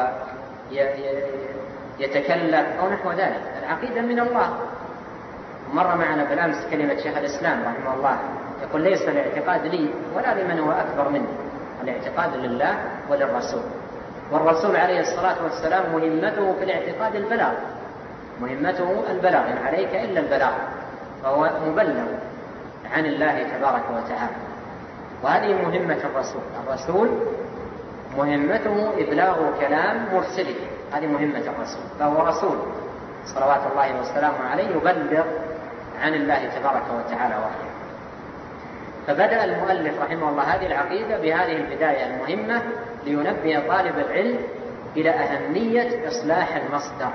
يتكلف أو نحو ذلك. العقيدة من الله. مر معنا بالأمس كلمة شيخ الإسلام رحمه الله يقول: ليس الاعتقاد لي ولا لمن هو أكبر مني، الاعتقاد لله وللرسول. والرسول عليه الصلاة والسلام مهمته في الاعتقاد البلاغ، مهمته البلاغ، إن عليك إلا البلاغ، فهو مبلغ عن الله تبارك وتعالى. وهذه مهمة الرسول. الرسول مهمته إبلاغ كلام مرسله، هذه مهمة الرسول، فهو رسول صلوات الله وسلامه عليه يبلغ عن الله تبارك وتعالى وحيه. فبدأ المؤلف رحمه الله هذه العقيدة بهذه البداية المهمة لينبه طالب العلم إلى أهمية إصلاح المصدر،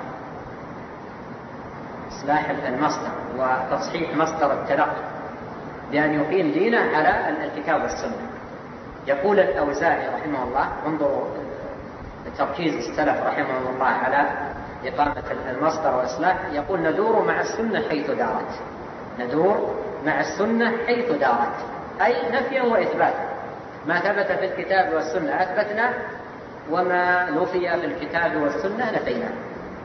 إصلاح المصدر وتصحيح مصدر التلقي، بأن يقيم دينه على الكتاب والسنة. يقول الأوزاعي رحمه الله، انظروا تركيز السلف رحمه الله على إقامة المصدر وإصلاح، يقول: ندور مع السنة حيث دارت، ندور مع السنة حيث دارت، أي نفيا وإثباتا. ما ثبت في الكتاب والسنة أثبتنا، وما نفي في الكتاب والسنة نفينا.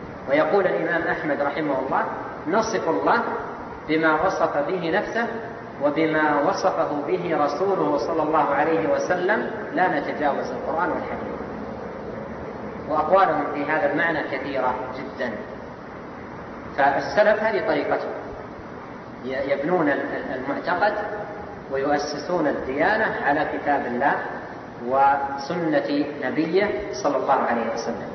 ويقول الإمام أحمد رحمه الله: نصف الله بما وصف به نفسه وبما وصفه به رسوله صلى الله عليه وسلم لا نتجاوز القرآن والحديث. وأقوالهم في هذا المعنى كثيرة جدا. فالسلف هذه طريقتهم، يبنون المعتقد ويؤسسون الديانة على كتاب الله وسنة نبيه صلى الله عليه وسلم.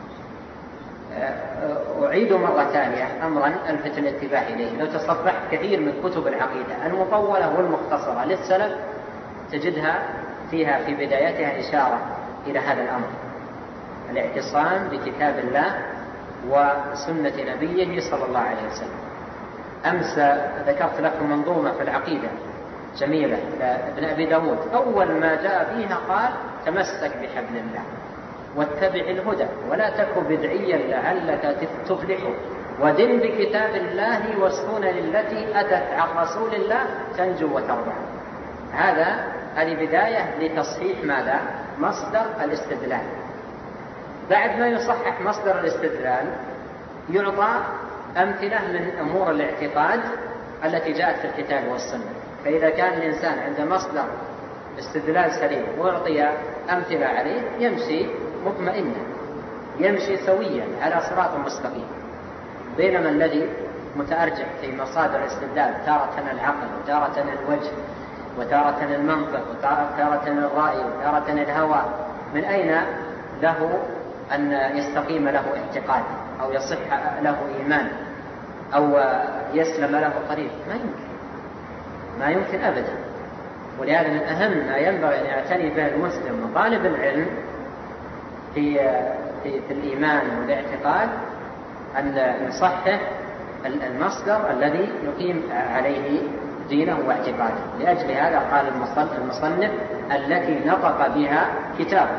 أعيد مرة ثانية أمرا ألفت الانتباه إليه. لو تصفحت كثير من كتب العقيدة المطولة والمختصرة للسلف تجدها فيها في بدايتها إشارة إلى هذا الأمر، الاعتصام بكتاب الله وسنة نبيه صلى الله عليه وسلم. أمس ذكرت لكم منظومة في العقيدة جميلة لابن أبي داود، أول ما جاء فيها قال تمسك بحبل الله واتبع الهدى ولا تك بدعيا لعلك تفلح ودن بكتاب الله والسنن التي أتت عن رسول الله تنجو وتربح. هذا هذه بداية لتصحيح ماذا؟ مصدر الاستدلال. بعد ما يصحح مصدر الاستدلال يعطى أمثلة من أمور الاعتقاد التي جاءت في الكتاب والسنة. فإذا كان الإنسان عنده مصدر استدلال سليم ويعطي أمثلة عليه يمشي مطمئنا، يمشي سويا على صراط مستقيم. بينما الذي متأرجح في مصادر الاستدلال تارة العقل وتارة الوجه وتارة المنطق وتارة الرأي وتارة الهوى، من أين له أن يستقيم له اعتقاد أو يصح له إيمان أو يسلم له طريق؟ ما يمكن، ما يمكن أبدا. ولهذا من أهم ما ينبغي أن يعتني به المسلم وطالب العلم في, في, في الإيمان والاعتقاد أن يصحح المصدر الذي يقيم عليه دينه واعتقاده. لأجل هذا قال المصنف التي نطق بها كتابه.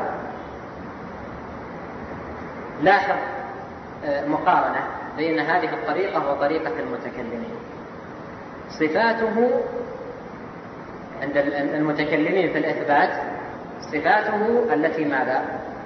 لاحظ مقارنة بين هذه الطريقة وطريقة المتكلمين. صفاته عند المتكلمين في الإثبات صفاته التي ماذا؟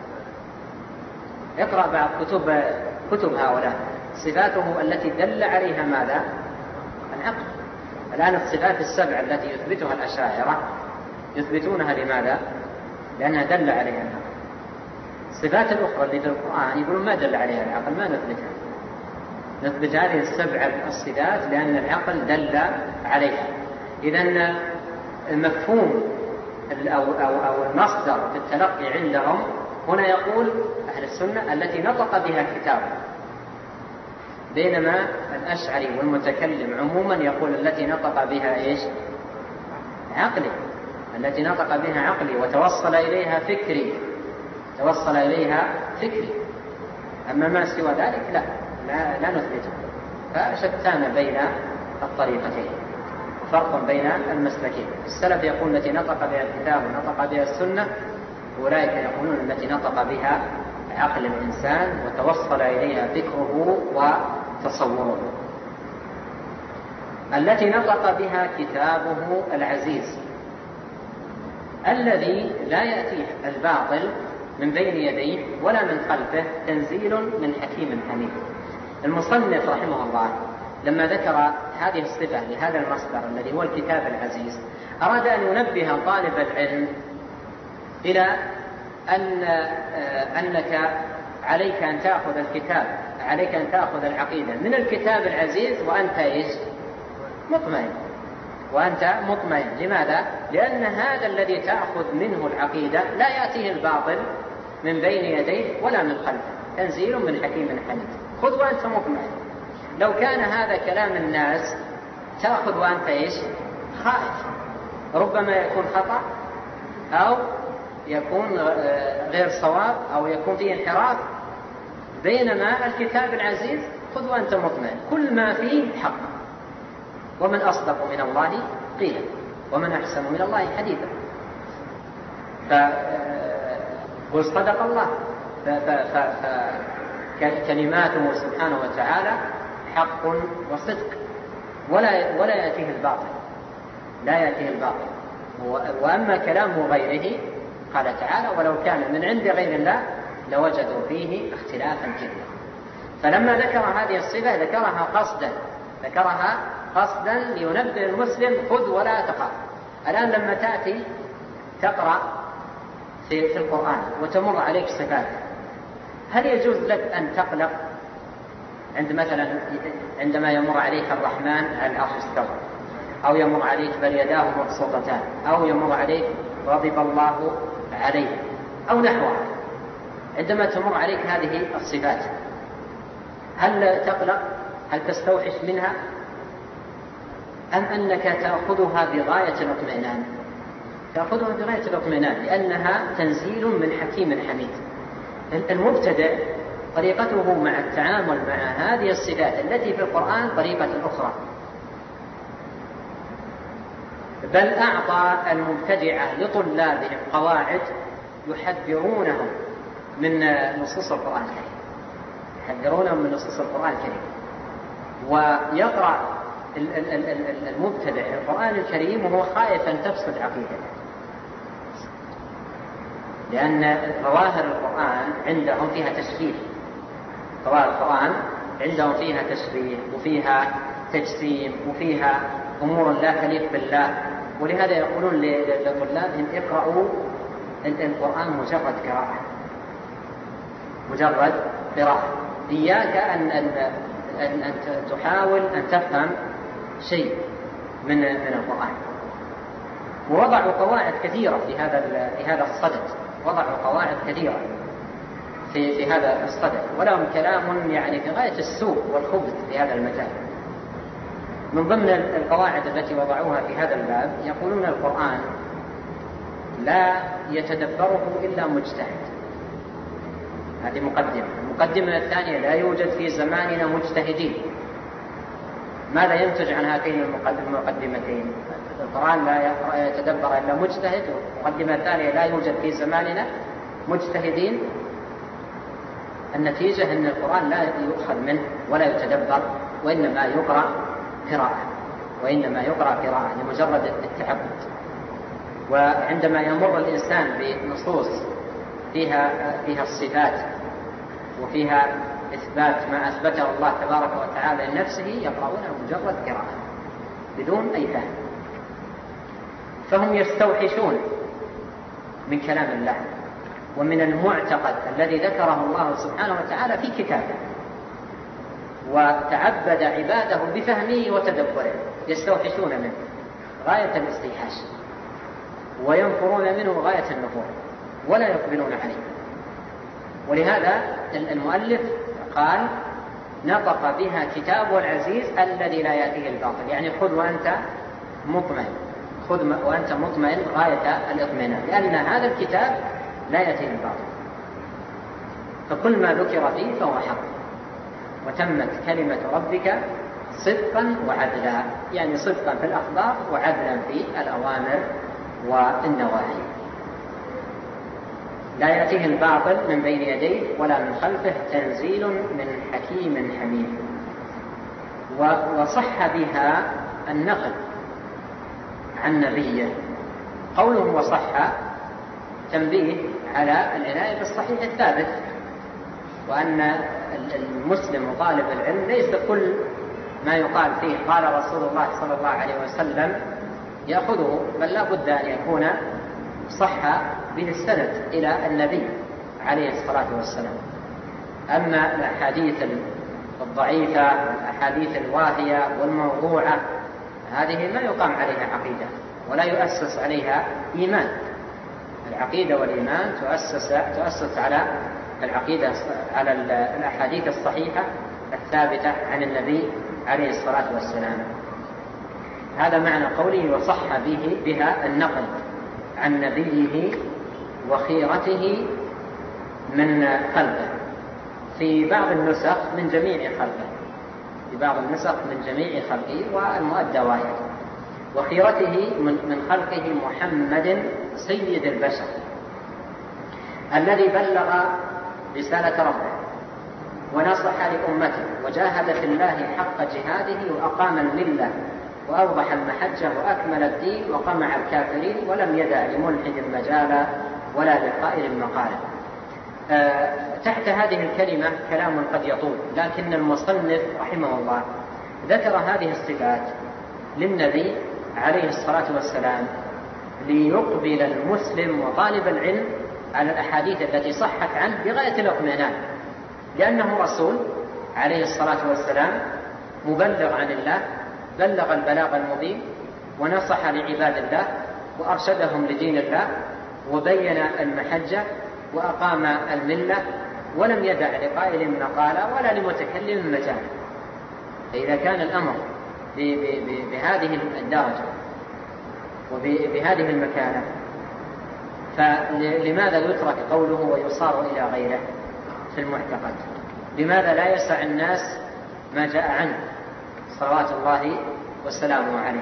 اقرأ بعض كتب كتب هؤلاء. صفاته التي دل عليها ماذا؟ العقل. الآن الصفات السبع التي يثبتها الأشاعرة يثبتونها لماذا؟ لأنها دل عليها العقل. الصفات الأخرى اللي في القرآن يقولون ما دل عليها العقل، ما نثبتها. نثبت هذه السبع الصفات لأن العقل دل عليها. إذن المفهوم أو, أو, أو المصدر في التلقي عندهم هنا يقول أهل السنة التي نطق بها كتاب، بينما الأشعري والمتكلم عموما يقول التي نطق بها إيش؟ عقلي، التي نطق بها عقلي وتوصل إليها فكري، توصل إليها فكري. أما ما سوى ذلك لا لا, لا نثبته. فشتان بين الطريقتين، فرق بين المسلكين. السلف يقول التي نطق بها الكتاب ونطق بها السنة، أولئك يقولون التي نطق بها عقل الإنسان وتوصل إليها فكره وتصوره. التي نطق بها كتابه العزيز الذي لا يأتيه الباطل من بين يديه ولا من خلفه، تنزيل من حكيم حميد. المصنف رحمه الله لما ذكر هذه الصفة لهذا المصدر الذي هو الكتاب العزيز أراد أن ينبه طالب العلم إلى أن أنك عليك أن تأخذ الكتاب، عليك أن تأخذ العقيدة من الكتاب العزيز وأنت إيش؟ مطمئن. وأنت مطمئن. لماذا؟ لأن هذا الذي تأخذ منه العقيدة لا يأتيه الباطل من بين يديه ولا من خلفه، تنزيل من حكيم حميد. خذ وأنت مطمئن. لو كان هذا كلام الناس تأخذ وأنت إيش؟ خائف، ربما يكون خطأ أو يكون غير صواب أو يكون فيه انحراف. بينما الكتاب العزيز خذ وأنت مطمئن، كل ما فيه حق. ومن أصدق من الله قيلا ومن أحسن من الله حديثا. فقل صدق الله، فكلماته سبحانه وتعالى حق وصدق ولا ولا يأتيه الباطل، لا يأتيه الباطل. وأما كلام غيره قال تعالى ولو كان من عند غير الله لوجدوا فيه اختلافا كثيرا. فلما ذكر هذه الصفة ذكرها قصدا، ذكرها قصدا لينبه المسلم خذ ولا تخاف. الآن لما تأتي تقرأ في, في القرآن وتمر عليك صفات، هل يجوز لك أن تقلق عند مثلا عندما يمر عليك الرحمن على العرش استوى، أو يمر عليك بل يداه مبسوطتان، أو يمر عليك غضب الله عليه أو نحوها؟ عندما تمر عليك هذه الصفات هل تقلق؟ هل تستوحش منها؟ أم أنك تأخذها بغاية الاطمئنان؟ تأخذها بغاية الاطمئنان لأنها تنزيل من حكيم حميد. المبتدئ طريقته مع التعامل مع هذه الصفات التي في القرآن طريقة أخرى، بل أعطى المبتدعة لطلابهم قواعد يحذرونهم من نصوص القرآن الكريم، يحذرونهم من نصوص القرآن الكريم. ويقرأ المبتدع القرآن الكريم وهو خائف أن تفسد عقيدته، لأن ظواهر القرآن عندهم فيها تشبيه، ظواهر القرآن عندهم فيها تشبيه وفيها تجسيم وفيها أمور لا تليق بالله، ولهذا يقولون لطلابهم اقرأوا القرآن مجرد قراءة، مجرد قراءة، إياك أن, أن, أن, أن تحاول أن تفهم شيء من, من القرآن. ووضعوا قواعد كثيرة في هذا في هذا الصدد، وضعوا قواعد كثيرة في, في هذا الصدد، ولهم كلام يعني في غاية السوء والخبث في هذا المجال. من ضمن القواعد التي وضعوها في هذا الباب يقولون القرآن لا يتدبره إلا مجتهد. هذه مقدمة. المقدمة الثانية لا يوجد في زماننا مجتهدين. ماذا ينتج عن هاتين المقدمتين؟ القرآن لا يتدبر إلا مجتهد، والمقدمة الثانية لا يوجد في زماننا مجتهدين. النتيجة أن القرآن لا يؤخذ منه ولا يتدبر، وإنما يقرأ قراءة، وإنما يقرأ قراءة لمجرد التعبد. وعندما يمر الإنسان بنصوص فيها فيها الصفات وفيها إثبات ما أثبته الله تبارك وتعالى لنفسه يقرؤونه مجرد قراءة بدون أي فهم، فهم يستوحشون من كلام الله ومن المعتقد الذي ذكره الله سبحانه وتعالى في كتابه، وتعبد عباده بفهمه وتدبره، يستوحشون منه غاية الاستيحاش وينفرون منه غاية النفور ولا يقبلون عليه. ولهذا المؤلف قال نطق بها كتاب العزيز الذي لا يأتيه الباطل، يعني خذ وأنت مطمئن، خذ وأنت مطمئن غاية الاطمئنان، لأن هذا الكتاب لا يأتيه الباطل، فكل ما ذكر فيه فهو حق، وتمت كلمة ربك صدقا وعدلا، يعني صدقا في الأخبار وعدلا في الأوامر والنواهي. لا يأتيه الباطل من بين يديه ولا من خلفه، تنزيل من حكيم حميد. وصح بها النقل عن نبيه. قوله وصح تنبيه على العناية بالصحيح الثابت، وأن المسلم وطالب العلم ليس كل ما يقال فيه قال رسول الله صلى الله عليه وسلم يأخذه، بل لا بد أن يكون صح به السند إلى النبي عليه الصلاة والسلام. أما الأحاديث الضعيفة والأحاديث الواهية والموضوعة هذه لا يقام عليها عقيدة ولا يؤسس عليها إيمان. العقيدة والإيمان تؤسس, تؤسس على العقيدة، على الأحاديث الصحيحة الثابتة عن النبي عليه الصلاة والسلام. هذا معنى قوله وصح به بها النقل عن نبيه وخيرته من خلقه، في بعض النسخ من جميع خلقه، في بعض النسخ من جميع خلقه، والمؤدى واحد. وخيرته من خلقه محمد سيد البشر الذي بلغ رسالة ربه ونصح لأمته وجاهد في الله حق جهاده وأقام الملة وأوضح المحجة وأكمل الدين وقمع الكافرين ولم يدع لملحد مجالا ولا لقائل مقالا. أه تحت هذه الكلمة كلام قد يطول، لكن المصنف رحمه الله ذكر هذه الصفات للنبي عليه الصلاة والسلام ليقبل المسلم وطالب العلم على الأحاديث التي صحت عنه بغاية الاطمئنان، لأنه رسول عليه الصلاة والسلام مبلغ عن الله، بلغ البلاغ المبين ونصح لعباد الله وأرشدهم لدين الله وبين المحجة وأقام الملة، ولم يدع لقائل مقالا ولا لمتكلم مجالا. فإذا كان الأمر بهذه الدرجة وبهذه المكانة، فلماذا يترك قوله ويصار إلى غيره في المعتقد؟ لماذا لا يسع الناس ما جاء عنه صلوات الله وسلامه عليه؟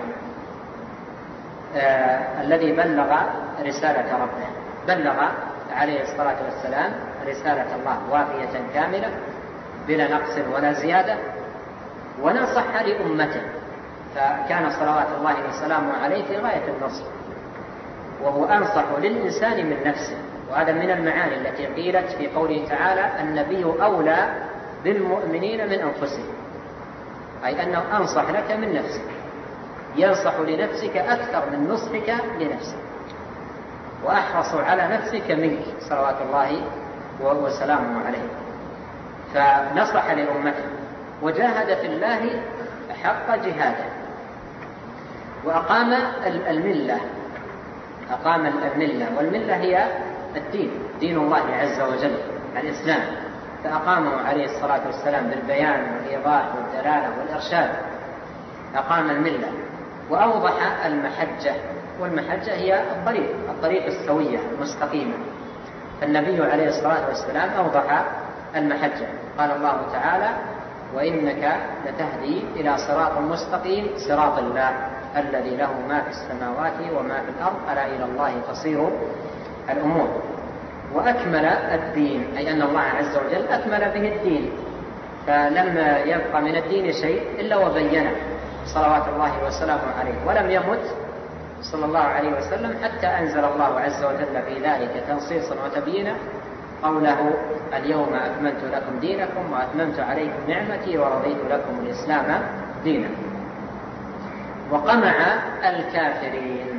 آه الذي بلغ رسالة ربه، بلغ عليه الصلاة والسلام رسالة الله وافية كاملة بلا نقص ولا زيادة، ونصح لأمته، فكان صلوات الله وسلامه عليه في غاية النصح، وهو أنصح للإنسان من نفسه. وهذا من المعاني التي قيلت في قوله تعالى النبي أولى بالمؤمنين من أنفسهم، أي أنه أنصح لك من نفسك، ينصح لنفسك أكثر من نصحك لنفسك، وأحرص على نفسك منك صلوات الله وسلامه عليه. فنصح لأمته وجاهد في الله حق جهاده، وأقام الملة، أقام الملة، والملة هي الدين، دين الله عز وجل الإسلام، فأقامه عليه الصلاة والسلام بالبيان والإيضاح والدلالة والإرشاد، أقام الملة وأوضح المحجة، والمحجة هي الطريق الطريق السوية المستقيمة، فالنبي عليه الصلاة والسلام أوضح المحجة. قال الله تعالى وإنك لتهدي إلى صراط مستقيم صراط الله الذي له ما في السماوات وما في الأرض ألا إلى الله تصير الأمور. وأكمل الدين، أي أن الله عز وجل أكمل به الدين، فلم يبقى من الدين شيء إلا وبينه صلوات الله وسلامه عليه، ولم يمت صلى الله عليه وسلم حتى أنزل الله عز وجل في ذلك تنصيصا وتبيينا قوله اليوم أكملت لكم دينكم وأتممت عليكم نعمتي ورضيت لكم الإسلام دينا. وقمع الكافرين،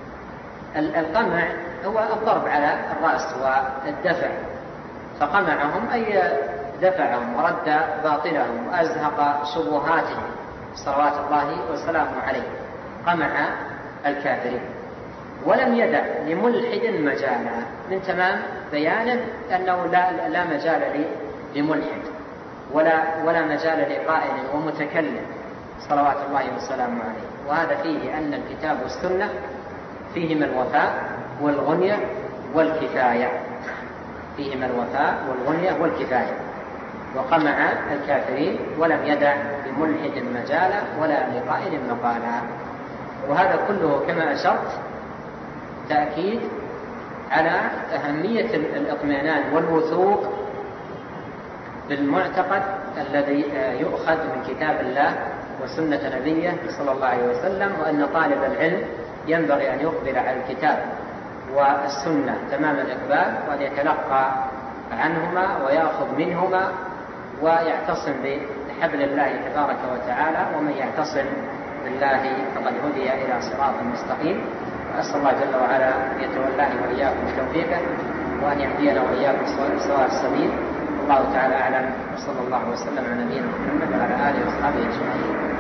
القمع هو الضرب على الرأس والدفع، فقمعهم أي دفعهم ورد باطلهم وأزهق شبهاتهم صلوات الله وسلامه عليه، قمع الكافرين. ولم يدع لملحد مجالا، من تمام بيانه أنه لا, لا مجال لملحد ولا, ولا مجال لقائل ومتكلم صلوات الله وسلامه عليه. وهذا فيه أن الكتاب والسنة فيهما الوفاء والغنية والكفاية، فيهما الوفاء والغنية والكفاية. وقمع الكافرين ولم يدع لملحد مجالا ولا لقائل مقالا. وهذا كله كما أشرت تأكيد على أهمية الإطمئنان والوثوق بالمعتقد الذي يؤخذ من كتاب الله وسنة نبيه صلى الله عليه وسلم، وأن طالب العلم ينبغي أن يقبل على الكتاب والسنة تمام الإقبال، وأن يتلقى عنهما ويأخذ منهما ويعتصم بحبل الله تبارك وتعالى، ومن يعتصم بالله فقد هدي إلى صراط مستقيم. وأسأل الله جل وعلا أن يتولاني وإياكم بتوفيقه وأن يهدينا وإياكم سواء السبيل. الله تعالى أعلم، وصلى الله وسلم على نبينا محمد وعلى آله وأصحابه أجمعين.